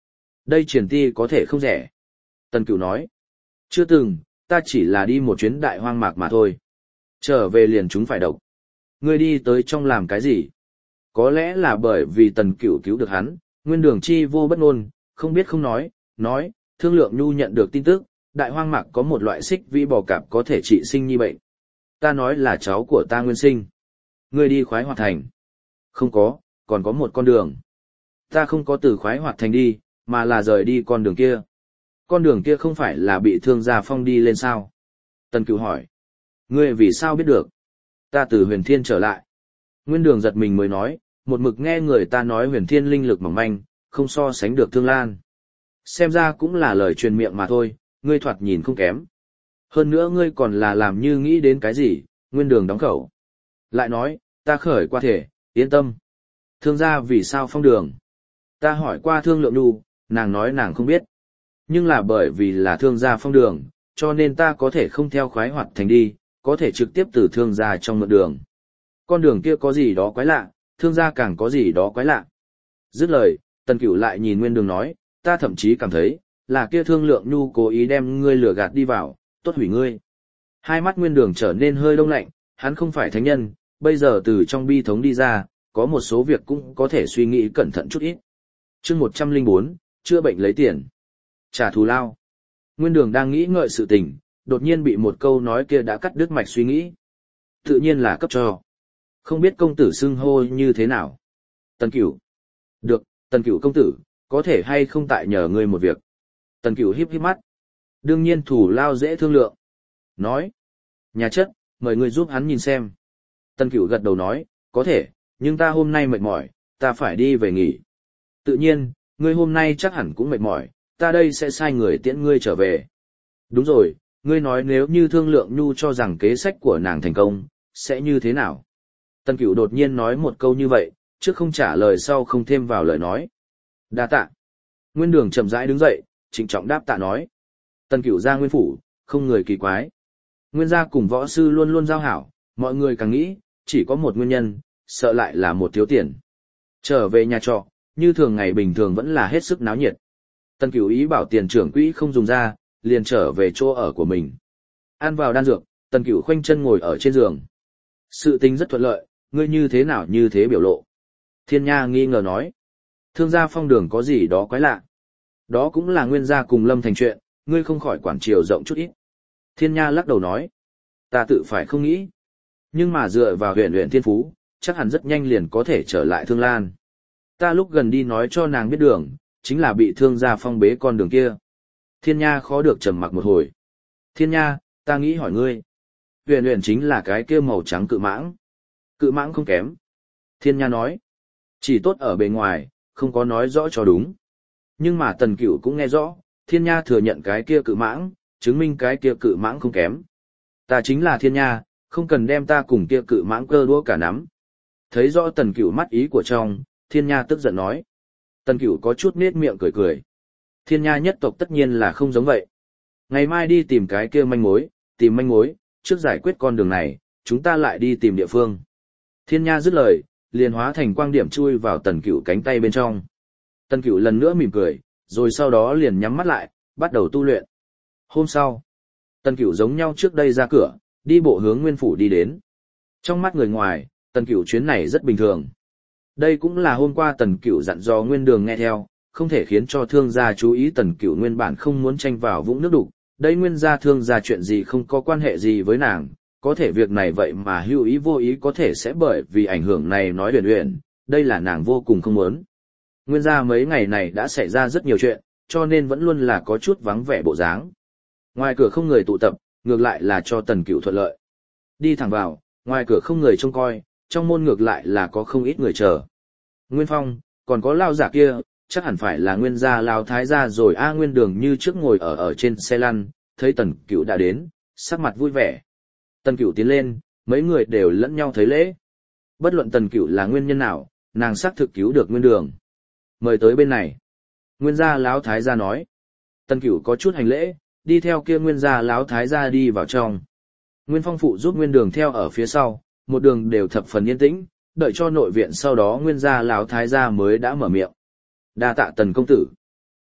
Đây triển ti có thể không rẻ. Tần Cửu nói. Chưa từng, ta chỉ là đi một chuyến đại hoang mạc mà thôi. Trở về liền chúng phải độc. Ngươi đi tới trong làm cái gì? Có lẽ là bởi vì Tần Cửu cứu được hắn, Nguyên Đường chi vô bất ngôn, không biết không nói, Thương Lượng Nhu nhận được tin tức, đại hoang mạc có một loại xích vĩ bò cạp có thể trị sinh nhi bệnh. Ta nói là cháu của ta nguyên sinh. Ngươi đi Khoái Hoạt Thành. Không có, còn có một con đường. Ta không có từ Khoái Hoạt Thành đi, mà là rời đi con đường kia. Con đường kia không phải là bị Thương Gia Phong đi lên sao? Tần Cửu hỏi. Ngươi vì sao biết được? Ta từ Huyền Thiên trở lại. Nguyên Đường giật mình mới nói, một mực nghe người ta nói Huyền Thiên linh lực mỏng manh, không so sánh được Thương Lan. Xem ra cũng là lời truyền miệng mà thôi, ngươi thoạt nhìn không kém. Hơn nữa ngươi còn là làm như nghĩ đến cái gì, Nguyên Đường đóng khẩu. Lại nói, ta khởi qua thể, yên tâm. Thương gia vì sao phong đường? Ta hỏi qua Thương Lượng Nhu, nàng nói nàng không biết. Nhưng là bởi vì là thương gia phong đường, cho nên ta có thể không theo Khoái Hoạt Thành đi, có thể trực tiếp từ thương gia trong mượn đường. Con đường kia có gì đó quái lạ, thương gia càng có gì đó quái lạ. Dứt lời, Tần Cửu lại nhìn Nguyên Đường nói, ta thậm chí cảm thấy, là kia Thương Lượng Nhu cố ý đem ngươi lừa gạt đi vào, tốt hủy ngươi. Hai mắt Nguyên Đường trở nên hơi đông lạnh, hắn không phải thánh nhân, bây giờ từ trong bi thống đi ra, có một số việc cũng có thể suy nghĩ cẩn thận chút ít. Chương 104, chữa bệnh lấy tiền. Trả thù lao. Nguyên Đường đang nghĩ ngợi sự tình, đột nhiên bị một câu nói kia đã cắt đứt mạch suy nghĩ. Tự nhiên là cấp cho. Không biết công tử xưng hô như thế nào. Tần Cửu. Được, Tần Cửu công tử, có thể hay không tại nhờ ngươi một việc. Tần Cửu híp híp mắt. Đương nhiên thủ lao dễ thương lượng. Nói. Nhà chất, mời ngươi giúp hắn nhìn xem. Tần Cửu gật đầu nói, có thể, nhưng ta hôm nay mệt mỏi, ta phải đi về nghỉ. Tự nhiên, ngươi hôm nay chắc hẳn cũng mệt mỏi, ta đây sẽ sai người tiễn ngươi trở về. Đúng rồi, ngươi nói nếu như Thương Lượng Nhu cho rằng kế sách của nàng thành công, sẽ như thế nào? Tần Cửu đột nhiên nói một câu như vậy, trước không trả lời sau không thêm vào lời nói. Đa tạ. Nguyên Đường chậm rãi đứng dậy, trịnh trọng đáp tạ nói. Tần Cửu ra nguyên phủ, không người kỳ quái. Nguyên gia cùng võ sư luôn luôn giao hảo, mọi người càng nghĩ, chỉ có một nguyên nhân, sợ lại là một thiếu tiền. Trở về nhà trọ, như thường ngày bình thường vẫn là hết sức náo nhiệt. Tần Cửu ý bảo tiền trưởng quỹ không dùng ra, liền trở về chỗ ở của mình. Ăn vào đan dược, Tần Cửu khoanh chân ngồi ở trên giường. Sự tình rất thuận lợi, ngươi như thế nào như thế biểu lộ. Thiên Nha nghi ngờ nói. Thương gia phong đường có gì đó quái lạ. Đó cũng là Nguyên gia cùng Lâm Thành chuyện, ngươi không khỏi quản chiều rộng chút ít. Thiên Nha lắc đầu nói. Ta tự phải không nghĩ. Nhưng mà dựa vào huyền thiên phú, chắc hẳn rất nhanh liền có thể trở lại Thương Lan. Ta lúc gần đi nói cho nàng biết đường, chính là bị thương gia phong bế con đường kia. Thiên Nha khó được trầm mặc một hồi. Thiên Nha, ta nghĩ hỏi ngươi. Huyền chính là cái kia màu trắng cự mãng. Cự mãng không kém. Thiên Nha nói. Chỉ tốt ở bề ngoài, không có nói rõ cho đúng. Nhưng mà Tần Cửu cũng nghe rõ, Thiên Nha thừa nhận cái kia cự mãng, chứng minh cái kia cự mãng không kém. Ta chính là Thiên Nha, không cần đem ta cùng kia cự mãng cơ đũa cả nắm. Thấy rõ Tần Cửu mắt ý của trong, Thiên Nha tức giận nói. Tần Cửu có chút nết miệng cười cười. Thiên Nha nhất tộc tất nhiên là không giống vậy. Ngày mai đi tìm cái kia manh mối, tìm manh mối, trước giải quyết con đường này, chúng ta lại đi tìm địa phương. Thiên Nha dứt lời, liền hóa thành quang điểm chui vào Tần Cửu cánh tay bên trong. Tần Cửu lần nữa mỉm cười, rồi sau đó liền nhắm mắt lại, bắt đầu tu luyện. Hôm sau, Tần Cửu giống nhau trước đây ra cửa, đi bộ hướng Nguyên phủ đi đến. Trong mắt người ngoài, Tần Cửu chuyến này rất bình thường. Đây cũng là hôm qua Tần Cửu dặn dò Nguyên Đường nghe theo, không thể khiến cho thương gia chú ý. Tần Cửu nguyên bản không muốn tranh vào vũng nước đục, đây Nguyên gia thương gia chuyện gì không có quan hệ gì với nàng, có thể việc này vậy mà hữu ý vô ý có thể sẽ bởi vì ảnh hưởng này nói Huyền, đây là nàng vô cùng không muốn. Nguyên gia mấy ngày này đã xảy ra rất nhiều chuyện, cho nên vẫn luôn là có chút vắng vẻ bộ dáng. Ngoài cửa không người tụ tập, ngược lại là cho Tần Cửu thuận lợi. Đi thẳng vào, ngoài cửa không người trông coi, trong môn ngược lại là có không ít người chờ. Nguyên Phong, còn có lao giả kia, chắc hẳn phải là Nguyên gia lao thái gia rồi. Nguyên Đường như trước ngồi ở trên xe lăn, thấy Tần Cửu đã đến, sắc mặt vui vẻ. Tần Cửu tiến lên, mấy người đều lẫn nhau thấy lễ. Bất luận Tần Cửu là nguyên nhân nào, nàng xác thực cứu được Nguyên Đường. Mời tới bên này. Nguyên gia lão thái gia nói. Tần Cửu có chút hành lễ, đi theo kia Nguyên gia lão thái gia đi vào trong. Nguyên Phong phụ giúp Nguyên Đường theo ở phía sau, một đường đều thập phần yên tĩnh, đợi cho nội viện sau đó Nguyên gia lão thái gia mới đã mở miệng. Đa tạ Tần công tử.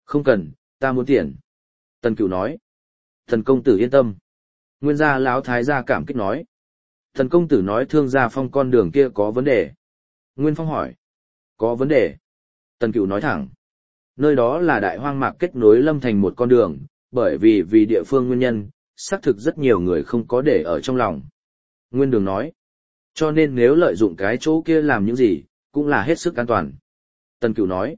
Không cần, ta muốn tiền. Tần Cửu nói. Thần công tử yên tâm. Nguyên gia lão thái gia cảm kích nói. Thần công tử nói Thương Gia Phong con đường kia có vấn đề. Nguyên Phong hỏi. Có vấn đề. Tần Cửu nói thẳng. Nơi đó là đại hoang mạc kết nối Lâm Thành một con đường, bởi vì địa phương nguyên nhân, xác thực rất nhiều người không có để ở trong lòng. Nguyên Đường nói. Cho nên nếu lợi dụng cái chỗ kia làm những gì, cũng là hết sức an toàn. Tần Cửu nói.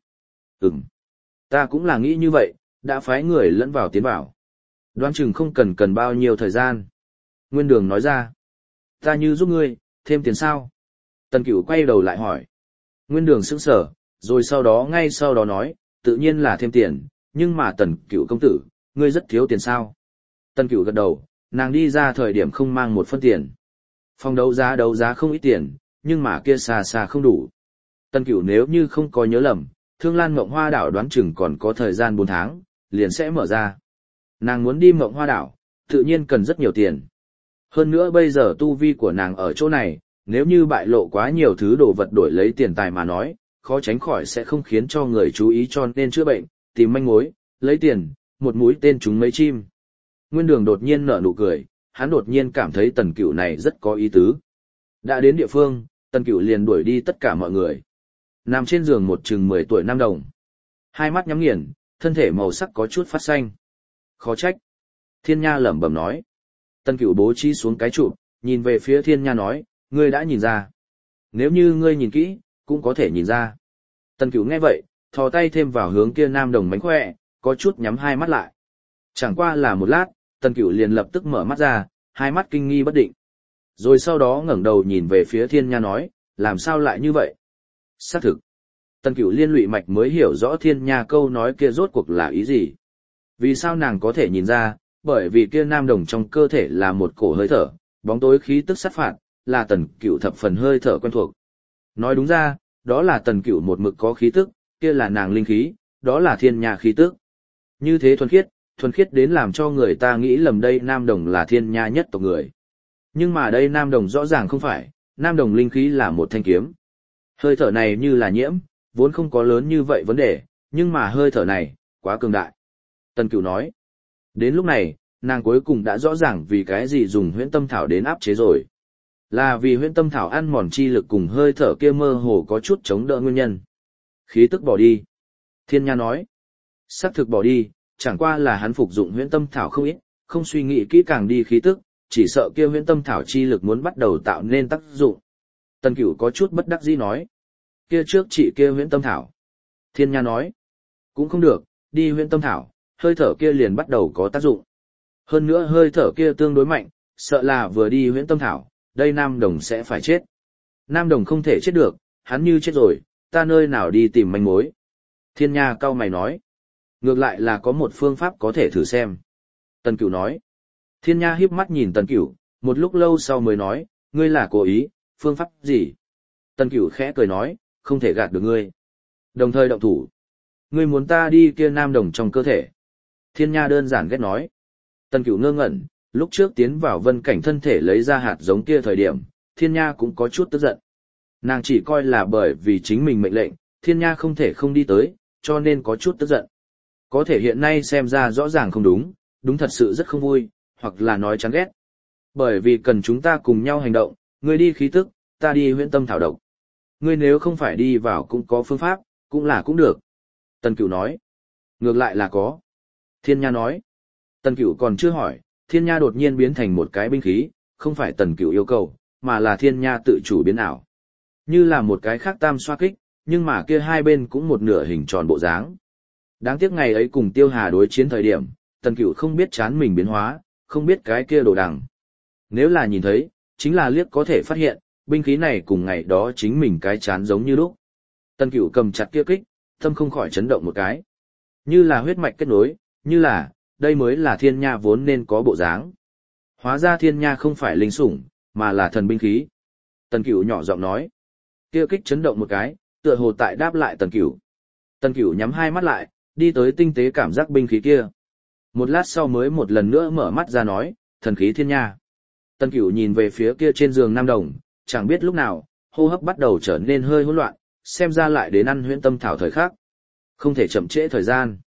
Ta cũng là nghĩ như vậy, đã phái người lẫn vào tiến vào. Đoán chừng không cần bao nhiêu thời gian. Nguyên Đường nói ra. Ta như giúp ngươi, thêm tiền sao? Tần Cửu quay đầu lại hỏi. Nguyên Đường sững sờ, rồi ngay sau đó nói, tự nhiên là thêm tiền, nhưng mà Tần Cửu công tử, ngươi rất thiếu tiền sao? Tần Cửu gật đầu, nàng đi ra thời điểm không mang một phân tiền. Phòng đấu giá không ít tiền, nhưng mà kia xa xa không đủ. Tần Cửu nếu như không có nhớ lầm, Thương Lan Mộng Hoa Đảo đoán chừng còn có thời gian 4 tháng, liền sẽ mở ra. Nàng muốn đi Mộng Hoa Đảo, tự nhiên cần rất nhiều tiền. Hơn nữa bây giờ tu vi của nàng ở chỗ này, nếu như bại lộ quá nhiều thứ đồ vật đổi lấy tiền tài mà nói, khó tránh khỏi sẽ không khiến cho người chú ý, cho nên chữa bệnh, tìm manh mối, lấy tiền, một mũi tên trúng mấy chim. Nguyên Đường đột nhiên nở nụ cười, hắn đột nhiên cảm thấy Tần Cửu này rất có ý tứ. Đã đến địa phương, Tần Cửu liền đuổi đi tất cả mọi người. Nằm trên giường một chừng 10 tuổi nam đồng. Hai mắt nhắm nghiền, thân thể màu sắc có chút phát xanh. Khó trách. Thiên Nha lẩm bẩm nói. Tần Cửu bố trí xuống cái trụ, nhìn về phía Thiên Nha nói, ngươi đã nhìn ra. Nếu như ngươi nhìn kỹ, cũng có thể nhìn ra. Tần Cửu nghe vậy, thò tay thêm vào hướng kia nam đồng mánh khỏe, có chút nhắm hai mắt lại. Chẳng qua là một lát, Tần Cửu liền lập tức mở mắt ra, hai mắt kinh nghi bất định. Rồi sau đó ngẩng đầu nhìn về phía Thiên Nha nói, làm sao lại như vậy? Xác thực. Tần Cửu liên lụy mạch mới hiểu rõ Thiên Nha câu nói kia rốt cuộc là ý gì. Vì sao nàng có thể nhìn ra, bởi vì kia nam đồng trong cơ thể là một cổ hơi thở, bóng tối khí tức sát phạt, là Tần Cửu thập phần hơi thở quen thuộc. Nói đúng ra, đó là Tần Cửu một mực có khí tức, kia là nàng linh khí, đó là Thiên Nha khí tức. Như thế thuần khiết đến làm cho người ta nghĩ lầm đây nam đồng là Thiên Nha nhất tộc người. Nhưng mà đây nam đồng rõ ràng không phải, nam đồng linh khí là một thanh kiếm. Hơi thở này như là nhiễm, vốn không có lớn như vậy vấn đề, nhưng mà hơi thở này, quá cường đại. Tần Cửu nói, đến lúc này, nàng cuối cùng đã rõ ràng vì cái gì dùng huyễn tâm thảo đến áp chế rồi. Là vì huyễn tâm thảo ăn mòn chi lực cùng hơi thở kia mơ hồ có chút chống đỡ nguyên nhân. Khí tức bỏ đi. Thiên Nha nói, xác thực bỏ đi, chẳng qua là hắn phục dụng huyễn tâm thảo không ít, không suy nghĩ kỹ càng đi khí tức, chỉ sợ kia huyễn tâm thảo chi lực muốn bắt đầu tạo nên tác dụng. Tần Cửu có chút bất đắc dĩ nói, kia trước chị kia huyễn tâm thảo. Thiên Nha nói, cũng không được, đi huyễn tâm thảo, hơi thở kia liền bắt đầu có tác dụng. Hơn nữa hơi thở kia tương đối mạnh, sợ là vừa đi huyễn tâm thảo, đây nam đồng sẽ phải chết. Nam đồng không thể chết được, hắn như chết rồi, ta nơi nào đi tìm manh mối. Thiên Nha cau mày nói, ngược lại là có một phương pháp có thể thử xem. Tần Cửu nói, Thiên Nha híp mắt nhìn Tần Cửu, một lúc lâu sau mới nói, ngươi là cố ý, phương pháp gì? Tần Cửu khẽ cười nói, không thể gạt được ngươi. Đồng thời động thủ. Ngươi muốn ta đi kia nam đồng trong cơ thể. Thiên Nha đơn giản ghét nói. Tần Cửu ngơ ngẩn, lúc trước tiến vào vân cảnh thân thể lấy ra hạt giống kia thời điểm, Thiên Nha cũng có chút tức giận. Nàng chỉ coi là bởi vì chính mình mệnh lệnh, Thiên Nha không thể không đi tới, cho nên có chút tức giận. Có thể hiện nay xem ra rõ ràng không đúng, đúng thật sự rất không vui, hoặc là nói chán ghét. Bởi vì cần chúng ta cùng nhau hành động, ngươi đi khí tức, ta đi huyễn tâm thảo độc. Ngươi nếu không phải đi vào cũng có phương pháp, cũng được. Tần Cửu nói. Ngược lại là có. Thiên Nha nói. Tần Cửu còn chưa hỏi, Thiên Nha đột nhiên biến thành một cái binh khí, không phải Tần Cửu yêu cầu, mà là Thiên Nha tự chủ biến ảo. Như là một cái khác tam xoa kích, nhưng mà kia hai bên cũng một nửa hình tròn bộ dáng. Đáng tiếc ngày ấy cùng Tiêu Hà đối chiến thời điểm, Tần Cửu không biết chán mình biến hóa, không biết cái kia đồ đằng. Nếu là nhìn thấy, chính là liếc có thể phát hiện, binh khí này cùng ngày đó chính mình cái chán giống như lúc. Tần Cửu cầm chặt kia kích, tâm không khỏi chấn động một cái. Như là huyết mạch kết nối, như là, đây mới là Thiên Nha vốn nên có bộ dáng. Hóa ra Thiên Nha không phải linh sủng, mà là thần binh khí. Tần Cửu nhỏ giọng nói. Kia kích chấn động một cái, tựa hồ tại đáp lại Tần Cửu. Tần Cửu nhắm hai mắt lại, đi tới tinh tế cảm giác binh khí kia. Một lát sau mới một lần nữa mở mắt ra nói, thần khí Thiên Nha. Tần Cửu nhìn về phía kia trên giường nam đồng, chẳng biết lúc nào, hô hấp bắt đầu trở nên hơi hỗn loạn, xem ra lại đến ăn huyễn tâm thảo thời khắc. Không thể chậm trễ thời gian.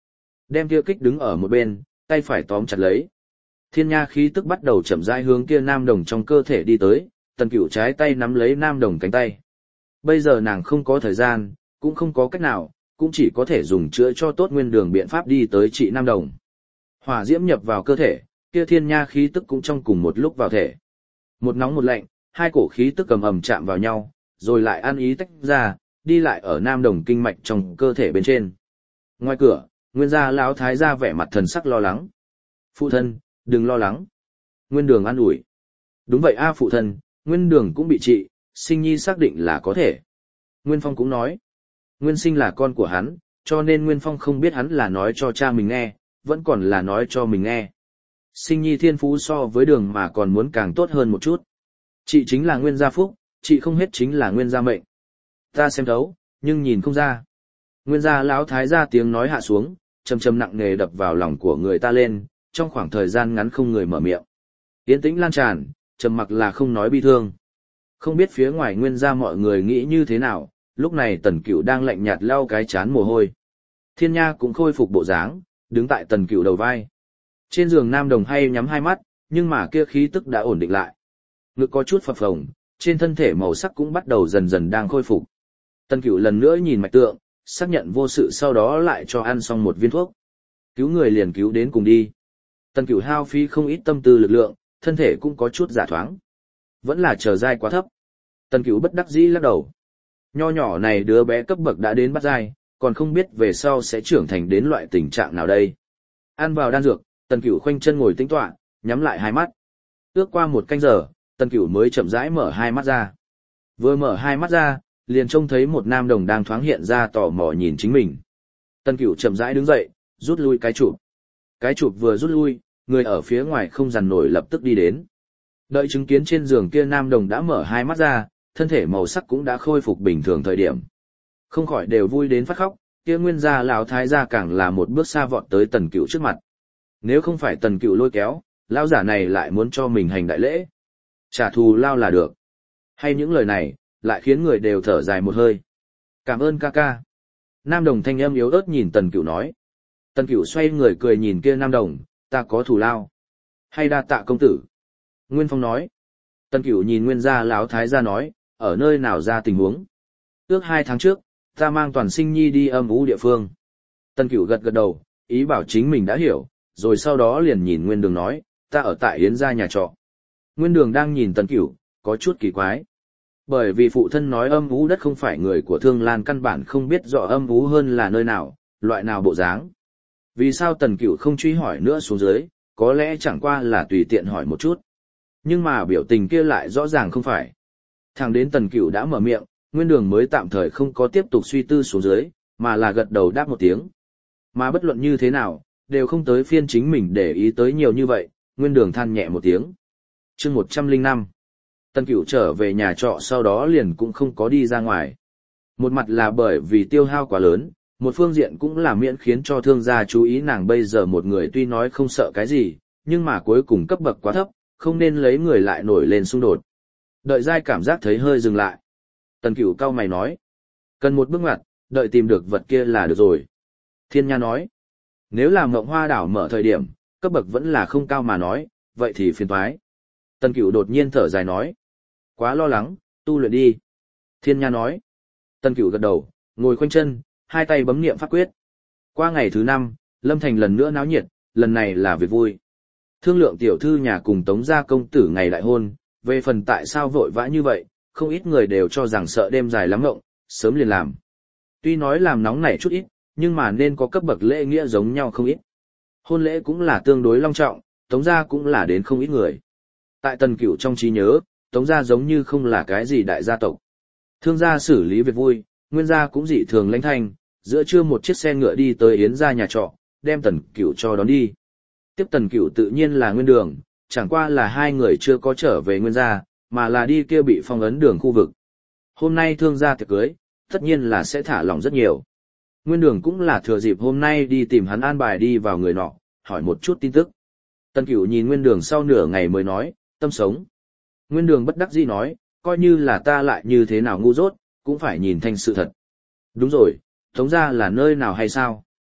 Đem kia kích đứng ở một bên, tay phải tóm chặt lấy. Thiên nha khí tức bắt đầu chậm rãi hướng kia nam đồng trong cơ thể đi tới, Tần Cửu trái tay nắm lấy nam đồng cánh tay. Bây giờ nàng không có thời gian, cũng không có cách nào, cũng chỉ có thể dùng chữa cho tốt nguyên đường biện pháp đi tới trị nam đồng. Hỏa diễm nhập vào cơ thể, kia thiên nha khí tức cũng trong cùng một lúc vào thể. Một nóng một lạnh, hai cổ khí tức ầm ầm chạm vào nhau, rồi lại ăn ý tách ra, đi lại ở nam đồng kinh mạch trong cơ thể bên trên. Ngoài cửa, Nguyên gia lão thái gia vẻ mặt thần sắc lo lắng. Phụ thân, đừng lo lắng. Nguyên đường an ủi. Đúng vậy a phụ thân, Nguyên đường cũng bị trị, Sinh Nhi xác định là có thể. Nguyên Phong cũng nói. Nguyên Sinh là con của hắn, cho nên Nguyên Phong không biết hắn là nói cho cha mình nghe, vẫn còn là nói cho mình nghe. Sinh Nhi thiên phú so với đường mà còn muốn càng tốt hơn một chút. Chị chính là Nguyên gia phúc, chị không hết chính là Nguyên gia mệnh. Ta xem thấu, nhưng nhìn không ra. Nguyên gia lão thái gia tiếng nói hạ xuống, trầm trầm nặng nề đập vào lòng của người ta lên, trong khoảng thời gian ngắn không người mở miệng. Yên tĩnh lan tràn, trầm mặc là không nói bi thương. Không biết phía ngoài Nguyên gia mọi người nghĩ như thế nào, lúc này Tần Cửu đang lạnh nhạt lau cái chán mồ hôi. Thiên Nha cũng khôi phục bộ dáng, đứng tại Tần Cửu đầu vai. Trên giường nam đồng hay nhắm hai mắt, nhưng mà kia khí tức đã ổn định lại. Ngực có chút phập phồng, trên thân thể màu sắc cũng bắt đầu dần dần đang khôi phục. Tần Cửu lần nữa nhìn mạch tượng, xác nhận vô sự sau đó lại cho ăn xong một viên thuốc. Cứu người liền cứu đến cùng đi. Tần Cửu hao phí không ít tâm tư lực lượng, thân thể cũng có chút giả thoáng. Vẫn là chờ giai quá thấp. Tần Cửu bất đắc dĩ lắc đầu. Nho nhỏ này đứa bé cấp bậc đã đến bắt giai, còn không biết về sau sẽ trưởng thành đến loại tình trạng nào đây. Ăn vào đan dược, Tần Cửu khoanh chân ngồi tĩnh tọa, nhắm lại hai mắt. Ước qua một canh giờ, Tần Cửu mới chậm rãi mở hai mắt ra. Vừa mở hai mắt ra, liền trông thấy một nam đồng đang thoáng hiện ra tò mò nhìn chính mình. Tần Cửu chậm rãi đứng dậy, rút lui cái chụp. Cái chụp vừa rút lui, người ở phía ngoài không dằn nổi lập tức đi đến. Đợi chứng kiến trên giường kia nam đồng đã mở hai mắt ra, thân thể màu sắc cũng đã khôi phục bình thường thời điểm. Không khỏi đều vui đến phát khóc, kia Nguyên gia lão thái gia càng là một bước xa vọt tới Tần Cửu trước mặt. Nếu không phải Tần Cửu lôi kéo, lão giả này lại muốn cho mình hành đại lễ. Trả thù lao là được. Hay những lời này, lại khiến người đều thở dài một hơi. Cảm ơn ca ca. Nam đồng thanh âm yếu ớt nhìn Tần Cửu nói. Tần Cửu xoay người cười nhìn kia nam đồng, ta có thù lao. Hay đa tạ công tử. Nguyên Phong nói. Tần Cửu nhìn Nguyên gia lão thái gia nói, ở nơi nào ra tình huống. Ước 2 tháng trước, ta mang toàn Sinh Nhi đi âm u địa phương. Tần Cửu gật gật đầu, ý bảo chính mình đã hiểu, rồi sau đó liền nhìn Nguyên Đường nói, ta ở tại Yến gia nhà trọ. Nguyên Đường đang nhìn Tần Cửu, có chút kỳ quái. Bởi vì phụ thân nói âm u đất không phải người của Thương Lan căn bản không biết rõ âm u hơn là nơi nào, loại nào bộ dáng. Vì sao Tần Cửu không truy hỏi nữa xuống dưới, có lẽ chẳng qua là tùy tiện hỏi một chút. Nhưng mà biểu tình kia lại rõ ràng không phải. Thẳng đến Tần Cửu đã mở miệng, Nguyên Đường mới tạm thời không có tiếp tục suy tư xuống dưới, mà là gật đầu đáp một tiếng. Mà bất luận như thế nào, đều không tới phiên chính mình để ý tới nhiều như vậy, Nguyên Đường than nhẹ một tiếng. Chương 105. Tần Cửu trở về nhà trọ sau đó liền cũng không có đi ra ngoài. Một mặt là bởi vì tiêu hao quá lớn, một phương diện cũng là miễn khiến cho thương gia chú ý nàng bây giờ một người tuy nói không sợ cái gì, nhưng mà cuối cùng cấp bậc quá thấp, không nên lấy người lại nổi lên xung đột. Đợi giai cảm giác thấy hơi dừng lại. Tần Cửu cau mày nói. Cần một bước ngoặt, đợi tìm được vật kia là được rồi. Thiên Nha nói. Nếu là Mộng Hoa đảo mở thời điểm, cấp bậc vẫn là không cao mà nói, vậy thì phiền toái. Tần Cửu đột nhiên thở dài nói. Quá lo lắng, tu luyện đi. Thiên Nha nói. Tần Cửu gật đầu, ngồi khoanh chân, hai tay bấm niệm pháp quyết. Qua ngày thứ 5, Lâm Thành lần nữa náo nhiệt, lần này là việc vui. Thương Lượng tiểu thư nhà cùng Tống gia công tử ngày đại hôn, về phần tại sao vội vã như vậy, không ít người đều cho rằng sợ đêm dài lắm ngộng, sớm liền làm. Tuy nói làm nóng nảy chút ít, nhưng mà nên có cấp bậc lễ nghĩa giống nhau không ít. Hôn lễ cũng là tương đối long trọng, Tống gia cũng là đến không ít người. Tại Tần Cửu trong trí nhớ, Tống gia giống như không là cái gì đại gia tộc. Thương gia xử lý việc vui, Nguyên gia cũng dị thường lãnh thanh, giữa trưa một chiếc xe ngựa đi tới Yến gia nhà trọ, đem Tần Cửu cho đón đi. Tiếp Tần Cửu tự nhiên là Nguyên Đường, chẳng qua là hai người chưa có trở về Nguyên gia, mà là đi kia bị phong ấn đường khu vực. Hôm nay thương gia tiệc cưới, tất nhiên là sẽ thả lỏng rất nhiều. Nguyên Đường cũng là thừa dịp hôm nay đi tìm hắn an bài đi vào người nọ, hỏi một chút tin tức. Tần Cửu nhìn Nguyên Đường sau nửa ngày mới nói, tâm sống. Nguyên Đường bất đắc dĩ nói, coi như là ta lại như thế nào ngu dốt, cũng phải nhìn thành sự thật. Đúng rồi, Tống gia là nơi nào hay sao?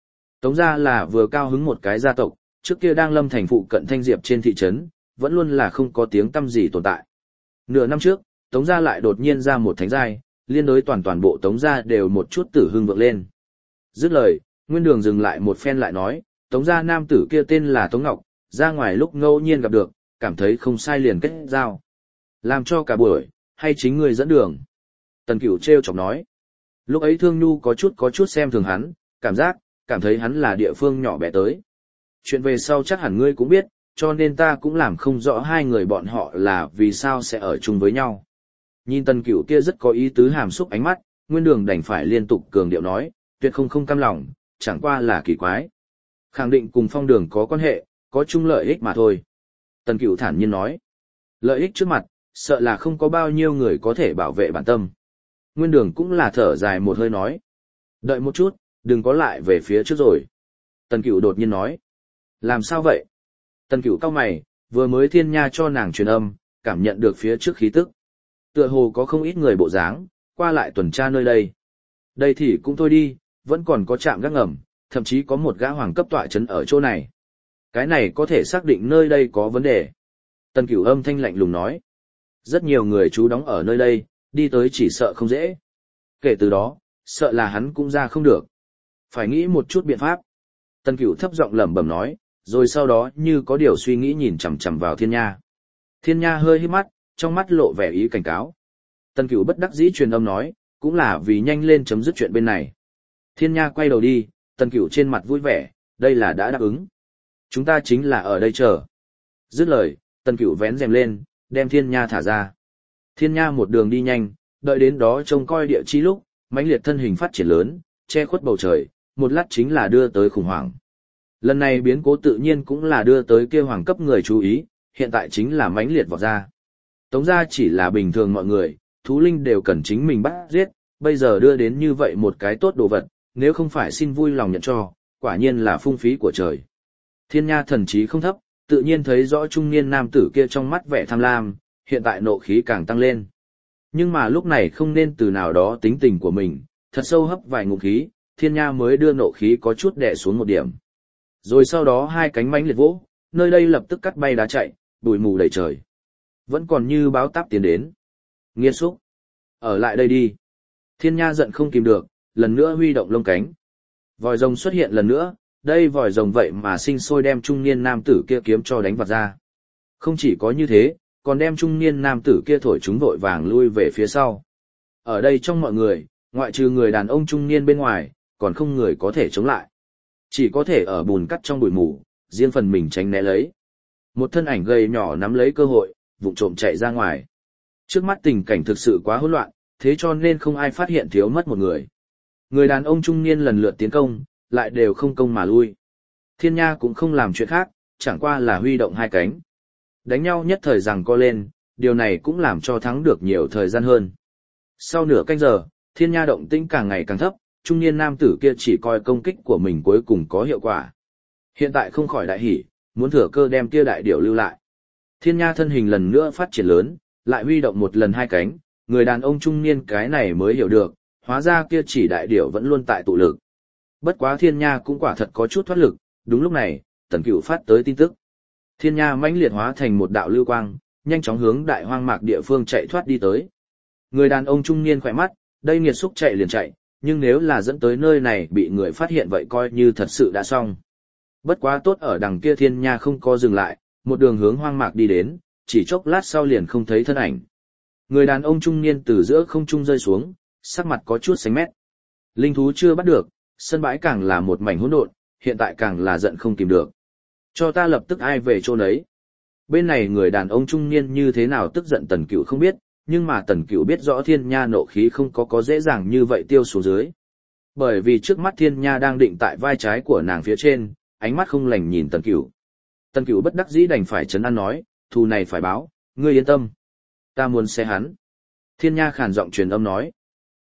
Tống gia là vừa cao hứng một cái gia tộc, trước kia đang lâm thành phụ cận Thanh Diệp trên thị trấn, vẫn luôn là không có tiếng tăm gì tồn tại. Nửa năm trước, Tống gia lại đột nhiên ra một thánh giai, liên đối toàn bộ Tống gia đều một chút tử hưng vượng lên. Dứt lời, Nguyên Đường dừng lại một phen lại nói, Tống gia nam tử kia tên là Tống Ngọc, ra ngoài lúc ngẫu nhiên gặp được, cảm thấy không sai liền kết giao. Làm cho cả buổi, hay chính người dẫn đường. Tần Cửu trêu chọc nói. Lúc ấy Thương Nhu có chút xem thường hắn, cảm thấy hắn là địa phương nhỏ bé tới. Chuyện về sau chắc hẳn ngươi cũng biết, cho nên ta cũng làm không rõ hai người bọn họ là vì sao sẽ ở chung với nhau. Nhìn Tần Cửu kia rất có ý tứ hàm xúc ánh mắt, Nguyên Đường đành phải liên tục cường điệu nói, tuyệt không cam lòng, chẳng qua là kỳ quái. Khẳng định cùng Phong Đường có quan hệ, có chung lợi ích mà thôi. Tần Cửu thản nhiên nói, lợi ích trước mặt, sợ là không có bao nhiêu người có thể bảo vệ bản tâm. Nguyên Đường cũng là thở dài một hơi nói, đợi một chút, đừng có lại về phía trước rồi. Tần Cửu đột nhiên nói, làm sao vậy? Tần Cửu cau mày, vừa mới Thiên Nha cho nàng truyền âm, cảm nhận được phía trước khí tức. Tựa hồ có không ít người bộ dáng, qua lại tuần tra nơi đây. Đây thì cũng thôi đi, vẫn còn có trạm gác ngầm, thậm chí có một gã hoàng cấp tọa trấn ở chỗ này. Cái này có thể xác định nơi đây có vấn đề. Tần Cửu âm thanh lạnh lùng nói. Rất nhiều người trú đóng ở nơi đây, đi tới chỉ sợ không dễ. Kể từ đó, sợ là hắn cũng ra không được. Phải nghĩ một chút biện pháp. Tần Cửu thấp giọng lẩm bẩm nói, rồi sau đó như có điều suy nghĩ nhìn chằm chằm vào Thiên Nha. Thiên Nha hơi híp mắt, trong mắt lộ vẻ ý cảnh cáo. Tần Cửu bất đắc dĩ truyền âm nói, cũng là vì nhanh lên chấm dứt chuyện bên này. Thiên Nha quay đầu đi, Tần Cửu trên mặt vui vẻ, đây là đã đáp ứng. Chúng ta chính là ở đây chờ. Dứt lời, Tần Cửu vén rèm lên, đem Thiên Nha thả ra. Thiên Nha một đường đi nhanh, đợi đến đó trông coi địa chi lúc, mãnh liệt thân hình phát triển lớn, che khuất bầu trời, một lát chính là đưa tới khủng hoảng. Lần này biến cố tự nhiên cũng là đưa tới kia hoàng cấp người chú ý, hiện tại chính là mãnh liệt vọt ra. Tống gia chỉ là bình thường mọi người, thú linh đều cần chính mình bắt giết, bây giờ đưa đến như vậy một cái tốt đồ vật, nếu không phải xin vui lòng nhận cho, quả nhiên là phung phí của trời. Thiên Nha thần trí không thấp, tự nhiên thấy rõ trung niên nam tử kia trong mắt vẻ tham lam, hiện tại nộ khí càng tăng lên. Nhưng mà lúc này không nên từ nào đó tính tình của mình, thật sâu hấp vài ngụm khí, Thiên Nha mới đưa nộ khí có chút đè xuống một điểm. Rồi sau đó hai cánh mãnh liệt vỗ, nơi đây lập tức cắt bay đá chạy, bụi mù đầy trời. Vẫn còn như báo táp tiến đến. Nghiệt xúc. Ở lại đây đi. Thiên Nha giận không kìm được, lần nữa huy động lông cánh. Vòi rồng xuất hiện lần nữa, đây vòi rồng vậy mà sinh sôi đem trung niên nam tử kia kiếm cho đánh vặt ra. Không chỉ có như thế, còn đem trung niên nam tử kia thổi chúng vội vàng lui về phía sau. Ở đây trong mọi người, ngoại trừ người đàn ông trung niên bên ngoài, còn không người có thể chống lại. Chỉ có thể ở bùn cắt trong bụi mù, riêng phần mình tránh né lấy. Một thân ảnh gầy nhỏ nắm lấy cơ hội, vụng trộm chạy ra ngoài. Trước mắt tình cảnh thực sự quá hỗn loạn, thế cho nên không ai phát hiện thiếu mất một người. Người đàn ông trung niên lần lượt tiến công, lại đều không công mà lui. Thiên Nha cũng không làm chuyện khác, chẳng qua là huy động hai cánh. Đánh nhau nhất thời giằng co lên, điều này cũng làm cho thắng được nhiều thời gian hơn. Sau nửa canh giờ, Thiên Nha động tĩnh càng ngày càng thấp, trung niên nam tử kia chỉ coi công kích của mình cuối cùng có hiệu quả. Hiện tại không khỏi đại hỉ, muốn thừa cơ đem kia đại điểu lưu lại. Thiên Nha thân hình lần nữa phát triển lớn, lại huy động một lần hai cánh, người đàn ông trung niên cái này mới hiểu được, hóa ra kia chỉ đại điểu vẫn luôn tại tụ lực. Bất quá Thiên Nha cũng quả thật có chút thoát lực, đúng lúc này, Tần Cửu phát tới tin tức. Thiên Nha mãnh liệt hóa thành một đạo lưu quang, nhanh chóng hướng đại hoang mạc địa phương chạy thoát đi tới. Người đàn ông trung niên khỏe mắt, đây nghiệt xúc chạy liền chạy, nhưng nếu là dẫn tới nơi này bị người phát hiện vậy coi như thật sự đã xong. Bất quá tốt ở đằng kia Thiên Nha không có dừng lại, một đường hướng hoang mạc đi đến, chỉ chốc lát sau liền không thấy thân ảnh. Người đàn ông trung niên từ giữa không trung rơi xuống, sắc mặt có chút xanh mét. Linh thú chưa bắt được, sân bãi càng là một mảnh hỗn độn, hiện tại càng là giận không kìm được. Cho ta lập tức ai về chỗ nấy. Bên này người đàn ông trung niên như thế nào tức giận Tần Cửu không biết, nhưng mà Tần Cửu biết rõ Thiên Nha nộ khí không có dễ dàng như vậy tiêu xuống dưới. Bởi vì trước mắt Thiên Nha đang định tại vai trái của nàng phía trên, ánh mắt không lành nhìn Tần Cửu. Tần Cửu bất đắc dĩ đành phải trấn an nói, thù này phải báo, ngươi yên tâm. Ta muốn xé hắn. Thiên Nha khàn giọng truyền âm nói.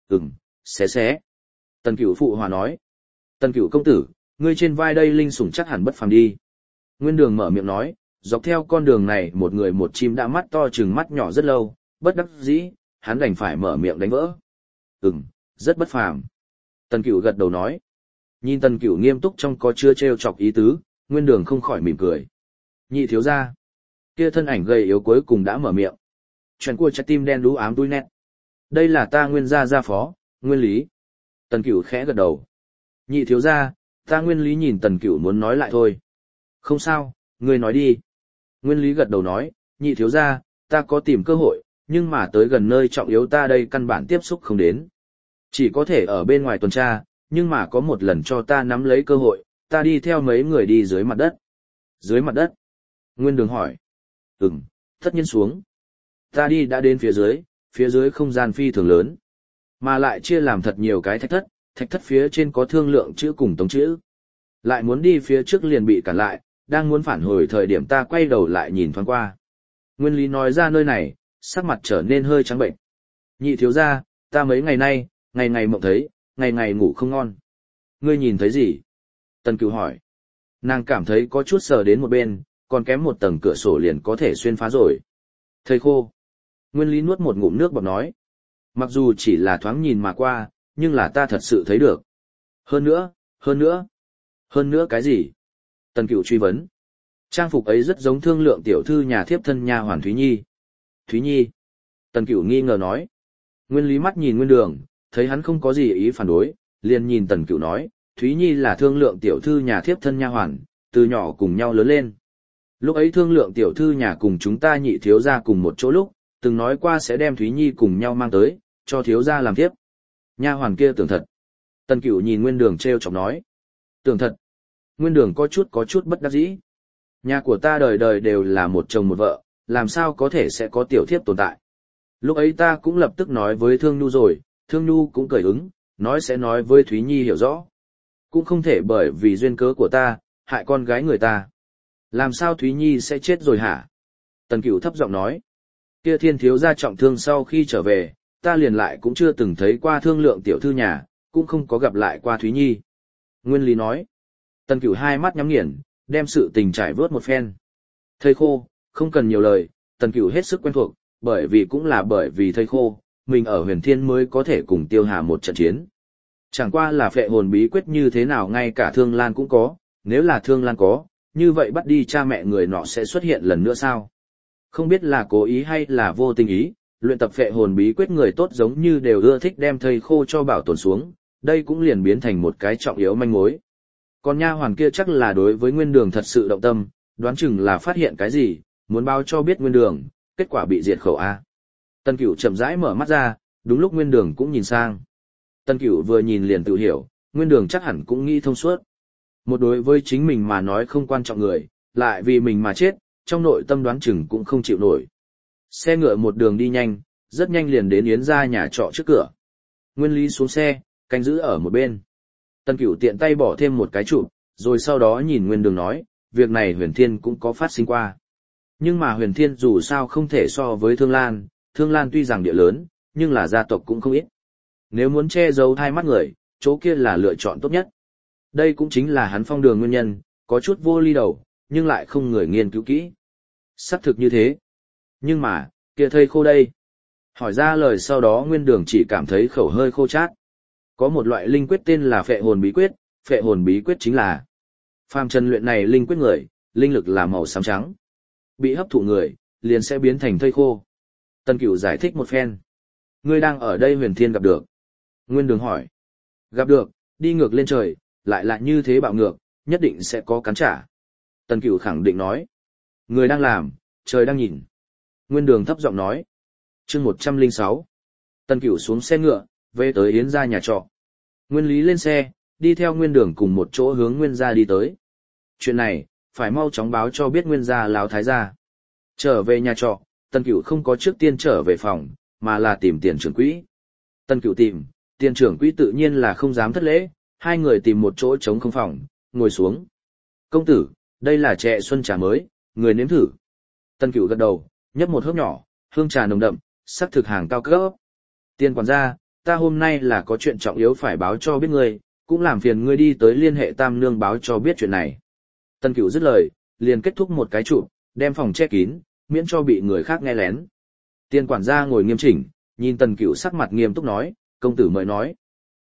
Xé. Tần Cửu phụ hòa nói. Tần Cửu công tử, ngươi trên vai đây linh sủng chắc hẳn bất phàm đi. Nguyên Đường mở miệng nói, dọc theo con đường này một người một chim đã mắt to chừng mắt nhỏ rất lâu, bất đắc dĩ, hắn đành phải mở miệng đánh vỡ. Rất bất phàm. Tần Cửu gật đầu nói. Nhìn Tần Cửu nghiêm túc trong có chưa trêu chọc ý tứ, Nguyên Đường không khỏi mỉm cười. Nhị thiếu gia, kia thân ảnh gầy yếu cuối cùng đã mở miệng. Chuyện của trái tim đen đú ám đuôi nét. Đây là ta Nguyên gia phó, Nguyên Lý. Tần Cửu khẽ gật đầu. Nhị thiếu gia, ta Nguyên Lý nhìn Tần Cửu muốn nói lại thôi. Không sao, ngươi nói đi. Nguyên Lý gật đầu nói, nhị thiếu gia, ta có tìm cơ hội, nhưng mà tới gần nơi trọng yếu ta đây căn bản tiếp xúc không đến. Chỉ có thể ở bên ngoài tuần tra, nhưng mà có một lần cho ta nắm lấy cơ hội, ta đi theo mấy người đi dưới mặt đất. Dưới mặt đất? Nguyên Đường hỏi. Tất nhiên xuống. Ta đi đã đến phía dưới không gian phi thường lớn. Mà lại chia làm thật nhiều cái thạch thất phía trên có thương lượng chữ cùng tống chữ. Lại muốn đi phía trước liền bị cản lại, đang muốn phản hồi thời điểm ta quay đầu lại nhìn thoáng qua. Nguyên Lý nói ra nơi này, sắc mặt trở nên hơi trắng bệnh. Nhị thiếu gia, ta mấy ngày nay, ngày ngày mộng thấy, ngày ngày ngủ không ngon. Ngươi nhìn thấy gì? Tần Cửu hỏi. Nàng cảm thấy có chút sờ đến một bên, còn kém một tầng cửa sổ liền có thể xuyên phá rồi. Thầy khô. Nguyên Lý nuốt một ngụm nước bọt nói. Mặc dù chỉ là thoáng nhìn mà qua, nhưng là ta thật sự thấy được. Hơn nữa cái gì? Tần Cửu truy vấn. Trang phục ấy rất giống thương lượng tiểu thư nhà thiếp thân nha hoàn Thúy Nhi. Thúy Nhi? Tần Cửu nghi ngờ nói. Nguyên Lý mắt nhìn Nguyên Đường, thấy hắn không có gì ý phản đối, liền nhìn Tần Cửu nói, Thúy Nhi là thương lượng tiểu thư nhà thiếp thân nha hoàn, từ nhỏ cùng nhau lớn lên. Lúc ấy thương lượng tiểu thư nhà cùng chúng ta nhị thiếu gia cùng một chỗ lúc, từng nói qua sẽ đem Thúy Nhi cùng nhau mang tới, cho thiếu gia làm thiếp. Nha hoàn kia tưởng thật. Tần Cửu nhìn Nguyên Đường trêu chọc nói. Tưởng thật. Nguyên Đường có chút bất đắc dĩ. Nhà của ta đời đời đều là một chồng một vợ, làm sao có thể sẽ có tiểu thiếp tồn tại. Lúc ấy ta cũng lập tức nói với Thương Nhu rồi, Thương Nhu cũng cười ứng, nói sẽ nói với Thúy Nhi hiểu rõ. Cũng không thể bởi vì duyên cớ của ta, hại con gái người ta. Làm sao Thúy Nhi sẽ chết rồi hả? Tần Cửu thấp giọng nói. Kia Thiên thiếu gia trọng thương sau khi trở về, ta liền lại cũng chưa từng thấy qua thương lượng tiểu thư nhà, cũng không có gặp lại qua Thúy Nhi. Nguyên Lý nói. Tần Cửu hai mắt nhắm nghiền, đem sự tình trải vớt một phen. Thầy khô, không cần nhiều lời, Tần Cửu hết sức quen thuộc, bởi vì thầy khô, mình ở Huyền Thiên mới có thể cùng Tiêu Hà một trận chiến. Chẳng qua là phệ hồn bí quyết như thế nào ngay cả Thương Lan cũng có, nếu là Thương Lan có, như vậy bắt đi cha mẹ người nọ sẽ xuất hiện lần nữa sao? Không biết là cố ý hay là vô tình ý, luyện tập phệ hồn bí quyết người tốt giống như đều ưa thích đem thầy khô cho bảo tồn xuống, đây cũng liền biến thành một cái trọng yếu manh mối. Còn nha hoàn kia chắc là đối với Nguyên Đường thật sự động tâm, đoán chừng là phát hiện cái gì, muốn báo cho biết Nguyên Đường, kết quả bị diệt khẩu A. Tần Cửu chậm rãi mở mắt ra, đúng lúc Nguyên Đường cũng nhìn sang. Tần Cửu vừa nhìn liền tự hiểu, Nguyên Đường chắc hẳn cũng nghĩ thông suốt. Một đối với chính mình mà nói không quan trọng người, lại vì mình mà chết, trong nội tâm đoán chừng cũng không chịu nổi. Xe ngựa một đường đi nhanh, rất nhanh liền đến Yến gia nhà trọ trước cửa. Nguyên Lý xuống xe, canh giữ ở một bên. Tần Cửu tiện tay bỏ thêm một cái chụp, rồi sau đó nhìn Nguyên Đường nói, việc này Huyền Thiên cũng có phát sinh qua. Nhưng mà Huyền Thiên dù sao không thể so với Thương Lan tuy rằng địa lớn, nhưng là gia tộc cũng không ít. Nếu muốn che giấu hai mắt người, chỗ kia là lựa chọn tốt nhất. Đây cũng chính là hắn phong đường nguyên nhân, có chút vô ly đầu, nhưng lại không người nghiên cứu kỹ. Xác thực như thế. Nhưng mà, kia thây khô đây. Hỏi ra lời sau đó Nguyên Đường chỉ cảm thấy khẩu hơi khô chát. Có một loại linh quyết tên là phệ hồn bí quyết chính là phàm trần luyện này linh quyết người, linh lực là màu xám trắng. Bị hấp thụ người, liền sẽ biến thành thây khô. Tần Cửu giải thích một phen. Ngươi đang ở đây Huyền Thiên gặp được. Nguyên Đường hỏi. Gặp được, đi ngược lên trời, lại là như thế bạo ngược, nhất định sẽ có cắn trả. Tần Cửu khẳng định nói. Người đang làm, trời đang nhìn. Nguyên Đường thấp giọng nói. Chương 106. Tần Cửu xuống xe ngựa, về tới Yến gia nhà trọ. Nguyên Lý lên xe, đi theo Nguyên Đường cùng một chỗ hướng Nguyên gia đi tới. Chuyện này, phải mau chóng báo cho biết Nguyên gia lão thái gia. Trở về nhà trọ, Tần Cửu không có trước tiên trở về phòng, mà là tìm tiền trưởng quỹ. Tần Cửu tìm, tiền trưởng quỹ tự nhiên là không dám thất lễ, hai người tìm một chỗ trống không phòng, ngồi xuống. Công tử, đây là chè xuân trà mới, người nếm thử. Tần Cửu gật đầu, nhấp một hớp nhỏ, hương trà nồng đậm, sắc thực hàng cao cấp. Tiền quản gia, ta hôm nay là có chuyện trọng yếu phải báo cho biết ngươi, cũng làm phiền ngươi đi tới liên hệ Tam Nương báo cho biết chuyện này. Tần Cửu dứt lời, liền kết thúc một cái chụp, đem phòng che kín, miễn cho bị người khác nghe lén. Tiền quản gia ngồi nghiêm chỉnh, nhìn Tần Cửu sắc mặt nghiêm túc nói, công tử mời nói.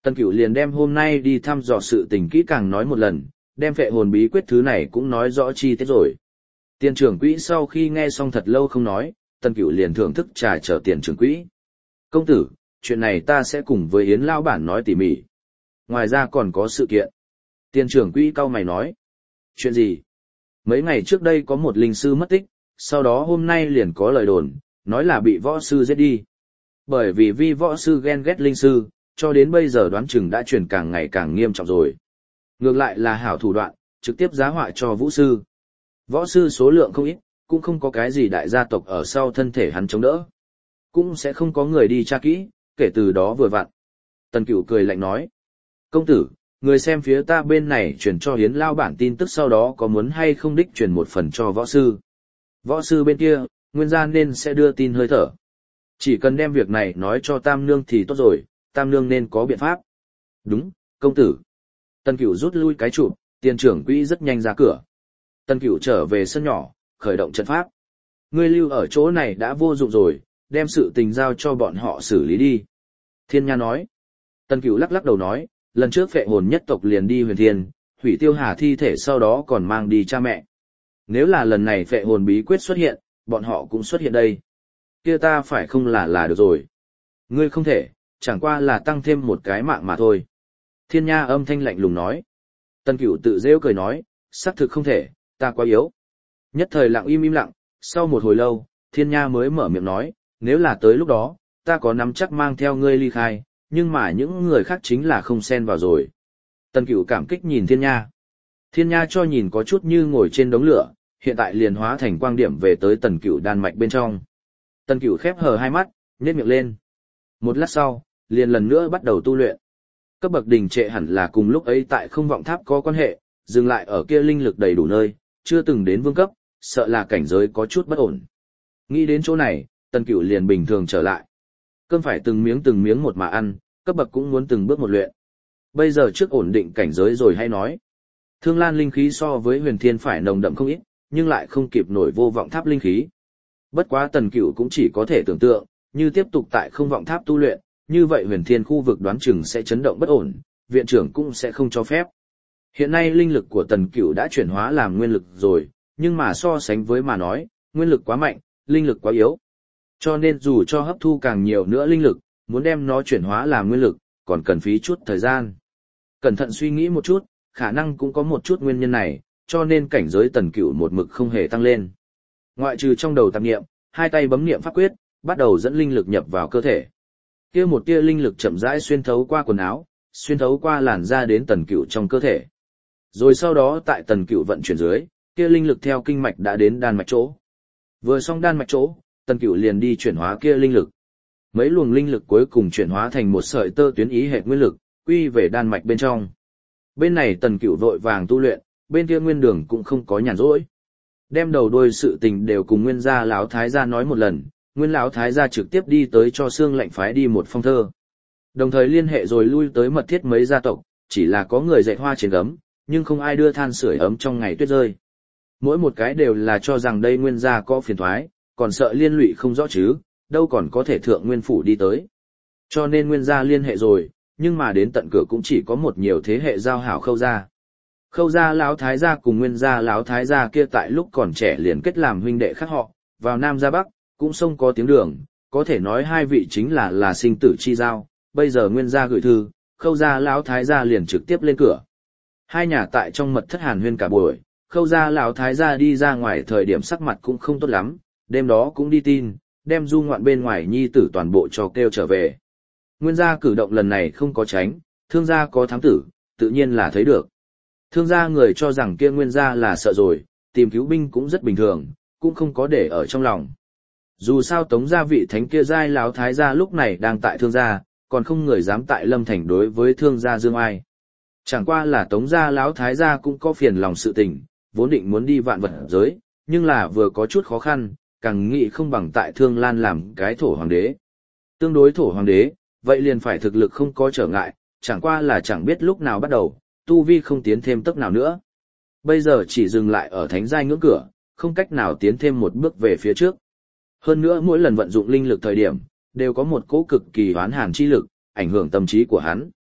Tần Cửu liền đem hôm nay đi thăm dò sự tình kỹ càng nói một lần, đem phệ hồn bí quyết thứ này cũng nói rõ chi tiết rồi. Tiền trưởng quỹ sau khi nghe xong thật lâu không nói, Tần Cửu liền thưởng thức trà chở tiền trưởng quỹ. Công tử, chuyện này ta sẽ cùng với Yến Lao Bản nói tỉ mỉ. Ngoài ra còn có sự kiện. Tiền trưởng quỹ cau mày nói. Chuyện gì? Mấy ngày trước đây có một linh sư mất tích, sau đó hôm nay liền có lời đồn, nói là bị võ sư giết đi. Bởi vì vi võ sư ghen ghét linh sư, cho đến bây giờ đoán chừng đã chuyển càng ngày càng nghiêm trọng rồi. Ngược lại là hảo thủ đoạn, trực tiếp giá họa cho vũ sư. Võ sư số lượng không ít, cũng không có cái gì đại gia tộc ở sau thân thể hắn chống đỡ. Cũng sẽ không có người đi tra kỹ, kể từ đó vừa vặn. Tần Cửu cười lạnh nói. Công tử, người xem phía ta bên này truyền cho Hiến Lao Bản tin tức sau đó có muốn hay không đích truyền một phần cho võ sư. Võ sư bên kia, nguyên gia nên sẽ đưa tin hơi thở. Chỉ cần đem việc này nói cho Tam Nương thì tốt rồi, Tam Nương nên có biện pháp. Đúng, công tử. Tần Cửu rút lui cái chụp, tiền trưởng quỹ rất nhanh ra cửa. Tần Cửu trở về sân nhỏ, khởi động trận pháp. Ngươi lưu ở chỗ này đã vô dụng rồi, đem sự tình giao cho bọn họ xử lý đi. Thiên Nha nói. Tần Cửu lắc lắc đầu nói, lần trước phệ hồn nhất tộc liền đi Huyền Thiên, hủy Tiêu Hà thi thể sau đó còn mang đi cha mẹ. Nếu là lần này phệ hồn bí quyết xuất hiện, bọn họ cũng xuất hiện đây. Kia ta phải không là được rồi. Ngươi không thể, chẳng qua là tăng thêm một cái mạng mà thôi. Thiên Nha âm thanh lạnh lùng nói. Tần Cửu tự rêu cười nói, xác thực không thể, ta quá yếu. Nhất thời lặng im lặng, sau một hồi lâu, Thiên Nha mới mở miệng nói, nếu là tới lúc đó, ta có nắm chắc mang theo ngươi ly khai, nhưng mà những người khác chính là không xen vào rồi. Tần Cửu cảm kích nhìn Thiên Nha. Thiên Nha cho nhìn có chút như ngồi trên đống lửa, hiện tại liền hóa thành quang điểm về tới Tần Cửu đan mạch bên trong. Tần Cửu khép hờ hai mắt, nhếch miệng lên. Một lát sau, liền lần nữa bắt đầu tu luyện. Cấp bậc đình trệ hẳn là cùng lúc ấy tại không vọng tháp có quan hệ, dừng lại ở kia linh lực đầy đủ nơi, chưa từng đến vương cấp, sợ là cảnh giới có chút bất ổn. Nghĩ đến chỗ này, Tần Cửu liền bình thường trở lại. Cơm phải từng miếng một mà ăn, cấp bậc cũng muốn từng bước một luyện. Bây giờ trước ổn định cảnh giới rồi hay nói. Thương Lan linh khí so với Huyền Thiên phải nồng đậm không ít, nhưng lại không kịp nổi vô vọng tháp linh khí. Bất quá Tần Cửu cũng chỉ có thể tưởng tượng, như tiếp tục tại không vọng tháp tu luyện, như vậy Huyền Thiên khu vực đoán chừng sẽ chấn động bất ổn, viện trưởng cũng sẽ không cho phép. Hiện nay linh lực của Tần Cửu đã chuyển hóa làm nguyên lực rồi, nhưng mà so sánh với mà nói, nguyên lực quá mạnh, linh lực quá yếu. Cho nên dù cho hấp thu càng nhiều nữa linh lực, muốn đem nó chuyển hóa làm nguyên lực, còn cần phí chút thời gian. Cẩn thận suy nghĩ một chút, khả năng cũng có một chút nguyên nhân này, cho nên cảnh giới Tần Cửu một mực không hề tăng lên. Ngoại trừ trong đầu tạp niệm, hai tay bấm niệm pháp quyết, bắt đầu dẫn linh lực nhập vào cơ thể. Kia một tia linh lực chậm rãi xuyên thấu qua quần áo, xuyên thấu qua làn da đến Tần Cửu trong cơ thể. Rồi sau đó tại Tần Cửu vận chuyển dưới, kia linh lực theo kinh mạch đã đến đan mạch chỗ. Vừa xong đan mạch chỗ, Tần Cửu liền đi chuyển hóa kia linh lực. Mấy luồng linh lực cuối cùng chuyển hóa thành một sợi tơ tuyến ý hệ nguyên lực, quy về đan mạch bên trong. Bên này Tần Cửu vội vàng tu luyện, bên kia Nguyên Đường cũng không có nhàn rỗi. Đem đầu đuôi sự tình đều cùng Nguyên gia lão thái gia nói một lần, Nguyên lão thái gia trực tiếp đi tới cho Xương Lệnh phái đi một phong thơ. Đồng thời liên hệ rồi lui tới mật thiết mấy gia tộc, chỉ là có người dạy hoa trên gấm, nhưng không ai đưa than sưởi ấm trong ngày tuyết rơi. Mỗi một cái đều là cho rằng đây Nguyên gia có phiền toái, còn sợ liên lụy không rõ chứ, đâu còn có thể thượng Nguyên phủ đi tới. Cho nên Nguyên gia liên hệ rồi, nhưng mà đến tận cửa cũng chỉ có một nhiều thế hệ giao hảo Khâu gia. Khâu gia lão thái gia cùng Nguyên gia lão thái gia kia tại lúc còn trẻ liền kết làm huynh đệ khác họ, vào Nam ra Bắc, cũng sông có tiếng đường, có thể nói hai vị chính là sinh tử chi giao. Bây giờ Nguyên gia gửi thư, Khâu gia lão thái gia liền trực tiếp lên cửa. Hai nhà tại trong mật thất hàn huyên cả buổi, Khâu gia lão thái gia đi ra ngoài thời điểm sắc mặt cũng không tốt lắm, đêm đó cũng đi tin, đem du ngoạn bên ngoài nhi tử toàn bộ cho kêu trở về. Nguyên gia cử động lần này không có tránh, Thương gia có thám tử, tự nhiên là thấy được. Thương gia người cho rằng kia Nguyên gia là sợ rồi, tìm cứu binh cũng rất bình thường, cũng không có để ở trong lòng. Dù sao Tống gia vị thánh kia giai lão thái gia lúc này đang tại Thương gia, còn không người dám tại Lâm Thành đối với Thương gia dương ai. Chẳng qua là Tống gia lão thái gia cũng có phiền lòng sự tình, vốn định muốn đi vạn vật giới, nhưng là vừa có chút khó khăn, càng nghĩ không bằng tại Thương Lan làm cái thổ hoàng đế. Tương đối thổ hoàng đế, vậy liền phải thực lực không có trở ngại, chẳng qua là chẳng biết lúc nào bắt đầu, tu vi không tiến thêm tốc nào nữa. Bây giờ chỉ dừng lại ở thánh giai ngưỡng cửa, không cách nào tiến thêm một bước về phía trước. Hơn nữa mỗi lần vận dụng linh lực thời điểm, đều có một cỗ cực kỳ oán hàn chi lực, ảnh hưởng tâm trí của hắn.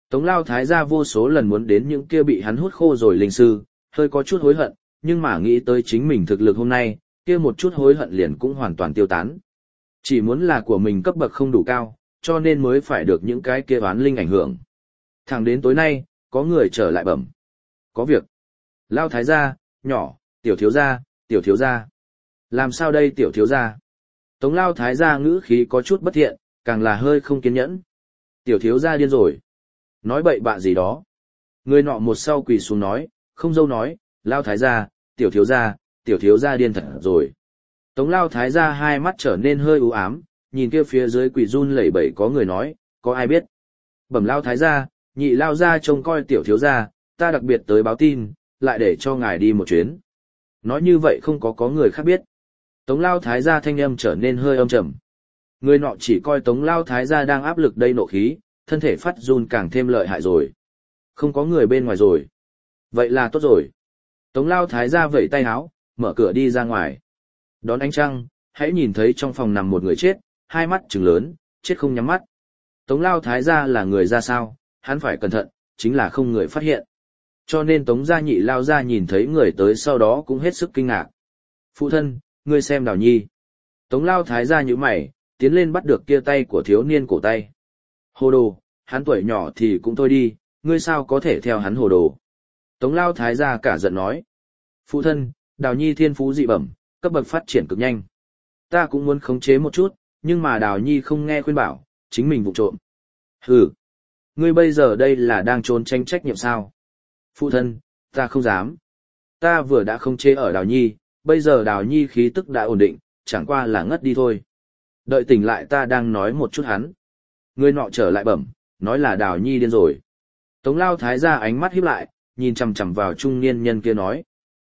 Tống Lao Thái gia vô số lần muốn đến những kia bị hắn hút khô rồi linh sư, hơi có chút hối hận, nhưng mà nghĩ tới chính mình thực lực hôm nay, kia một chút hối hận liền cũng hoàn toàn tiêu tán. Chỉ muốn là của mình cấp bậc không đủ cao, cho nên mới phải được những cái kia oán linh ảnh hưởng. Thẳng đến tối nay, có người trở lại bẩm. Có việc. Lao Thái gia, nhỏ, tiểu thiếu gia. Làm sao đây tiểu thiếu gia? Tống Lao Thái gia ngữ khí có chút bất thiện, càng là hơi không kiên nhẫn. Tiểu thiếu gia điên rồi. Nói bậy bạ gì đó. Người nọ một sau quỳ xuống nói, không dâu nói, Lao Thái gia, tiểu thiếu gia điên thật rồi. Tống Lao Thái gia hai mắt trở nên hơi u ám, nhìn kia phía dưới quỳ run lẩy bẩy có người nói, có ai biết. Bẩm Lao Thái gia, nhị Lao gia trông coi tiểu thiếu gia, ta đặc biệt tới báo tin, lại để cho ngài đi một chuyến. Nói như vậy không có người khác biết. Tống Lao Thái gia thanh âm trở nên hơi âm trầm. Người nọ chỉ coi Tống Lao Thái gia đang áp lực đầy nộ khí, thân thể phát run càng thêm lợi hại rồi. Không có người bên ngoài rồi. Vậy là tốt rồi. Tống Lao Thái gia vẩy tay áo, mở cửa đi ra ngoài. Đón ánh trăng, hãy nhìn thấy trong phòng nằm một người chết, hai mắt trừng lớn, chết không nhắm mắt. Tống Lao Thái gia là người ra sao, hắn phải cẩn thận, chính là không người phát hiện. Cho nên Tống gia nhị Lao gia nhìn thấy người tới sau đó cũng hết sức kinh ngạc. Phụ thân, ngươi xem Đào Nhi. Tống Lao Thái gia nhíu mày, tiến lên bắt được kia tay của thiếu niên cổ tay. Hồ đồ, hắn tuổi nhỏ thì cũng thôi đi, ngươi sao có thể theo hắn hồ đồ. Tống Lao Thái gia cả giận nói. Phụ thân, Đào Nhi thiên phú dị bẩm, cấp bậc phát triển cực nhanh. Ta cũng muốn khống chế một chút, nhưng mà Đào Nhi không nghe khuyên bảo, chính mình vụng trộm. Hừ, ngươi bây giờ đây là đang trốn tránh trách nhiệm sao? Phụ thân, ta không dám. Ta vừa đã khống chế ở Đào Nhi, bây giờ Đào Nhi khí tức đã ổn định, chẳng qua là ngất đi thôi. Đợi tỉnh lại ta đang nói một chút hắn. Người nọ trở lại bẩm, nói là Đào Nhi điên rồi. Tống Lao Thái gia ánh mắt híp lại, nhìn chằm chằm vào trung niên nhân kia nói.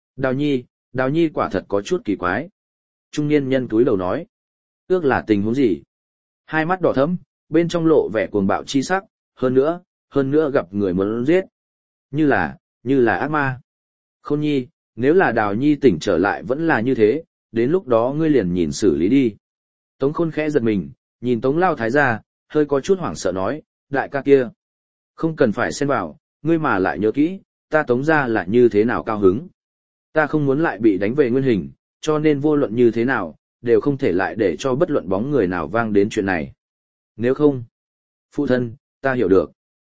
Đào Nhi quả thật có chút kỳ quái. Trung niên nhân túi đầu nói. Ước là tình huống gì? Hai mắt đỏ thẫm, bên trong lộ vẻ cuồng bạo chi sắc, hơn nữa gặp người muốn giết. Như là ác ma. Khôn Nhi, nếu là Đào Nhi tỉnh trở lại vẫn là như thế, đến lúc đó ngươi liền nhìn xử lý đi. Tống Khôn khẽ giật mình, nhìn Tống Lao Thái gia, hơi có chút hoảng sợ nói, đại ca kia. Không cần phải xen vào, ngươi mà lại nhớ kỹ, ta Tống gia là như thế nào cao hứng. Ta không muốn lại bị đánh về nguyên hình, cho nên vô luận như thế nào, đều không thể lại để cho bất luận bóng người nào vang đến chuyện này. Nếu không, phụ thân, ta hiểu được.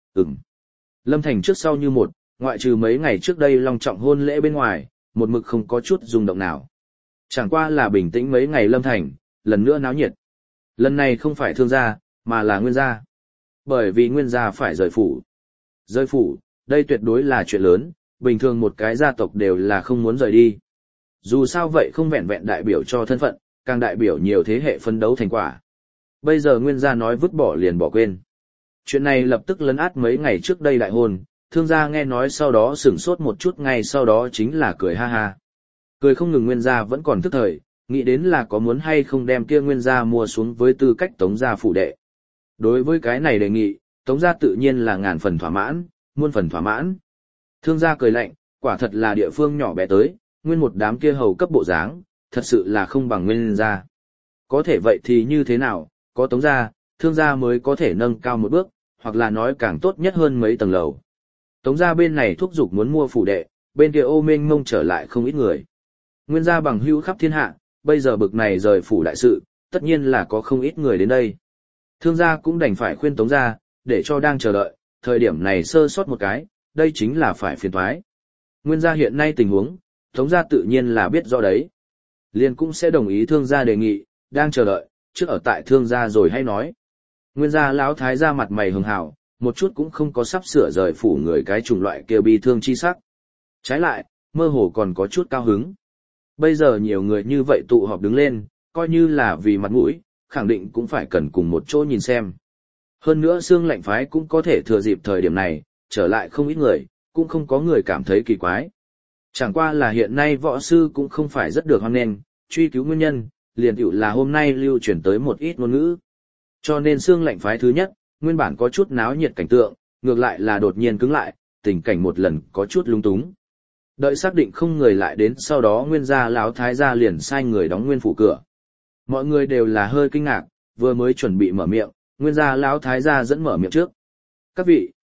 Lâm Thành trước sau như một, ngoại trừ mấy ngày trước đây long trọng hôn lễ bên ngoài, một mực không có chút rung động nào. Chẳng qua là bình tĩnh mấy ngày Lâm Thành, lần nữa náo nhiệt. Lần này không phải Thương gia, mà là Nguyên gia. Bởi vì Nguyên gia phải rời phủ. Rời phủ, đây tuyệt đối là chuyện lớn, bình thường một cái gia tộc đều là không muốn rời đi. Dù sao vậy không vẹn vẹn đại biểu cho thân phận, càng đại biểu nhiều thế hệ phấn đấu thành quả. Bây giờ Nguyên gia nói vứt bỏ liền bỏ quên. Chuyện này lập tức lấn át mấy ngày trước đây đại hôn, Thương gia nghe nói sau đó sửng sốt một chút, ngay sau đó chính là cười ha ha. Cười không ngừng Nguyên gia vẫn còn thức thời, nghĩ đến là có muốn hay không đem kia Nguyên gia mua xuống với tư cách Tống gia phủ đệ. Đối với cái này đề nghị, Tống gia tự nhiên là ngàn phần thỏa mãn, muôn phần thỏa mãn. Thương gia cười lạnh, quả thật là địa phương nhỏ bé tới, nguyên một đám kia hầu cấp bộ dáng, thật sự là không bằng Nguyên gia. Có thể vậy thì như thế nào, có Tống gia, Thương gia mới có thể nâng cao một bước, hoặc là nói càng tốt nhất hơn mấy tầng lầu. Tống gia bên này thúc giục muốn mua phủ đệ, bên kia ô mênh mông trở lại không ít người. Nguyên gia bằng hữu khắp thiên hạ, bây giờ bực này rời phủ đại sự, tất nhiên là có không ít người đến đây. Thương gia cũng đành phải khuyên Tống gia, để cho đang chờ đợi, thời điểm này sơ sót một cái, đây chính là phải phiền toái. Nguyên gia hiện nay tình huống, Tống gia tự nhiên là biết rõ đấy. Liền cũng sẽ đồng ý Thương gia đề nghị, đang chờ đợi, trước ở tại Thương gia rồi hay nói. Nguyên gia lão thái gia mặt mày hường hào, một chút cũng không có sắp sửa rời phủ người cái chủng loại kia bi thương chi sắc. Trái lại, mơ hồ còn có chút cao hứng. Bây giờ nhiều người như vậy tụ họp đứng lên, coi như là vì mặt mũi, khẳng định cũng phải cần cùng một chỗ nhìn xem. Hơn nữa Xương Lạnh phái cũng có thể thừa dịp thời điểm này, trở lại không ít người, cũng không có người cảm thấy kỳ quái. Chẳng qua là hiện nay võ sư cũng không phải rất được hoan nghênh, truy cứu nguyên nhân, liền tựu là hôm nay lưu truyền tới một ít ngôn ngữ. Cho nên Xương Lạnh phái thứ nhất, nguyên bản có chút náo nhiệt cảnh tượng, ngược lại là đột nhiên cứng lại, tình cảnh một lần có chút lung túng. Đợi xác định không người lại đến, sau đó Nguyên gia lão thái gia liền sai người đóng nguyên phủ cửa. Mọi người đều là hơi kinh ngạc, vừa mới chuẩn bị mở miệng, Nguyên gia lão thái gia dẫn mở miệng trước. Các vị,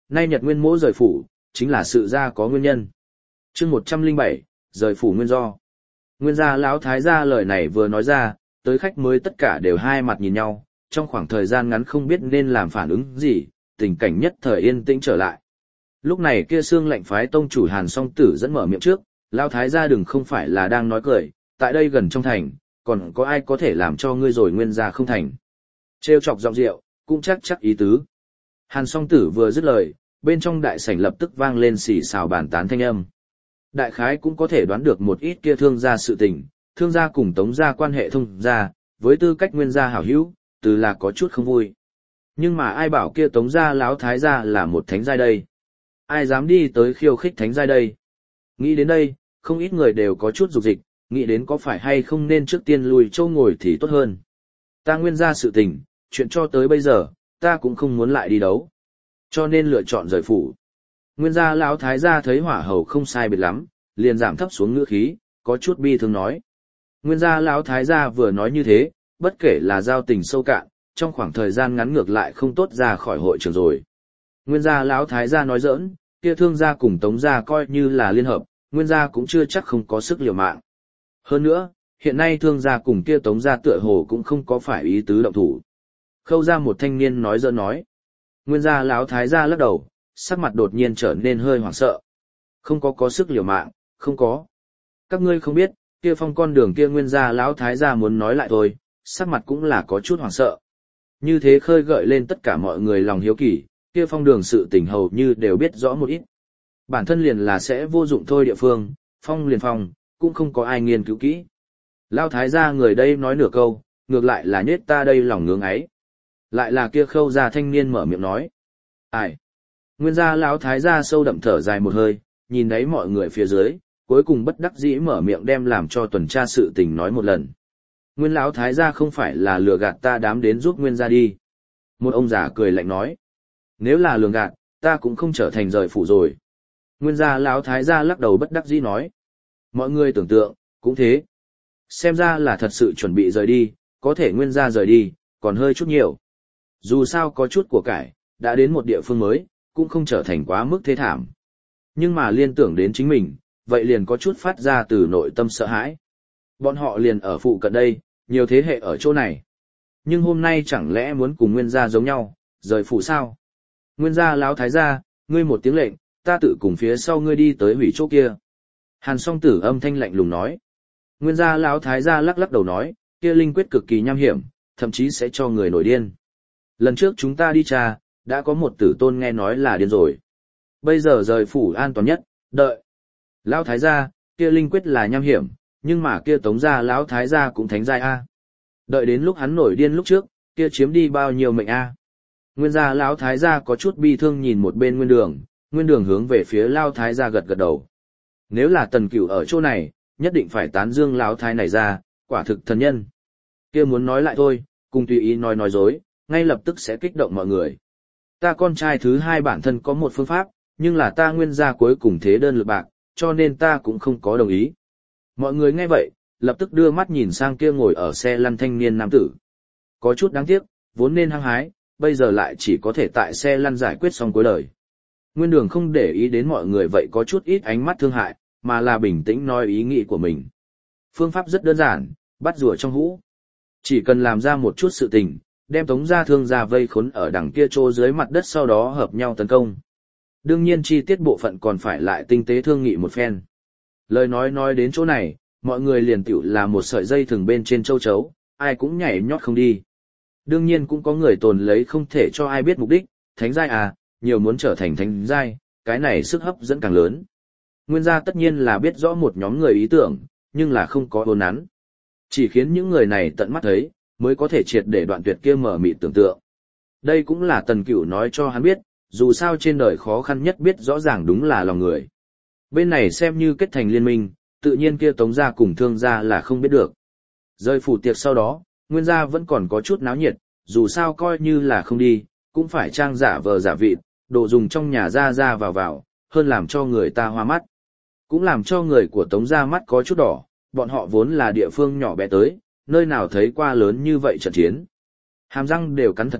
Nay Nhật Nguyên Mỗ rời phủ, chính là sự ra có nguyên nhân. Chương 107, rời phủ nguyên do. Nguyên gia lão thái gia lời này vừa nói ra, tới khách mới tất cả đều hai mặt nhìn nhau, trong khoảng thời gian ngắn không biết nên làm phản ứng gì, tình cảnh nhất thời yên tĩnh trở lại. Lúc này kia xương lệnh phái tông chủ Hàn Song Tử dẫn mở miệng trước, lão thái gia đừng không phải là đang nói cười, tại đây gần trong thành, còn có ai có thể làm cho ngươi rồi nguyên gia không thành. Trêu chọc giọng rượu, cũng chắc ý tứ. Hàn Song Tử vừa dứt lời, bên trong đại sảnh lập tức vang lên xì xào bàn tán thanh âm. Đại khái cũng có thể đoán được một ít kia thương gia sự tình, thương gia cùng tống gia quan hệ thông gia, với tư cách nguyên gia hảo hữu, từ là có chút không vui. Nhưng mà ai bảo kia tống gia láo thái gia là một thánh giai đây? Ai dám đi tới khiêu khích thánh giai đây? Nghĩ đến đây, không ít người đều có chút dục dịch, nghĩ đến có phải hay không nên trước tiên lùi châu ngồi thì tốt hơn. Ta nguyên gia sự tình, chuyện cho tới bây giờ, ta cũng không muốn lại đi đấu. Cho nên lựa chọn rời phủ. Nguyên gia lão thái gia thấy hỏa hầu không sai biệt lắm, liền giảm thấp xuống ngữ khí, có chút bi thương nói. Nguyên gia lão thái gia vừa nói như thế, bất kể là giao tình sâu cạn, trong khoảng thời gian ngắn ngược lại không tốt ra khỏi hội trường rồi. Nguyên gia lão thái gia nói giỡn, kia thương gia cùng tống gia coi như là liên hợp, nguyên gia cũng chưa chắc không có sức liều mạng. Hơn nữa, hiện nay thương gia cùng kia tống gia tựa hồ cũng không có phải ý tứ động thủ. Khâu ra một thanh niên nói giỡn nói. Nguyên gia lão thái gia lắc đầu, sắc mặt đột nhiên trở nên hơi hoảng sợ. Không có sức liều mạng, không có. Các ngươi không biết, kia phong con đường kia nguyên gia lão thái gia muốn nói lại thôi, sắc mặt cũng là có chút hoảng sợ. Như thế khơi gợi lên tất cả mọi người lòng hiếu kỳ, kia phong đường sự tình hầu như đều biết rõ một ít. Bản thân liền là sẽ vô dụng thôi địa phương, phong liền phong, cũng không có ai nghiên cứu kỹ. Lão thái gia người đây nói nửa câu, ngược lại là nhết ta đây lòng ngưỡng ấy. Lại là kia khâu gia thanh niên mở miệng nói. Ai? Nguyên gia lão thái gia sâu đậm thở dài một hơi, nhìn thấy mọi người phía dưới, cuối cùng bất đắc dĩ mở miệng đem làm cho tuần tra sự tình nói một lần. Nguyên lão thái gia không phải là lừa gạt ta đám đến giúp nguyên gia đi. Một ông già cười lạnh nói. Nếu là lừa gạt, ta cũng không trở thành rời phủ rồi. Nguyên gia lão thái gia lắc đầu bất đắc dĩ nói. Mọi người tưởng tượng, cũng thế. Xem ra là thật sự chuẩn bị rời đi, có thể nguyên gia rời đi, còn hơi chút nhiều. Dù sao có chút của cải, đã đến một địa phương mới, cũng không trở thành quá mức thế thảm. Nhưng mà liên tưởng đến chính mình, vậy liền có chút phát ra từ nội tâm sợ hãi. Bọn họ liền ở phụ cận đây, nhiều thế hệ ở chỗ này. Nhưng hôm nay chẳng lẽ muốn cùng nguyên gia giống nhau, rời phủ sao? Nguyên gia lão thái gia, ngươi một tiếng lệnh, ta tự cùng phía sau ngươi đi tới hủy chỗ kia. Hàn Song Tử âm thanh lạnh lùng nói. Nguyên gia lão thái gia lắc lắc đầu nói, kia linh quyết cực kỳ nham hiểm, thậm chí sẽ cho người nổi điên. Lần trước chúng ta đi tra, đã có một tử tôn nghe nói là điên rồi. Bây giờ rời phủ an toàn nhất, đợi. Lão thái gia, kia linh quyết là nham hiểm, nhưng mà kia tống gia lão thái gia cũng thánh giai a. Đợi đến lúc hắn nổi điên lúc trước, kia chiếm đi bao nhiêu mệnh a. Nguyên gia lão thái gia có chút bi thương nhìn một bên Nguyên Đường hướng về phía lão thái gia gật gật đầu. Nếu là Tần Cửu ở chỗ này, nhất định phải tán dương lão thái này ra, quả thực thần nhân. Kia muốn nói lại thôi, cùng tùy ý nói dối, ngay lập tức sẽ kích động mọi người. Ta con trai thứ hai bản thân có một phương pháp, nhưng là ta nguyên gia cuối cùng thế đơn lực bạc, cho nên ta cũng không có đồng ý. Mọi người nghe vậy, lập tức đưa mắt nhìn sang kia ngồi ở xe lăn thanh niên nam tử. Có chút đáng tiếc, vốn nên hăng hái, bây giờ lại chỉ có thể tại xe lăn giải quyết xong cuối đời. Nguyên Đường không để ý đến mọi người vậy có chút ít ánh mắt thương hại, mà là bình tĩnh nói ý nghĩ của mình. Phương pháp rất đơn giản, bắt rùa trong hũ. Chỉ cần làm ra một chút sự tình, đem tống gia thương gia vây khốn ở đằng kia trô dưới mặt đất sau đó hợp nhau tấn công. Đương nhiên chi tiết bộ phận còn phải lại tinh tế thương nghị một phen. Lời nói đến chỗ này, mọi người liền tiểu là một sợi dây thừng bên trên châu chấu, ai cũng nhảy nhót không đi. Đương nhiên cũng có người tồn lấy không thể cho ai biết mục đích, thánh giai à, nhiều muốn trở thành thánh giai, cái này sức hấp dẫn càng lớn. Nguyên gia tất nhiên là biết rõ một nhóm người ý tưởng, nhưng là không có hồn nắn. Chỉ khiến những người này tận mắt thấy, mới có thể triệt để đoạn tuyệt kia mở mịt tưởng tượng. Đây cũng là Tần Cửu nói cho hắn biết, dù sao trên đời khó khăn nhất biết rõ ràng đúng là lòng người. Bên này xem như kết thành liên minh, tự nhiên kia tống gia cùng thương gia là không biết được. Rời phủ tiệc sau đó, Nguyên gia vẫn còn có chút náo nhiệt, dù sao coi như là không đi, cũng phải trang giả vờ giả vịt, đồ dùng trong nhà ra vào, hơn làm cho người ta hoa mắt. Cũng làm cho người của tống gia mắt có chút đỏ, bọn họ vốn là địa phương nhỏ bé tới, nơi nào thấy qua lớn như vậy trận chiến. Hàm răng đều cắn thật chặt,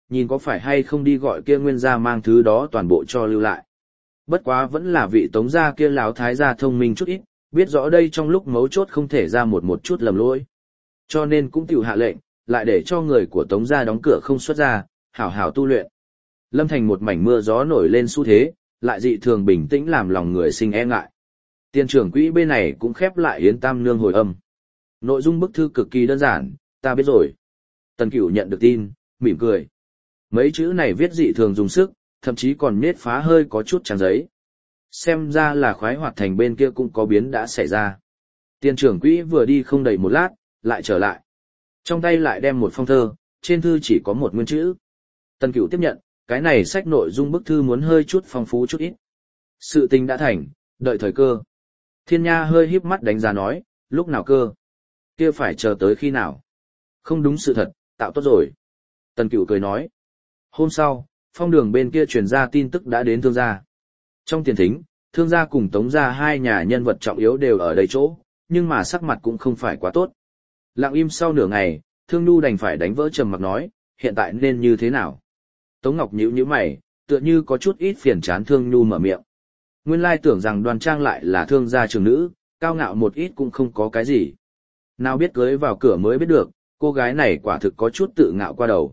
nhìn có phải hay không đi gọi kia nguyên gia mang thứ đó toàn bộ cho lưu lại. Bất quá vẫn là vị Tống gia kia láo thái gia thông minh chút ít, biết rõ đây trong lúc mấu chốt không thể ra một chút lầm lỗi. Cho nên cũng tiểu hạ lệnh, lại để cho người của Tống gia đóng cửa không xuất ra, hảo hảo tu luyện. Lâm Thành một mảnh mưa gió nổi lên xu thế, lại dị thường bình tĩnh làm lòng người sinh e ngại. Tiền trưởng quỹ bên này cũng khép lại Yến Tam Nương hồi âm. Nội dung bức thư cực kỳ đơn giản, ta biết rồi. Tần Cửu nhận được tin, mỉm cười. Mấy chữ này viết dị thường dùng sức, thậm chí còn nết phá hơi có chút trang giấy. Xem ra là khoái hoạt thành bên kia cũng có biến đã xảy ra. Tiền trưởng quỹ vừa đi không đầy một lát, lại trở lại. Trong tay lại đem một phong thơ, trên thư chỉ có một nguyên chữ. Tần Cửu tiếp nhận, cái này sách nội dung bức thư muốn hơi chút phong phú chút ít. Sự tình đã thành, đợi thời cơ. Thiên Nha hơi híp mắt đánh giá nói, lúc nào cơ? Kia phải chờ tới khi nào? Không đúng sự thật, tạo tốt rồi. Tần Cửu cười nói. Hôm sau, Phong Đường bên kia truyền ra tin tức đã đến Thương gia. Trong tiền thính, Thương gia cùng Tống gia hai nhà nhân vật trọng yếu đều ở đây chỗ, nhưng mà sắc mặt cũng không phải quá tốt. Lặng im sau nửa ngày, Thương Nhu đành phải đánh vỡ trầm mặc nói, hiện tại nên như thế nào? Tống Ngọc nhíu nhíu mày, tựa như có chút ít phiền chán Thương Nhu mở miệng. Nguyên lai tưởng rằng Đoàn Trang lại là Thương gia trưởng nữ, cao ngạo một ít cũng không có cái gì. Nào biết cưới vào cửa mới biết được, cô gái này quả thực có chút tự ngạo qua đầu.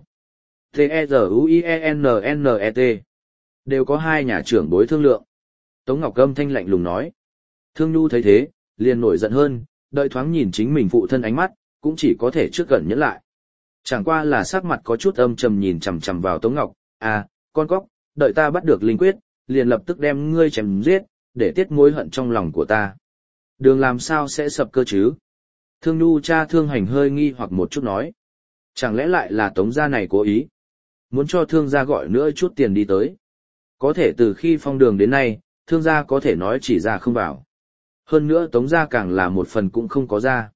T-E-Z-U-I-E-N-N-E-T đều có hai nhà trưởng bối thương lượng. Tống Ngọc Âm thanh lạnh lùng nói. Thương Nhu thấy thế, liền nổi giận hơn, đợi thoáng nhìn chính mình phụ thân ánh mắt, cũng chỉ có thể trước gần nhẫn lại. Chẳng qua là sắc mặt có chút âm trầm nhìn chằm chằm vào Tống Ngọc, à, con cóc, đợi ta bắt được linh quyết, liền lập tức đem ngươi chém giết, để tiết mối hận trong lòng của ta. Đường làm sao sẽ sập cơ chứ? Thương Nhu cha Thương Hành hơi nghi hoặc một chút nói. Chẳng lẽ lại là Tống gia này cố ý? Muốn cho Thương gia gọi nữa chút tiền đi tới. Có thể từ khi Phong Đường đến nay, Thương gia có thể nói chỉ ra không vào. Hơn nữa Tống gia càng là một phần cũng không có ra.